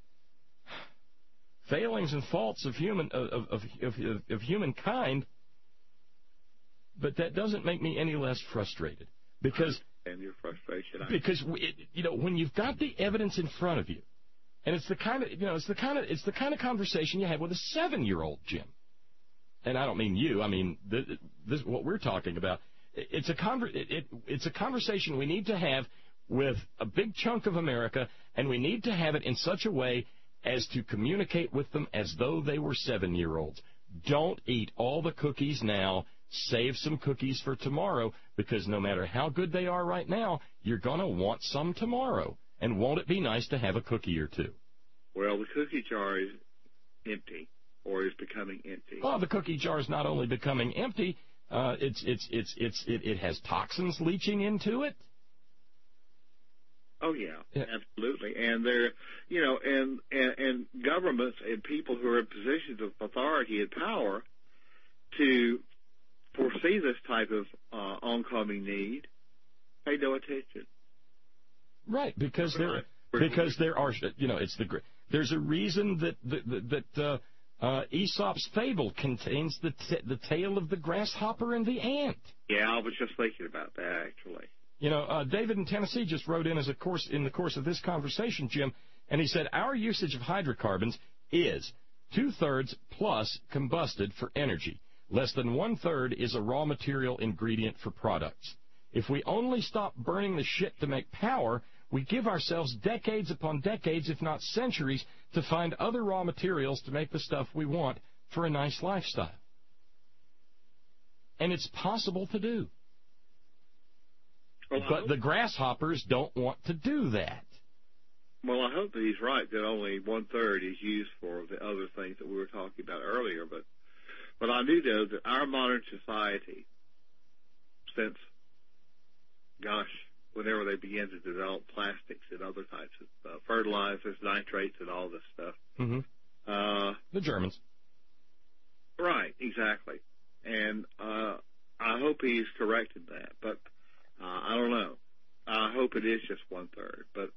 failings and faults of humankind, but that doesn't make me any less frustrated. Because and your frustration. When you've got the evidence in front of you, and it's the kind of conversation you have with a 7-year-old, Jim. And I don't mean you. I mean this what we're talking about. It's a conversation we need to have with a big chunk of America, and we need to have it in such a way as to communicate with them as though they were 7-year-olds. Don't eat all the cookies now. Save some cookies for tomorrow, because no matter how good they are right now, you're going to want some tomorrow. And won't it be nice to have a cookie or two? Well, the cookie jar is empty, or is becoming empty. Well, the cookie jar is not only becoming empty, it has toxins leaching into it. Oh yeah, absolutely. And there, and governments and people who are in positions of authority and power to foresee this type of oncoming need pay no attention. Right, because there are, there's a reason that Aesop's fable contains the tale of the grasshopper and the ant. Yeah, I was just thinking about that actually. David in Tennessee just wrote in in the course of this conversation, Jim, and he said, our usage of hydrocarbons is 2/3 plus combusted for energy. Less than 1/3 is a raw material ingredient for products. If we only stop burning the shit to make power, we give ourselves decades upon decades, if not centuries, to find other raw materials to make the stuff we want for a nice lifestyle. And it's possible to do. But the grasshoppers don't want to do that. Well, I hope that he's right that only 1/3 is used for the other things that we were talking about earlier. But I do know that our modern society, since, whenever they began to develop plastics and other types of fertilizers, nitrates, and all this stuff. Mm-hmm. The Germans. Right, exactly. And I hope he's corrected that. But I don't know. I hope it is just 1/3. But,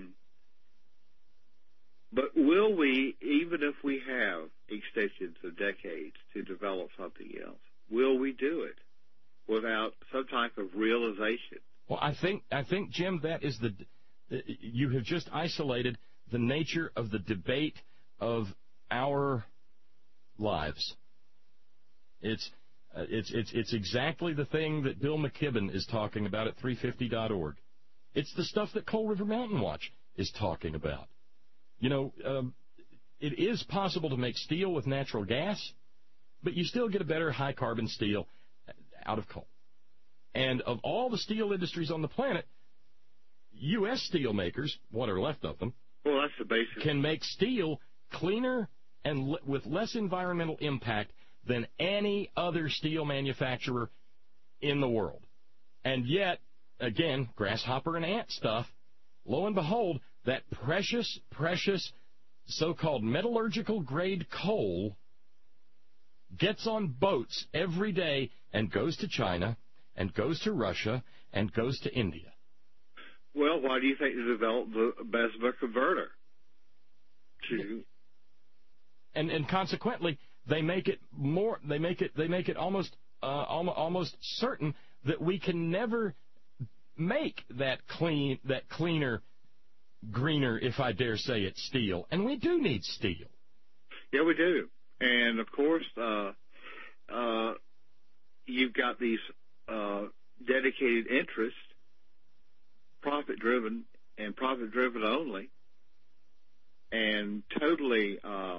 but will we, even if we have extensions of decades to develop something else, will we do it without some type of realization? Well, I think, Jim, that is you have just isolated the nature of the debate of our lives. It's exactly the thing that Bill McKibben is talking about at 350.org. It's the stuff that Coal River Mountain Watch is talking about. You know, it is possible to make steel with natural gas, but you still get a better high-carbon steel out of coal. And of all the steel industries on the planet, U.S. steel makers, what are left of them, well, that's the basic, can make steel cleaner and with less environmental impact than any other steel manufacturer in the world. And yet, again, grasshopper and ant stuff, lo and behold, that precious, precious so-called metallurgical grade coal gets on boats every day and goes to China and goes to Russia and goes to India. Well, why do you think they developed the Bessemer converter? And consequently, they make it more. They make it almost certain that we can never make that cleaner, greener, if I dare say it, steel. And we do need steel. Yeah, we do. And of course, you've got these dedicated interests, profit-driven and profit-driven only, and totally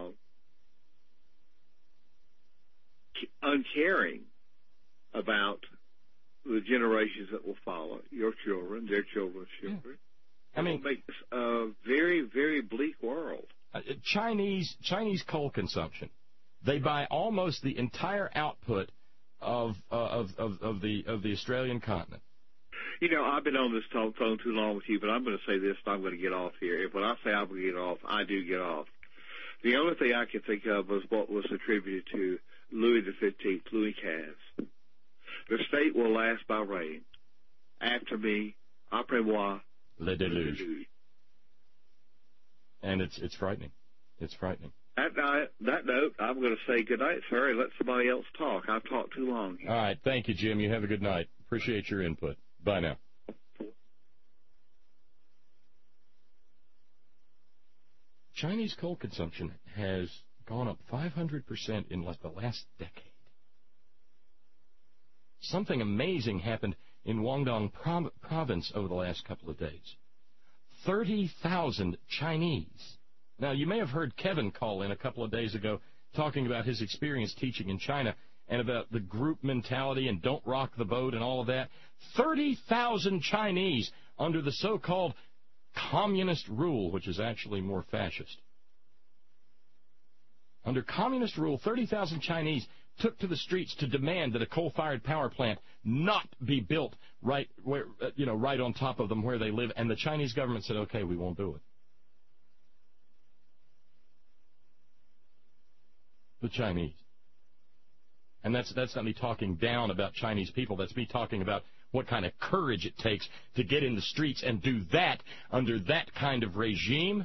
uncaring about the generations that will follow, your children, their children's children. Yeah. I mean, it will make this a very, very bleak world. Chinese coal consumption. They buy almost the entire output of the Australian continent. You know, I've been on this phone too long with you, but I'm going to say this, and I'm going to get off here. When I say I'm going to get off, I do get off. The only thing I can think of was what was attributed to Louis XV, Louis XV. The state will last by rain. After me, après moi, le déluge. And it's frightening. It's frightening. That note, I'm going to say good night, sir, and let somebody else talk. I've talked too long here. All right. Thank you, Jim. You have a good night. Appreciate your input. Bye now. Chinese coal consumption has gone up 500% in the last decade. Something amazing happened in Guangdong province over the last couple of days. 30,000 Chinese. Now, you may have heard Kevin call in a couple of days ago talking about his experience teaching in China and about the group mentality and don't rock the boat and all of that. 30,000 Chinese under the so-called communist rule, which is actually more fascist. Under communist rule, 30,000 Chinese took to the streets to demand that a coal-fired power plant not be built right on top of them where they live, and the Chinese government said, okay, we won't do it. The Chinese. And that's not me talking down about Chinese people. That's me talking about what kind of courage it takes to get in the streets and do that under that kind of regime.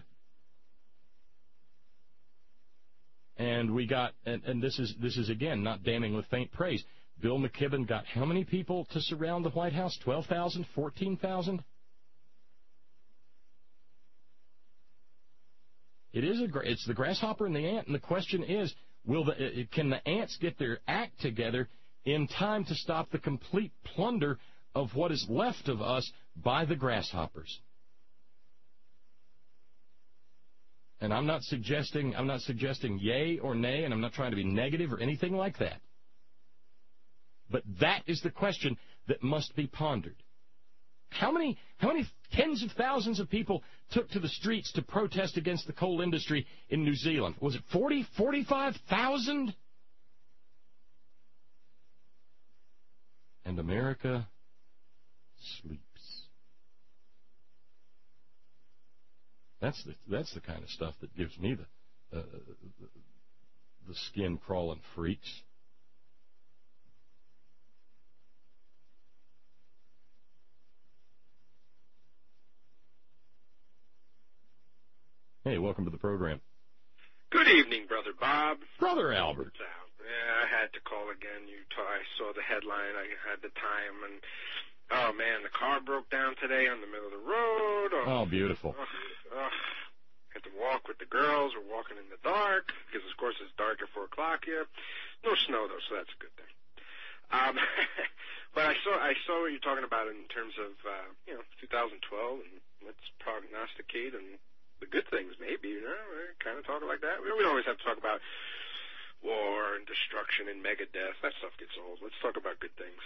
And we got, and this is again not damning with faint praise. Bill McKibben got how many people to surround the White House? 12,000? 14,000? It's the grasshopper and the ant, and the question is, can the ants get their act together in time to stop the complete plunder of what is left of us by the grasshoppers? And I'm not suggesting yay or nay, and I'm not trying to be negative or anything like that. But that is the question that must be pondered. How many tens of thousands of people took to the streets to protest against the coal industry in New Zealand? Was it 45,000? And America sleeps. That's the kind of stuff that gives me the skin crawling freaks. Hey, welcome to the program. Good evening, Brother Bob. Brother Albert. Yeah, I had to call again. I saw the headline. I had the time, and oh man, the car broke down today on the middle of the road. Oh, beautiful. Had to walk with the girls. We're walking in the dark because, of course, it's dark at 4 o'clock here. No snow though, so that's a good thing. But I saw what you're talking about in terms of 2012 and let's prognosticate and the good things, maybe, you know, we're kind of talking like that. We don't always have to talk about war and destruction and megadeth. That stuff gets old. Let's talk about good things.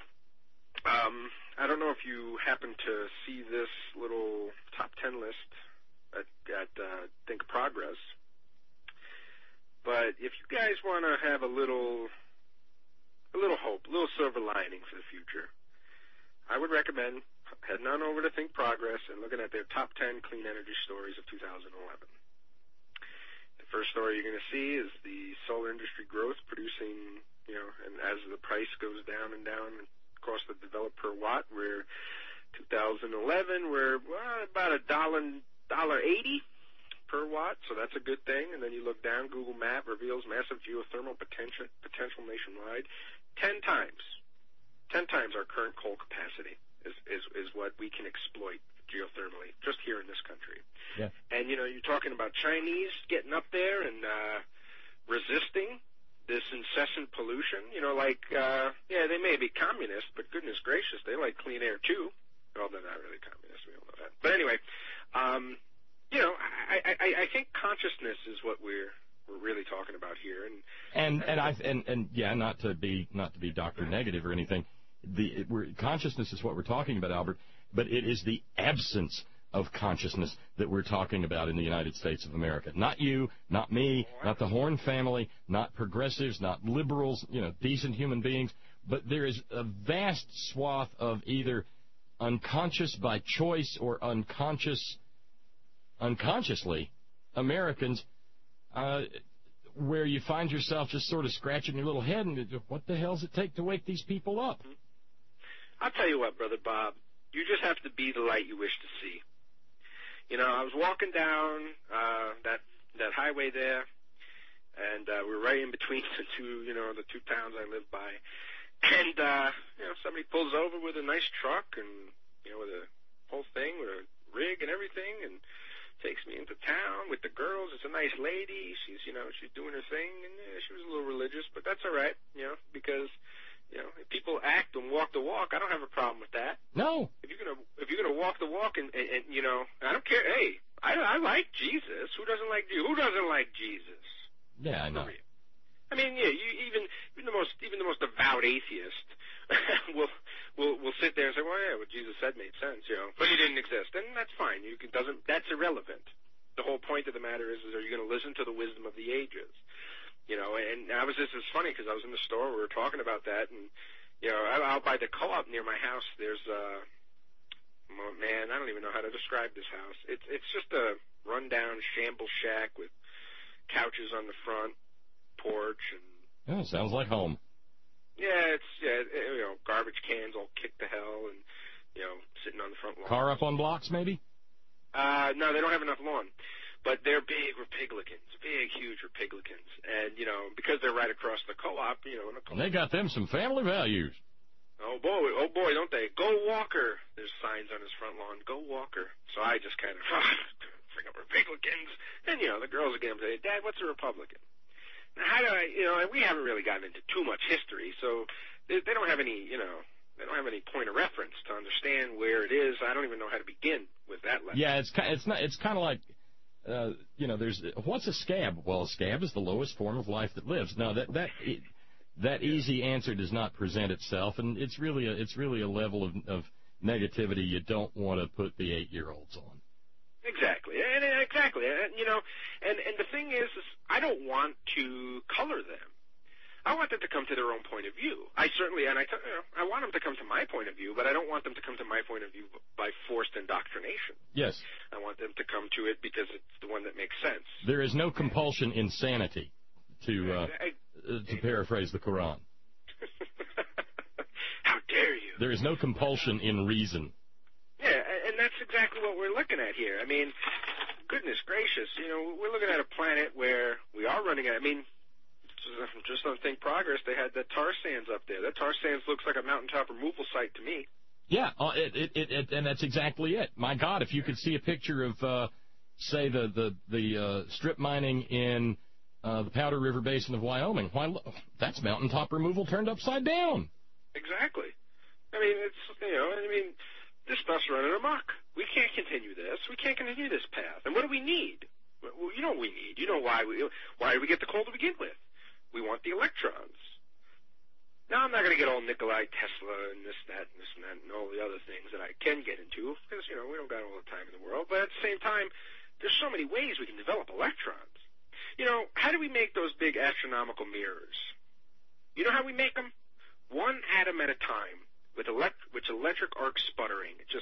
I don't know if you happen to see this little top 10 list at Think Progress, but if you guys want to have a little hope, a little silver lining for the future, I would recommend heading on over to Think Progress and looking at their top 10 clean energy stories of 2011. The first story you're going to see is the solar industry growth producing, you know, and as the price goes down and down, cost of developed per watt, we're 2011, we're about $1.80 per watt, so that's a good thing. And then you look down, Google Map reveals massive geothermal potential nationwide, 10 times our current coal capacity is what we can exploit geothermally just here in this country. Yeah. And, you know, you're talking about Chinese getting up there and resisting this incessant pollution. You know, like, they may be communist, but goodness gracious, they like clean air too. Well, they're not really communist, we all know that. But anyway, you know, I think consciousness is what we're really talking about here. And not to be Dr. Negative or anything, consciousness is what we're talking about, Albert, but it is the absence of consciousness that we're talking about in the United States of America. Not you, not me, not the Horn family, not progressives, not liberals, you know, decent human beings, but there is a vast swath of either unconscious by choice or unconsciously Americans where you find yourself just sort of scratching your little head and what the hell does it take to wake these people up? I'll tell you what, Brother Bob, you just have to be the light you wish to see. You know, I was walking down that highway there, and we're right in between the two towns I live by. And, somebody pulls over with a nice truck and, you know, with a whole thing, with a rig and everything, and takes me into town with the girls. It's a nice lady. She's doing her thing, and she was a little religious, but that's all right, you know, because, you know, if people act and walk the walk, I don't have a problem with that. No. If you're gonna walk the walk and you know, I don't care. Hey, I like Jesus. Who doesn't like Jesus? Who doesn't like Jesus? Yeah, I know. I mean, yeah, even the most devout atheist will sit there and say, well, yeah, what Jesus said made sense, you know, but he didn't exist, and that's fine. That's irrelevant. The whole point of the matter is are you going to listen to the wisdom of the ages? You know, and it's funny because I was in the store, we were talking about that, and, you know, out by the co-op near my house, there's I don't even know how to describe this house. It's just a rundown shamble shack with couches on the front porch and. Yeah, sounds like home. Yeah, you know, garbage cans all kicked to hell, and, you know, sitting on the front lawn. Car up on blocks, maybe? No, they don't have enough lawn. But they're big Republicans, big, huge Republicans. And, you know, because they're right across the co-op, you know. And they got them some family values. Oh, boy, don't they? Go Walker. There's signs on his front lawn, Go Walker. So I just kind of, freaking Republicans. And, you know, the girls again say, Dad, what's a Republican? Now, how do I, you know, we haven't really gotten into too much history, so they don't have any, you know, they don't have any point of reference to understand where it is. I don't even know how to begin with that lesson. Yeah, it's kind of like, you know, what's a scab? Well, a scab is the lowest form of life that lives. No, that easy answer does not present itself, and it's really a level of negativity you don't want to put the 8-year-olds on. Exactly, and you know, and the thing is I don't want to color them. I want them to come to their own point of view. I want them to come to my point of view, but I don't want them to come to my point of view by forced indoctrination. Yes. I want them to come to it because it's the one that makes sense. There is no compulsion in sanity, to paraphrase the Quran. How dare you? There is no compulsion in reason. Yeah, and that's exactly what we're looking at here. I mean, goodness gracious, you know, we're looking at a planet where we are running out. I mean, just on Think Progress, they had the tar sands up there. That tar sands looks like a mountaintop removal site to me. Yeah, and that's exactly it. My God, if you could see a picture of, say, the strip mining in the Powder River Basin of Wyoming, that's mountaintop removal turned upside down. Exactly. I mean, this stuff's running amok. We can't continue this. We can't continue this path. And what do we need? Well, you know what we need. You know why did we get the coal to begin with? We want the electrons. Now, I'm not going to get all Nikola Tesla and this, that, and all the other things that I can get into because, we don't got all the time in the world. But at the same time, there's so many ways we can develop electrons. How do we make those big astronomical mirrors? You know how we make them? One atom at a time with electric arc sputtering. It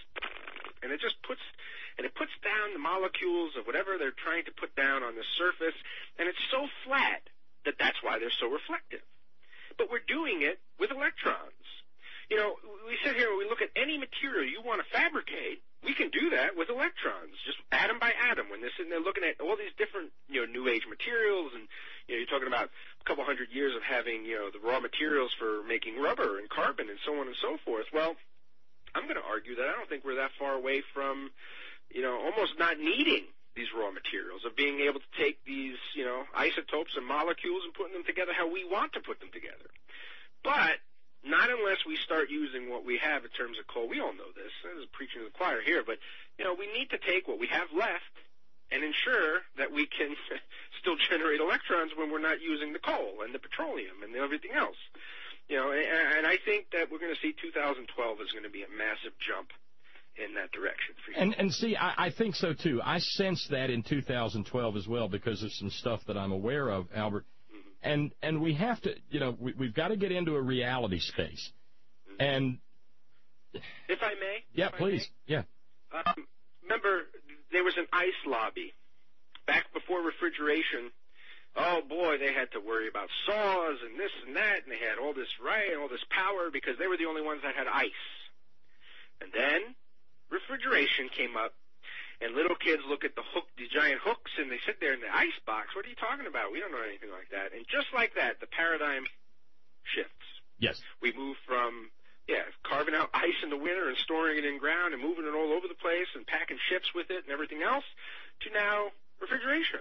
puts down the molecules of whatever they're trying to put down on the surface, and it's so flat that's why they're so reflective. But we're doing it with electrons. We sit here and we look at any material you want to fabricate. We can do that with electrons, just atom by atom. When they're sitting there looking at all these different, new age materials, and you're talking about a couple hundred years of having, the raw materials for making rubber and carbon and so on and so forth. Well, I'm going to argue that I don't think we're that far away from, almost not needing these raw materials, of being able to take these, isotopes and molecules and putting them together how we want to put them together. But not unless we start using what we have in terms of coal. We all know this. This is preaching to the choir here, but, we need to take what we have left and ensure that we can still generate electrons when we're not using the coal and the petroleum and everything else. And I think that we're going to see 2012 is going to be a massive jump in that direction. And see, I think so, too. I sense that in 2012 as well because of some stuff that I'm aware of, Albert. And we have to, we've got to get into a reality space. And if I may? Yeah, please. Yeah. Remember, there was an ice lobby back before refrigeration. Oh, boy, they had to worry about saws and this and that, and they had all this power because they were the only ones that had ice. And then refrigeration came up. And little kids look at the giant hooks, and they sit there in the ice box. What are you talking about? We don't know anything like that. And just like that, the paradigm shifts. Yes. We move from, carving out ice in the winter and storing it in ground and moving it all over the place and packing ships with it and everything else to now refrigeration.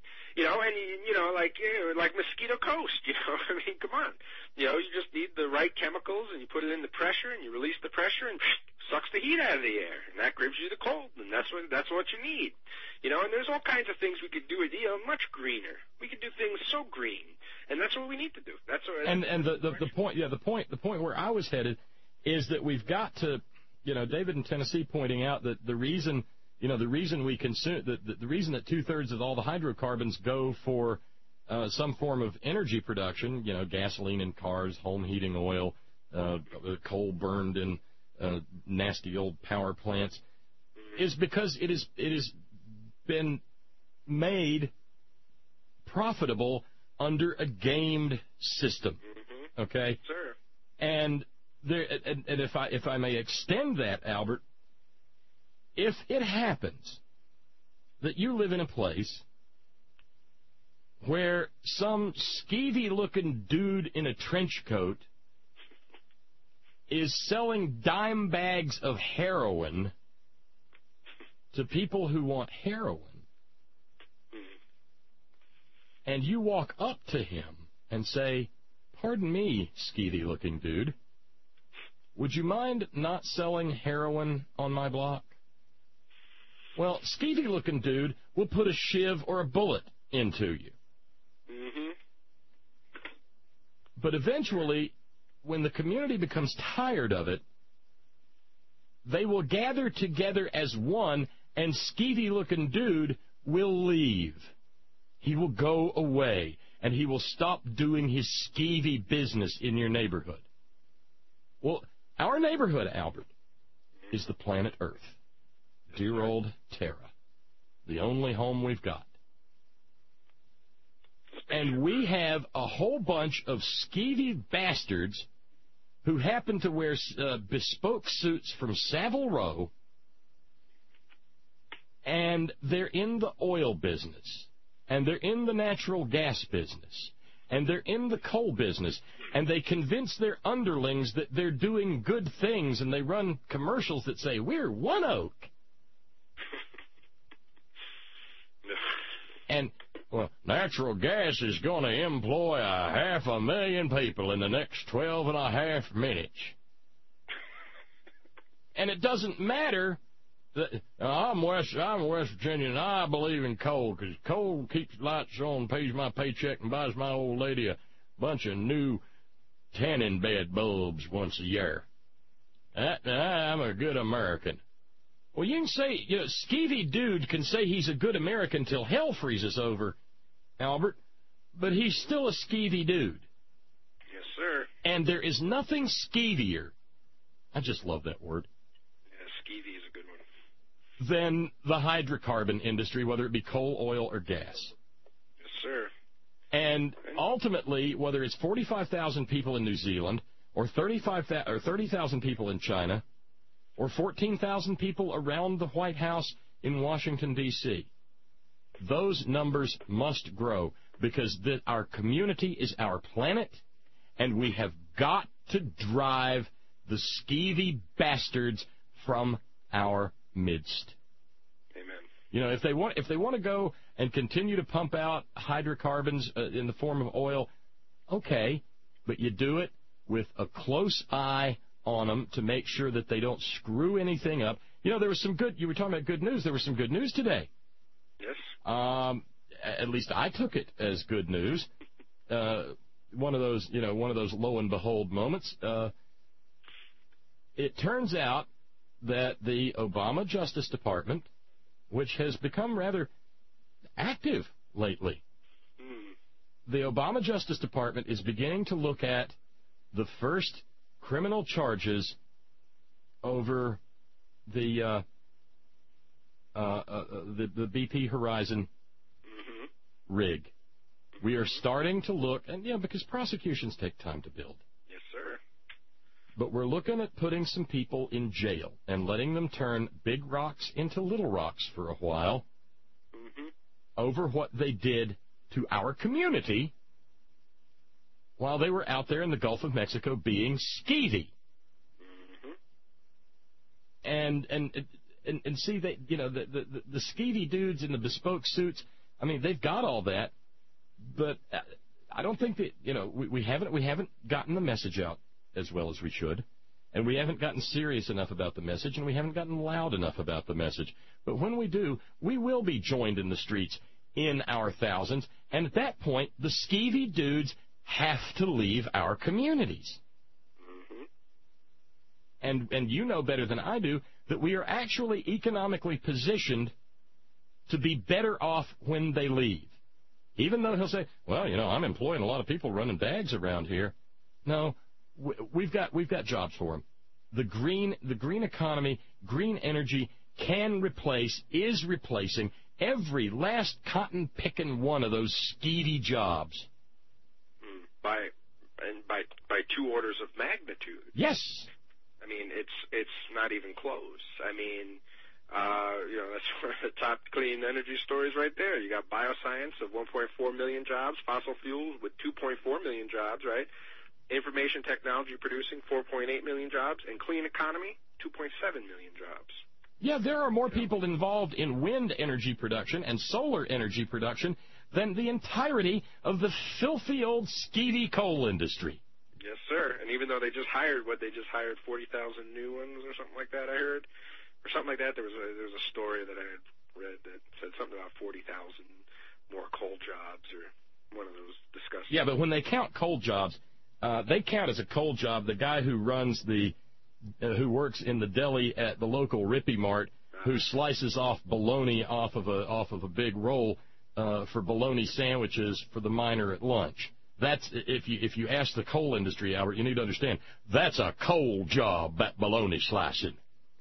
Like Mosquito Coast, I mean, come on. You just need the right chemicals, and you put it in the pressure, and you release the pressure, and sucks the heat out of the air, and that gives you the cold, and that's what you need. And there's all kinds of things we could do much greener. We could do things so green, and that's what we need to do. That's what. And the point where I was headed is that we've got to, David in Tennessee pointing out that the reason we consume the reason that 2/3 of all the hydrocarbons go for some form of energy production, gasoline in cars, home heating oil, coal burned in nasty old power plants, is because it has been made profitable under a gamed system. Okay? Sure. And if I may extend that, Albert, if it happens that you live in a place where some skeevy-looking dude in a trench coat is selling dime bags of heroin to people who want heroin, and you walk up to him and say, "Pardon me, skeevy-looking dude, would you mind not selling heroin on my block?" Well, skeevy-looking dude will put a shiv or a bullet into you. But eventually, when the community becomes tired of it, they will gather together as one, and skeevy-looking dude will leave. He will go away, and he will stop doing his skeevy business in your neighborhood. Well, our neighborhood, Albert, is the planet Earth. Dear old Terra, the only home we've got. And we have a whole bunch of skeevy bastards who happen to wear bespoke suits from Savile Row, and they're in the oil business, and they're in the natural gas business, and they're in the coal business, and they convince their underlings that they're doing good things, and they run commercials that say, "We're One Oak." And, well, natural gas is going to employ 500,000 people in the next 12.5 minutes. And it doesn't matter I'm West Virginia, and I believe in coal, because coal keeps lights on, pays my paycheck, and buys my old lady a bunch of new tanning bed bulbs once a year. I'm a good American. Well, you can say, skeevy dude can say he's a good American till hell freezes over, Albert, but he's still a skeevy dude. Yes, sir. And there is nothing skeevier, I just love that word, skeevy is a good one, than the hydrocarbon industry, whether it be coal, oil, or gas. Yes, sir. And ultimately, whether it's 45,000 people in New Zealand, or 30,000 people in China, or 14,000 people around the White House in Washington, D.C., those numbers must grow, because our community is our planet, and we have got to drive the skeevy bastards from our midst. Amen. If they want to go and continue to pump out hydrocarbons in the form of oil, okay, but you do it with a close eye on them to make sure that they don't screw anything up. There was some good. You were talking about good news. There was some good news today. Yes. At least I took it as good news. One of those lo and behold moments. It turns out that the Obama Justice Department, which has become rather active lately, the Obama Justice Department is beginning to look at the first criminal charges over the BP Horizon rig. We are starting to look, and because prosecutions take time to build. Yes, sir. But we're looking at putting some people in jail and letting them turn big rocks into little rocks for a while over what they did to our community while they were out there in the Gulf of Mexico being skeevy. And see, they, the skeevy dudes in the bespoke suits, I mean, they've got all that, but I don't think that, we haven't gotten the message out as well as we should, and we haven't gotten serious enough about the message, and we haven't gotten loud enough about the message. But when we do, we will be joined in the streets in our thousands, and at that point, the skeevy dudes have to leave our communities. And you know better than I do that we are actually economically positioned to be better off when they leave. Even though he'll say, well, I'm employing a lot of people running bags around here. No, we've got jobs for them. The green economy, green energy is replacing every last cotton-picking one of those skeevy jobs. By two orders of magnitude. Yes. I mean, it's not even close. I mean, that's one of the top clean energy stories right there. You got bioscience of 1.4 million jobs, fossil fuels with 2.4 million jobs, right? Information technology producing 4.8 million jobs, and clean economy, 2.7 million jobs. Yeah, there are more people involved in wind energy production and solar energy production than the entirety of the filthy old skeevy coal industry. Yes, sir. And even though they just hired 40,000 new ones or something like that, I heard, or something like that. There was a story that I had read that said something about 40,000 more coal jobs, or one of those disgusting. Yeah, but when they count coal jobs, they count as a coal job the guy who runs who works in the deli at the local Rippy Mart, who slices off bologna off of a big roll for bologna sandwiches for the miner at lunch. That's if you ask the coal industry, Albert, you need to understand that's a coal job, that bologna slicing.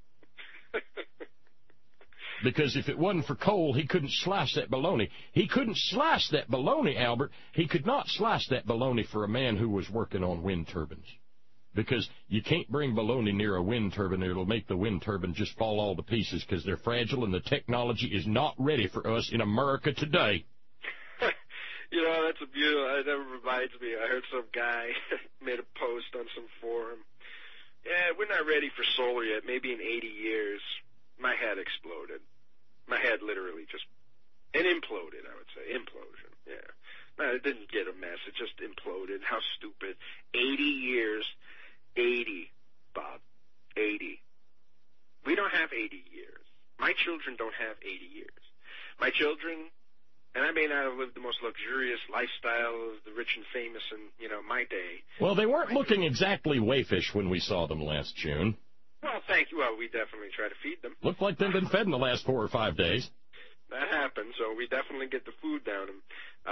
Because if it wasn't for coal, he couldn't slice that bologna. He couldn't slice that bologna, Albert. He could not slice that bologna for a man who was working on wind turbines. Because you can't bring bologna near a wind turbine. It'll make the wind turbine just fall all to pieces because they're fragile and the technology is not ready for us in America today. That's a beautiful. That reminds me. I heard some guy made a post on some forum. Yeah, we're not ready for solar yet. Maybe in 80 years. My head exploded. My head literally just imploded. I would say implosion. Yeah. No, it didn't get a mess. It just imploded. How stupid. 80 years. 80, Bob. 80. We don't have 80 years. My children don't have 80 years. My children, and I may not have lived the most luxurious lifestyle of the rich and famous in, my day. Well, they weren't looking exactly wayfish when we saw them last June. Well, thank you. Well, we definitely try to feed them. Looked like they've been fed in the last 4 or 5 days. That happens, so we definitely get the food down them.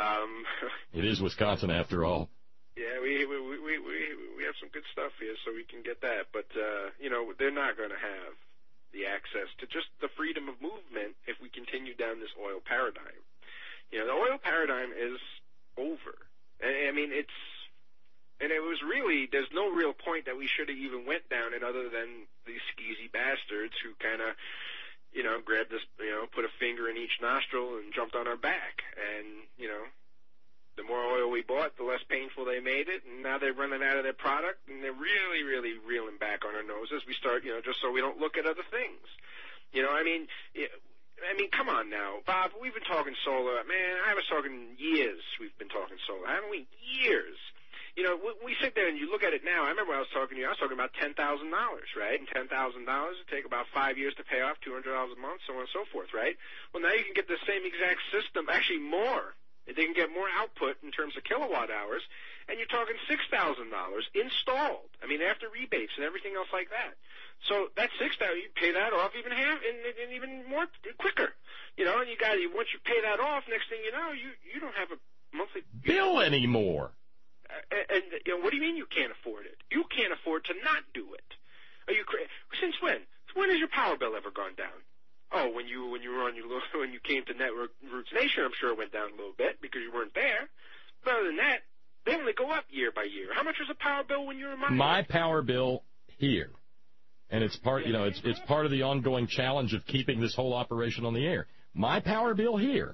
It is Wisconsin, after all. Yeah, we have some good stuff here, so we can get that. But they're not going to have the access to just the freedom of movement if we continue down this oil paradigm. The oil paradigm is over. I mean, it was really, there's no real point that we should have even went down it other than these skeezy bastards who kind of, grabbed us, put a finger in each nostril and jumped on our back. And, the more oil we bought, the less painful they made it. And now they're running out of their product, and they're really, really reeling back on our noses. We start, just so we don't look at other things. I mean, come on now. Bob, we've been talking solar. Man, I was talking years we've been talking solar, haven't we? Years. We sit there and you look at it now. I remember when I was talking to you, I was talking about $10,000, right? And $10,000 would take about 5 years to pay off, $200 a month, so on and so forth, right? Well, now you can get the same exact system, actually more. They can get more output in terms of kilowatt hours, and you're talking $6,000 installed. I mean, after rebates and everything else like that. So that $6,000, you pay that off even half and even more quicker. And once you pay that off, next thing you know, you don't have a monthly bill anymore. And what do you mean you can't afford it? You can't afford to not do it. Are you since when? When has your power bill ever gone down? Oh, when you came to Network Roots Nation, I'm sure it went down a little bit because you weren't there. But other than that, they only go up year by year. How much was a power bill when you were in my power bill here? And it's part, it's part of the ongoing challenge of keeping this whole operation on the air. My power bill here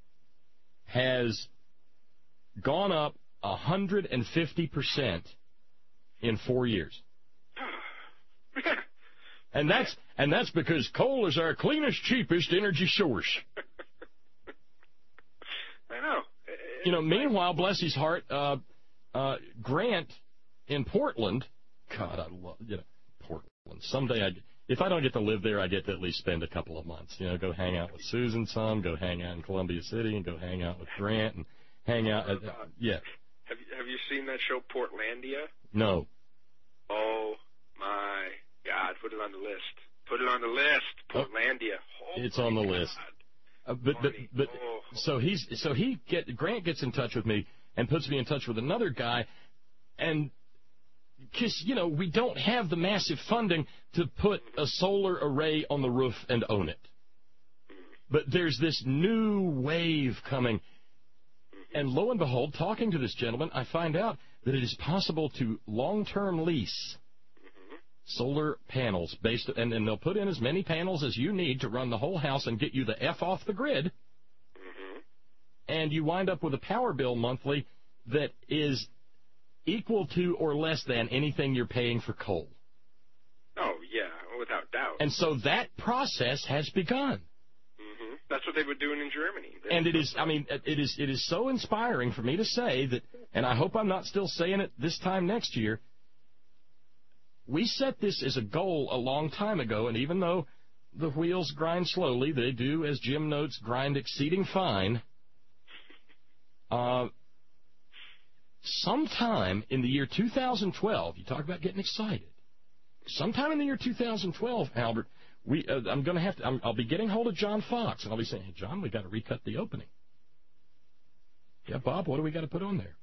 has gone up 150% in 4 years. And that's because coal is our cleanest, cheapest energy source. I know. Meanwhile, bless his heart, Grant in Portland, God, I love, Portland. Someday, if I don't get to live there, I get to at least spend a couple of months. Go hang out with Susan some, go hang out in Columbia City, and go hang out with Grant, and hang out. Yeah. Have you seen that show Portlandia? No. Oh my God! Put it on the list. Put it on the list. Portlandia. Oh, it's on the list. Grant gets in touch with me and puts me in touch with another guy, and because we don't have the massive funding to put a solar array on the roof and own it. But there's this new wave coming. And lo and behold, talking to this gentleman, I find out that it is possible to long-term lease solar panels and they'll put in as many panels as you need to run the whole house and get you the F off the grid. And you wind up with a power bill monthly that is equal to or less than anything you're paying for coal. Oh, yeah, without doubt. And so that process has begun. That's what they were doing in Germany. And it is so inspiring for me to say that, and I hope I'm not still saying it this time next year, we set this as a goal a long time ago, and even though the wheels grind slowly, they do, as Jim notes, grind exceeding fine. Sometime in the year 2012, you talk about getting excited. Sometime in the year 2012, Albert, I'll be getting hold of John Fox, and I'll be saying, hey, John, we got to recut the opening. Yeah, Bob, what do we got to put on there?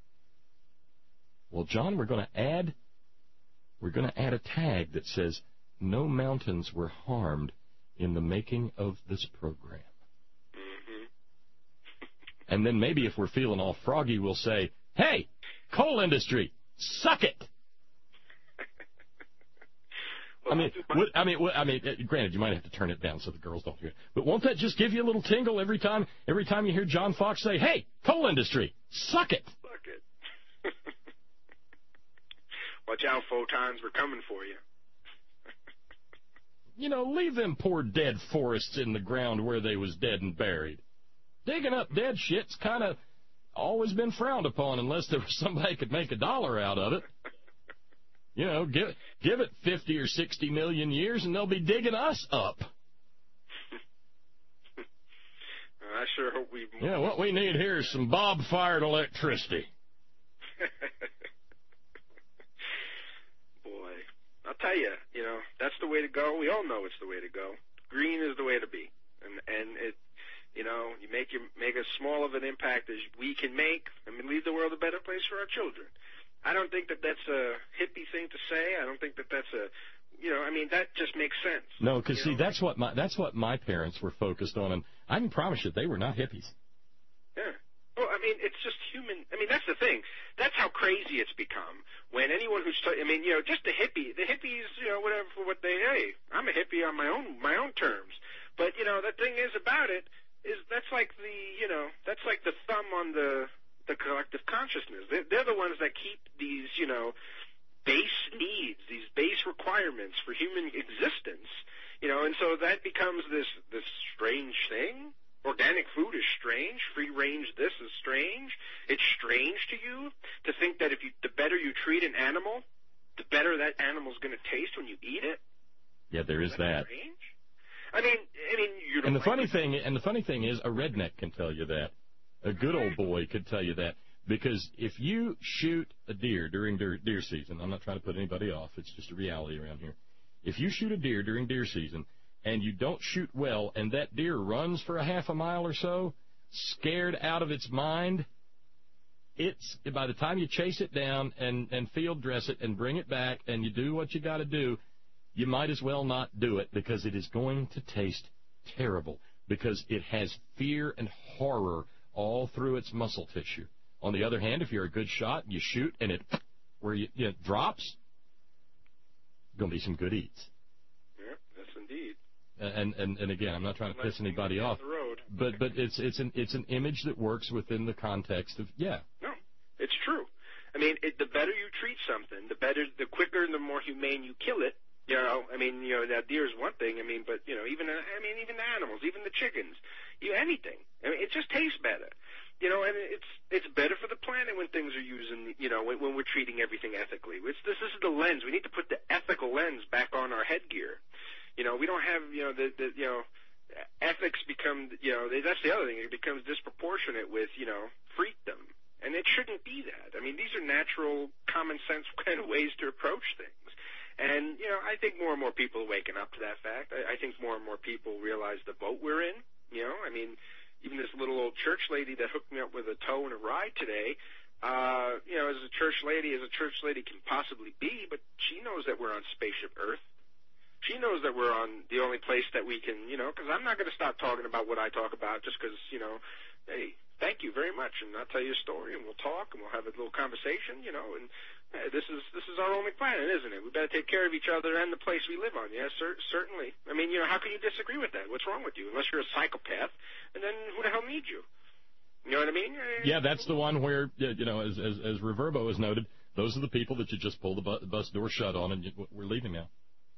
Well, John, we're going to add a tag that says, no mountains were harmed in the making of this program. And then maybe if we're feeling all froggy, we'll say, hey, coal industry, suck it. Granted, you might have to turn it down so the girls don't hear it. But won't that just give you a little tingle every time you hear John Fox say, hey, coal industry, suck it. Suck it. Watch out, photons, we're coming for you. Leave them poor dead forests in the ground where they was dead and buried. Digging up dead shit's kind of always been frowned upon unless there was somebody could make $1 out of it. Give it 50 or 60 million years and they'll be digging us up. I sure hope we've moved. Yeah, what we need here is some Bob-fired electricity. Boy, I'll tell you, that's the way to go. We all know it's the way to go. Green is the way to be, and it, you make as small of an impact as we can make, and leave the world a better place for our children. I don't think that that's a hippie thing to say. I don't think that that's a, that just makes sense. No, because see, that's what my parents were focused on, and I can promise you they were not hippies. Yeah. Well, it's just human. That's the thing. That's how crazy it's become. When anyone who's, just the hippies, whatever for what they, hey, I'm a hippie on my own terms. But the thing is about it is that's like the thumb on the collective consciousness. They're the ones that keep these, base needs, these base requirements for human existence, and so that becomes this strange thing. Organic food is strange. Free range this is strange. It's strange to you to think that the better you treat an animal, the better that animal's going to taste when you eat it. Yeah, there is that. Strange? You don't. And the funny thing is, a redneck can tell you that. A good old boy could tell you that. Because if you shoot a deer during deer season, I'm not trying to put anybody off, it's just a reality around here. If you shoot a deer during deer season and you don't shoot well and that deer runs for a half a mile or so, scared out of its mind, by the time you chase it down and field dress it and bring it back and you do what you got to do, you might as well not do it because it is going to taste terrible because it has fear and horror all through its muscle tissue. On the other hand, if you're a good shot, you shoot and it drops, going to be some good eats. Yeah, yes, indeed. And again, I'm not trying to piss anybody off, but it's an image that works within the context of No, it's true. The better you treat something, the quicker and the more humane you kill it. That deer is one thing. But even the animals, even the chickens, anything. It just tastes better. And it's better for the planet when things are using, when we're treating everything ethically. This is the lens. We need to put the ethical lens back on our headgear. We don't have, ethics become, that's the other thing. It becomes disproportionate with, freedom. And it shouldn't be that. These are natural, common sense kind of ways to approach things. And, I think more and more people are waking up to that fact. I think more and more people realize the boat we're in. Even this little old church lady that hooked me up with a tow and a ride today, as a church lady can possibly be, but she knows that we're on Spaceship Earth. She knows that we're on the only place that we can, because I'm not going to stop talking about what I talk about just because, hey, thank you very much, and I'll tell you a story, and we'll talk, and we'll have a little conversation, and hey, this is our only planet, isn't it? We better take care of each other and the place we live on. Yes, certainly. How can you disagree with that? What's wrong with you? Unless you're a psychopath, and then who the hell needs you? You know what I mean? Yeah, that's the one where, as Reverbo has noted, those are the people that you just pull the bus door shut on, and we're leaving now.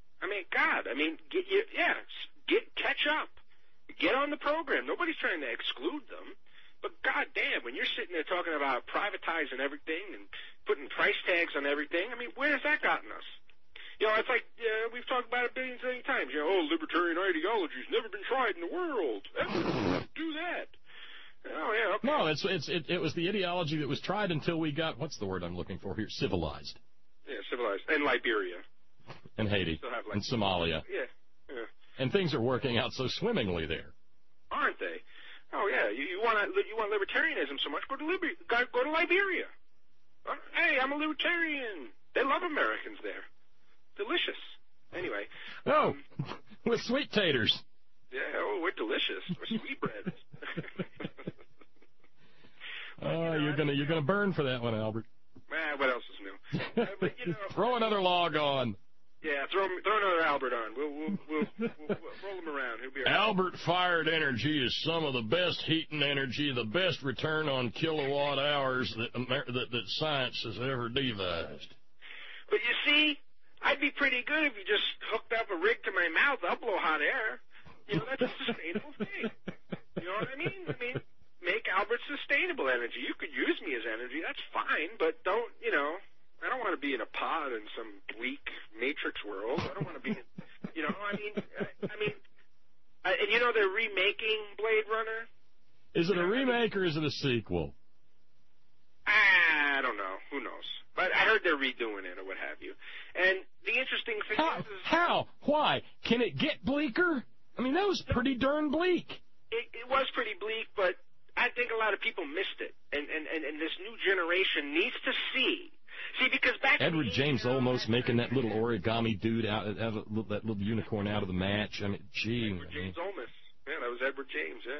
Catch up. Get on the program. Nobody's trying to exclude them. But goddamn, when you're sitting there talking about privatizing everything and putting price tags on everything, where has that gotten us? It's like we've talked about it billions of times. Libertarian ideology's never been tried in the world. Do that. Oh yeah. Okay. No, it was the ideology that was tried until we got what's the word I'm looking for here? Civilized. Yeah, civilized. And Liberia. And Haiti. And Somalia. Yeah. And things are working out so swimmingly there. Aren't they? Oh yeah, you want libertarianism so much? Go to Liberia. Hey, I'm a libertarian. They love Americans there. Delicious. Anyway. Oh, with sweet taters. Yeah, we're delicious. We're sweet bread. You're gonna burn for that one, Albert. What else is new? But, throw another log on. Yeah, throw another Albert on. We'll roll him around. He'll be all right. Albert-fired energy is some of the best heating energy, the best return on kilowatt hours that science has ever devised. But you see, I'd be pretty good if you just hooked up a rig to my mouth. I'll blow hot air. That's a sustainable thing. You know what I mean? Make Albert sustainable energy. You could use me as energy. That's fine, but don't, I don't want to be in a pod in some bleak Matrix world. I don't want to be, and they're remaking Blade Runner. Is it a remake or is it a sequel? I don't know. Who knows? But I heard they're redoing it or what have you. And the interesting thing is... How? Why? Can it get bleaker? I mean, that was pretty darn bleak. It was pretty bleak, but I think a lot of people missed it. And this new generation needs to see. See, because back Edward James Olmos making that little origami dude out of that little unicorn out of the match. I mean, gee. Edward James Olmos. Yeah, that was Edward James, yeah.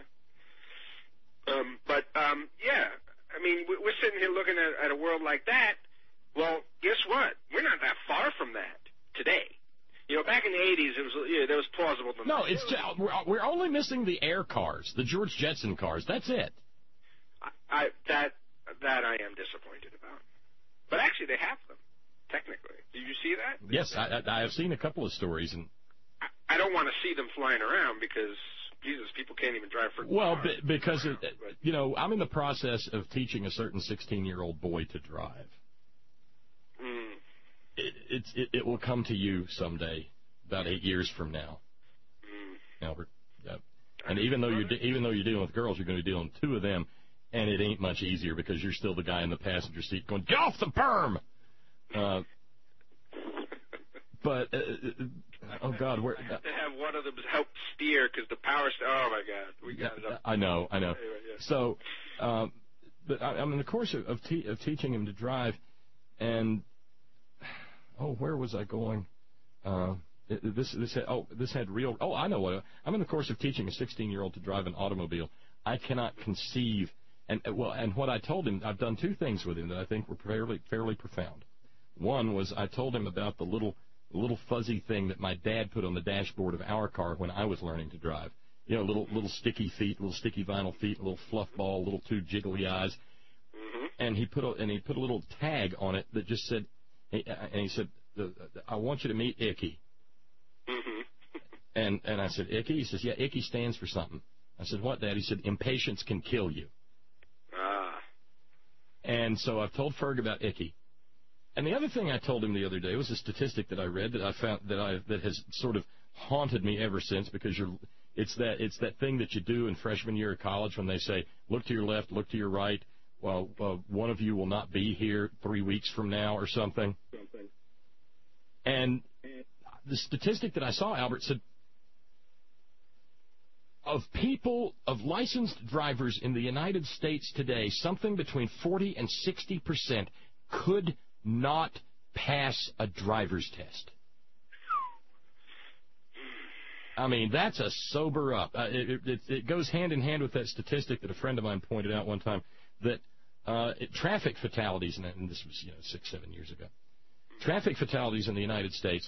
Yeah. I mean, we're sitting here looking at a world like that. Well, guess what? We're not that far from that today. You know, back in the 80s, there was plausible. No, it's just, we're only missing the air cars, the George Jetson cars. That's it. That I am disappointed about. But actually, they have them, technically. Did you see that? Yes, I have seen a couple of stories, and I don't want to see them flying around because, Jesus, people can't even drive for. Well, because you know, I'm in the process of teaching a certain 16-year-old boy to drive. It will come to you someday, about 8 years from now, Albert. Yep. And even though you're dealing with girls, you're going to be dealing with two of them, and it ain't much easier because you're still the guy in the passenger seat going, "Get off the berm!" But oh God, where? I have to have one of them help steer because the power. Oh my God, we got it up. I know. Anyway, yeah. So, but I'm in the course of teaching him to drive, and. Oh, where was I going? This had real. Oh, I know what. I'm in the course of teaching a 16-year-old to drive an automobile. I cannot conceive. And what I told him, I've done two things with him that I think were fairly profound. One was I told him about the little fuzzy thing that my dad put on the dashboard of our car when I was learning to drive. You know, little sticky feet, little sticky vinyl feet, a little fluff ball, little two jiggly eyes. Mm-hmm. And he put a little tag on it that just said. And he said, "I want you to meet Icky." Mm-hmm. And I said, "Icky?" He says, "Yeah, Icky stands for something." I said, "What, Dad?" He said, "Impatience can kill you." Ah. And so I've told Ferg about Icky. And the other thing I told him the other day was a statistic that I read that I found that has sort of haunted me ever since because it's that thing that you do in freshman year of college when they say, "Look to your left, look to your right." Well, one of you will not be here 3 weeks from now or something. And the statistic that I saw, Albert, said of licensed drivers in the United States today, something between 40 and 60% could not pass a driver's test. I mean, that's a sober up. It goes hand in hand with that statistic that a friend of mine pointed out one time that traffic fatalities, and this was 6-7 years ago, traffic fatalities in the United States,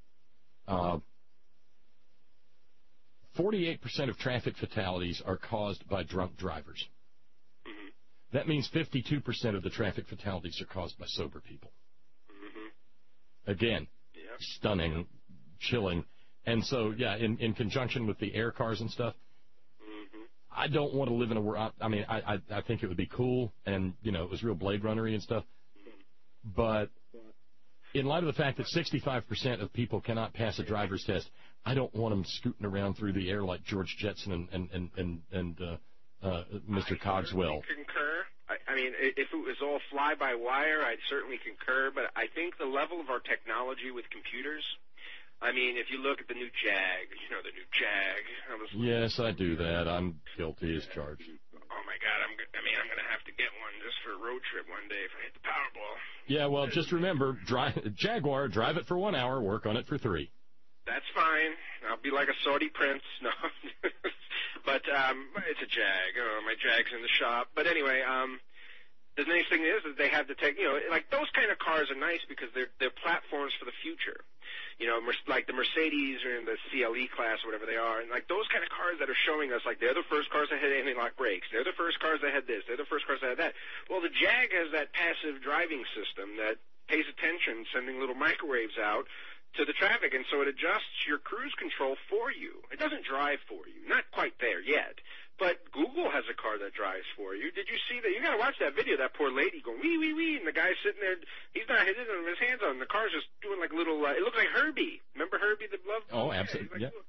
48% of traffic fatalities are caused by drunk drivers. Mm-hmm. That means 52% of the traffic fatalities are caused by sober people. Mm-hmm. Again, stunning, chilling. And so, yeah, in conjunction with the air cars and stuff, I don't want to live in a world. I mean, I think it would be cool, and it was real Blade Runner-y and stuff. But in light of the fact that 65% of people cannot pass a driver's test, I don't want them scooting around through the air like George Jetson and Mr. Cogswell. I concur. I mean, if it was all fly-by-wire, I'd certainly concur. But I think the level of our technology with computers. I mean, if you look at the new Jag, the new Jag. Yes, I do that. I'm guilty as charged. Oh my God, I'm going to have to get one just for a road trip one day if I hit the Powerball. Yeah, well, just remember, Jaguar, drive it for 1 hour, work on it for 3. That's fine. I'll be like a Saudi prince. No, but it's a Jag. My Jag's in the shop. But anyway, the nice thing is that they have the tech. Like those kind of cars are nice because they're platforms for the future. Like the Mercedes or in the CLE class or whatever they are, and like those kind of cars that are showing us, like they're the first cars that had anti-lock brakes, they're the first cars that had this, they're the first cars that had that. Well, the Jag has that passive driving system that pays attention, sending little microwaves out to the traffic, and so it adjusts your cruise control for you. It doesn't drive for you. Not quite there yet. But Google has a car that drives for you. Did you see that? You got to watch that video. That poor lady going wee wee wee, and the guy's sitting there. He's not hitting his hands on. The car's just doing like little. It looks like Herbie. Remember Herbie the Love? Oh, absolutely. Yeah.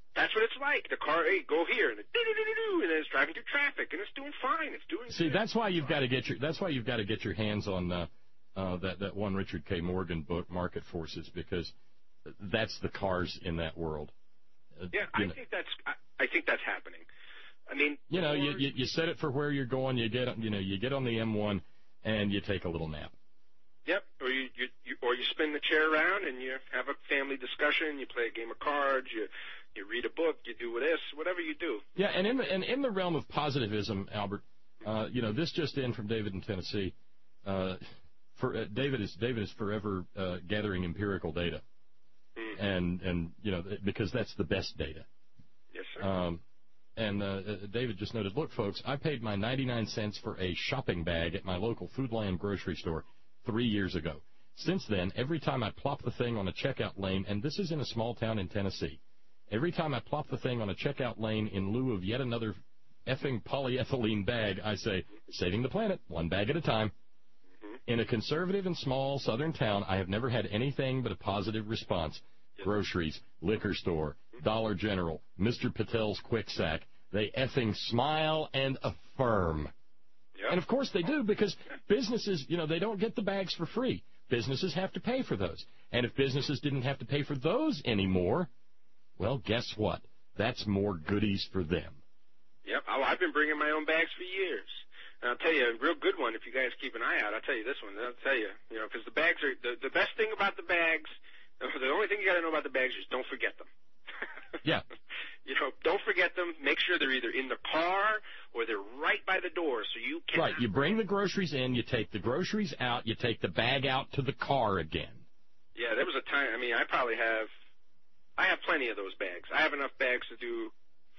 That's what it's like. The car, hey, go here, and and then it's driving through traffic, and it's doing fine. It's doing. See, that's why you've got to get your hands on that one Richard K. Morgan book, Market Forces, because that's the cars in that world. Yeah, I think that's happening. I mean, you set it for where you're going. You get on the M1 and you take a little nap. Yep, or you spin the chair around and you have a family discussion. You play a game of cards. You read a book. You do this, whatever you do. Yeah, and in the realm of positivism, Albert, this just in from David in Tennessee. David is forever gathering empirical data, and because that's the best data. Yes, sir. David just noted, look, folks, I paid my 99 cents for a shopping bag at my local Foodland grocery store 3 years ago. Since then, every time I plop the thing on a checkout lane, and this is in a small town in Tennessee, every time I plop the thing on a checkout lane in lieu of yet another effing polyethylene bag, I say, saving the planet, one bag at a time. In a conservative and small southern town, I have never had anything but a positive response. Groceries, liquor store, Dollar General, Mr. Patel's Quick Sack, they effing smile and affirm. Yep. And of course they do, because businesses, they don't get the bags for free. Businesses have to pay for those. And if businesses didn't have to pay for those anymore, well, guess what? That's more goodies for them. Yep, I've been bringing my own bags for years. And I'll tell you, a real good one, if you guys keep an eye out, I'll tell you this one. I'll tell you, because the bags are, the best thing about the bags, the only thing you got to know about the bags is don't forget them. Yeah. Don't forget them. Make sure they're either in the car or they're right by the door so you can. Right, you bring the groceries in, you take the groceries out, you take the bag out to the car again. Yeah, there was a time, I have plenty of those bags. I have enough bags to do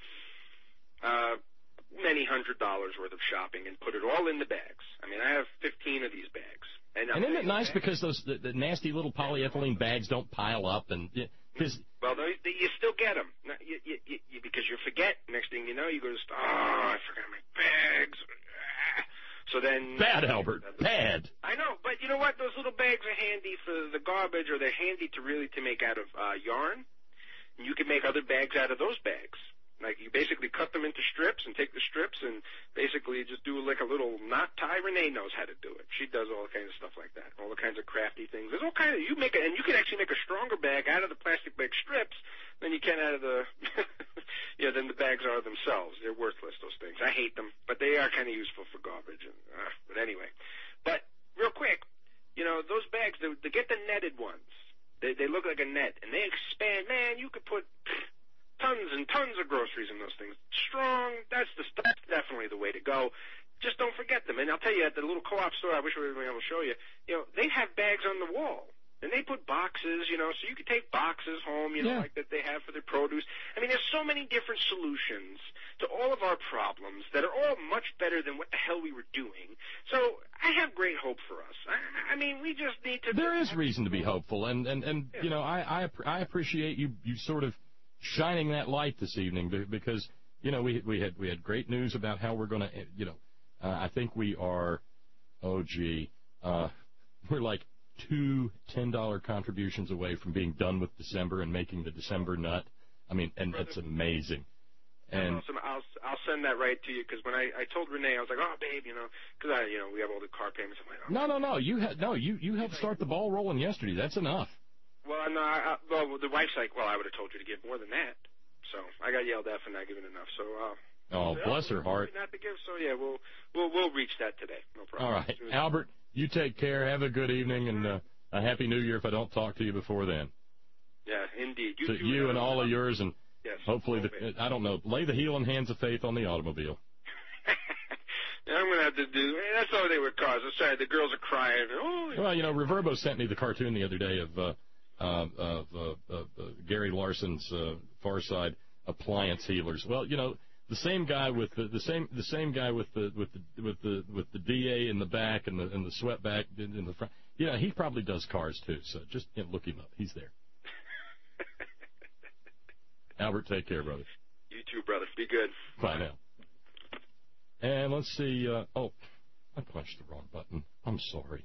many $100s worth of shopping and put it all in the bags. I have 15 of these bags. And isn't it nice because the nasty little polyethylene bags don't pile up and well, you still get them because you forget. Next thing you know, you go to I forgot my bags. So then bad, Albert, bad. I know, but you know what? Those little bags are handy for the garbage, or they're handy to make out of yarn. And you can make other bags out of those bags. Like, you basically cut them into strips and take the strips and basically just do like a little knot tie. Renee knows how to do it. She does all kinds of stuff like that, all the kinds of crafty things. There's all kinds of, and you can actually make a stronger bag out of the plastic bag strips than you can out of the, than the bags are themselves. They're worthless, those things. I hate them, but they are kind of useful for garbage. But anyway, real quick, those bags, they get the netted ones. They look like a net, and they expand. Man, you could put tons and tons of groceries in those things. Strong, that's definitely the way to go. Just don't forget them. And I'll tell you, at the little co-op store, I wish we were able to show you, they have bags on the wall. And they put boxes, so you could take boxes home, like that they have for their produce. There's so many different solutions to all of our problems that are all much better than what the hell we were doing. So I have great hope for us. We just need to... There is reason to be hopeful, and I appreciate you sort of shining that light this evening, because we had great news about how we're going to I think we are we're like 2 $10 contributions away from being done with December and making the December nut. And it's amazing. And awesome. I'll send that right to you, because when I told Renee, I was like, oh babe, because we have all the car payments. I'm like, oh. No, you helped start the ball rolling yesterday. That's enough. Well, no, the wife's like, well, I would have told you to give more than that. So I got yelled at for not giving enough. So bless her heart. Not to give. So yeah, we'll reach that today. No problem. All right, Albert, you take care. Have a good evening, and a happy New Year if I don't talk to you before then. Yeah, indeed. You and all of yours, and yes, hopefully I don't know, lay the healing hands of faith on the automobile. I'm going to have to do... That's all they were cars. I'm sorry, the girls are crying. Oh, well, Reverbo sent me the cartoon the other day of Gary Larson's Far Side appliance healers. Well, the same guy with the same guy with the DA in the back and the sweat back in the front. He probably does cars too. So just look him up. He's there. Albert, take care, brother. You too, brother. Be good. Bye now. And let's see. I punched the wrong button. I'm sorry.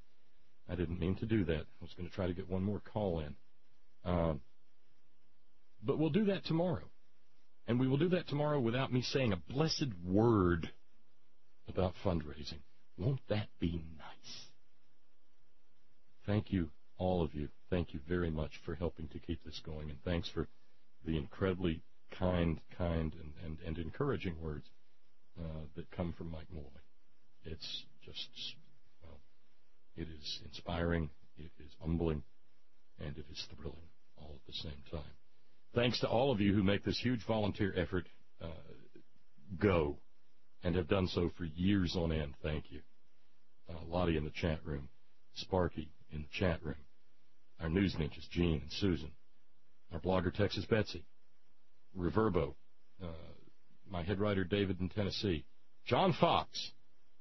I didn't mean to do that. I was going to try to get one more call in. But we'll do that tomorrow. And we will do that tomorrow without me saying a blessed word about fundraising. Won't that be nice? Thank you, all of you. Thank you very much for helping to keep this going. And thanks for the incredibly kind and encouraging words that come from Mike Morley. It's just, well, it is inspiring, it is humbling, and it is thrilling all at the same time. Thanks to all of you who make this huge volunteer effort go and have done so for years on end. Thank you. Lottie in the chat room, Sparky in the chat room, our news ninjas, Gene and Susan, our blogger, Texas Betsy, Reverbo, my head writer, David in Tennessee, John Fox,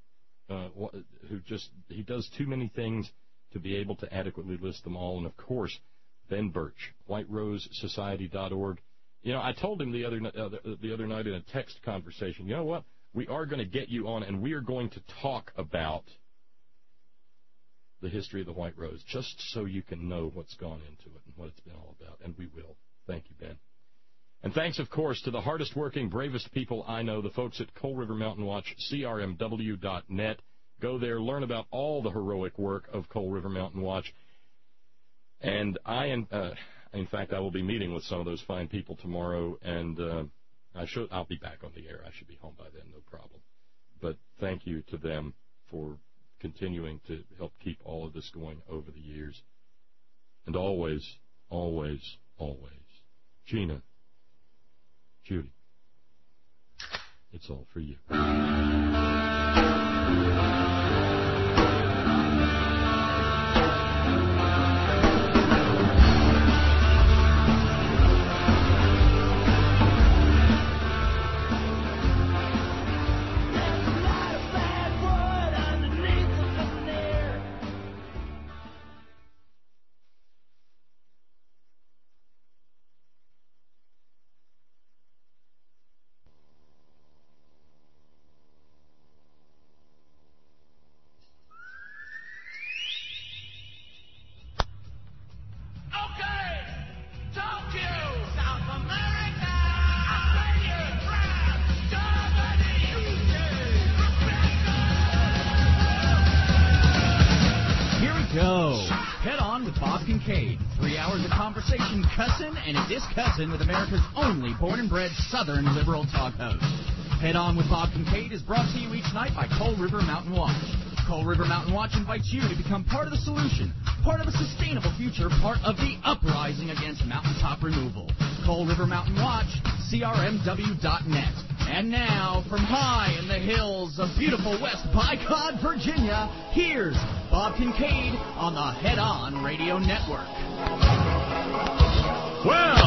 he does too many things to be able to adequately list them all, and of course, Ben Birch, WhiteRoseSociety.org. You know, I told him the other night in a text conversation, you know what, we are going to get you on, and we are going to talk about the history of the White Rose, just so you can know what's gone into it and what it's been all about, and we will. Thank you, Ben. And thanks, of course, to the hardest-working, bravest people I know, the folks at Coal River Mountain Watch, CRMW.net. Go there, learn about all the heroic work of Coal River Mountain Watch. And in fact, I will be meeting with some of those fine people tomorrow, and I'll be back on the air. I should be home by then, no problem. But thank you to them for continuing to help keep all of this going over the years. And always, always, always, Gina, Judy, it's all for you. With America's only born and bred Southern liberal talk host. Head On with Bob Kincaid is brought to you each night by Coal River Mountain Watch. Coal River Mountain Watch invites you to become part of the solution, part of a sustainable future, part of the uprising against mountaintop removal. Coal River Mountain Watch, CRMW.net. And now, from high in the hills of beautiful West Bicod, Virginia, here's Bob Kincaid on the Head On Radio Network. Well,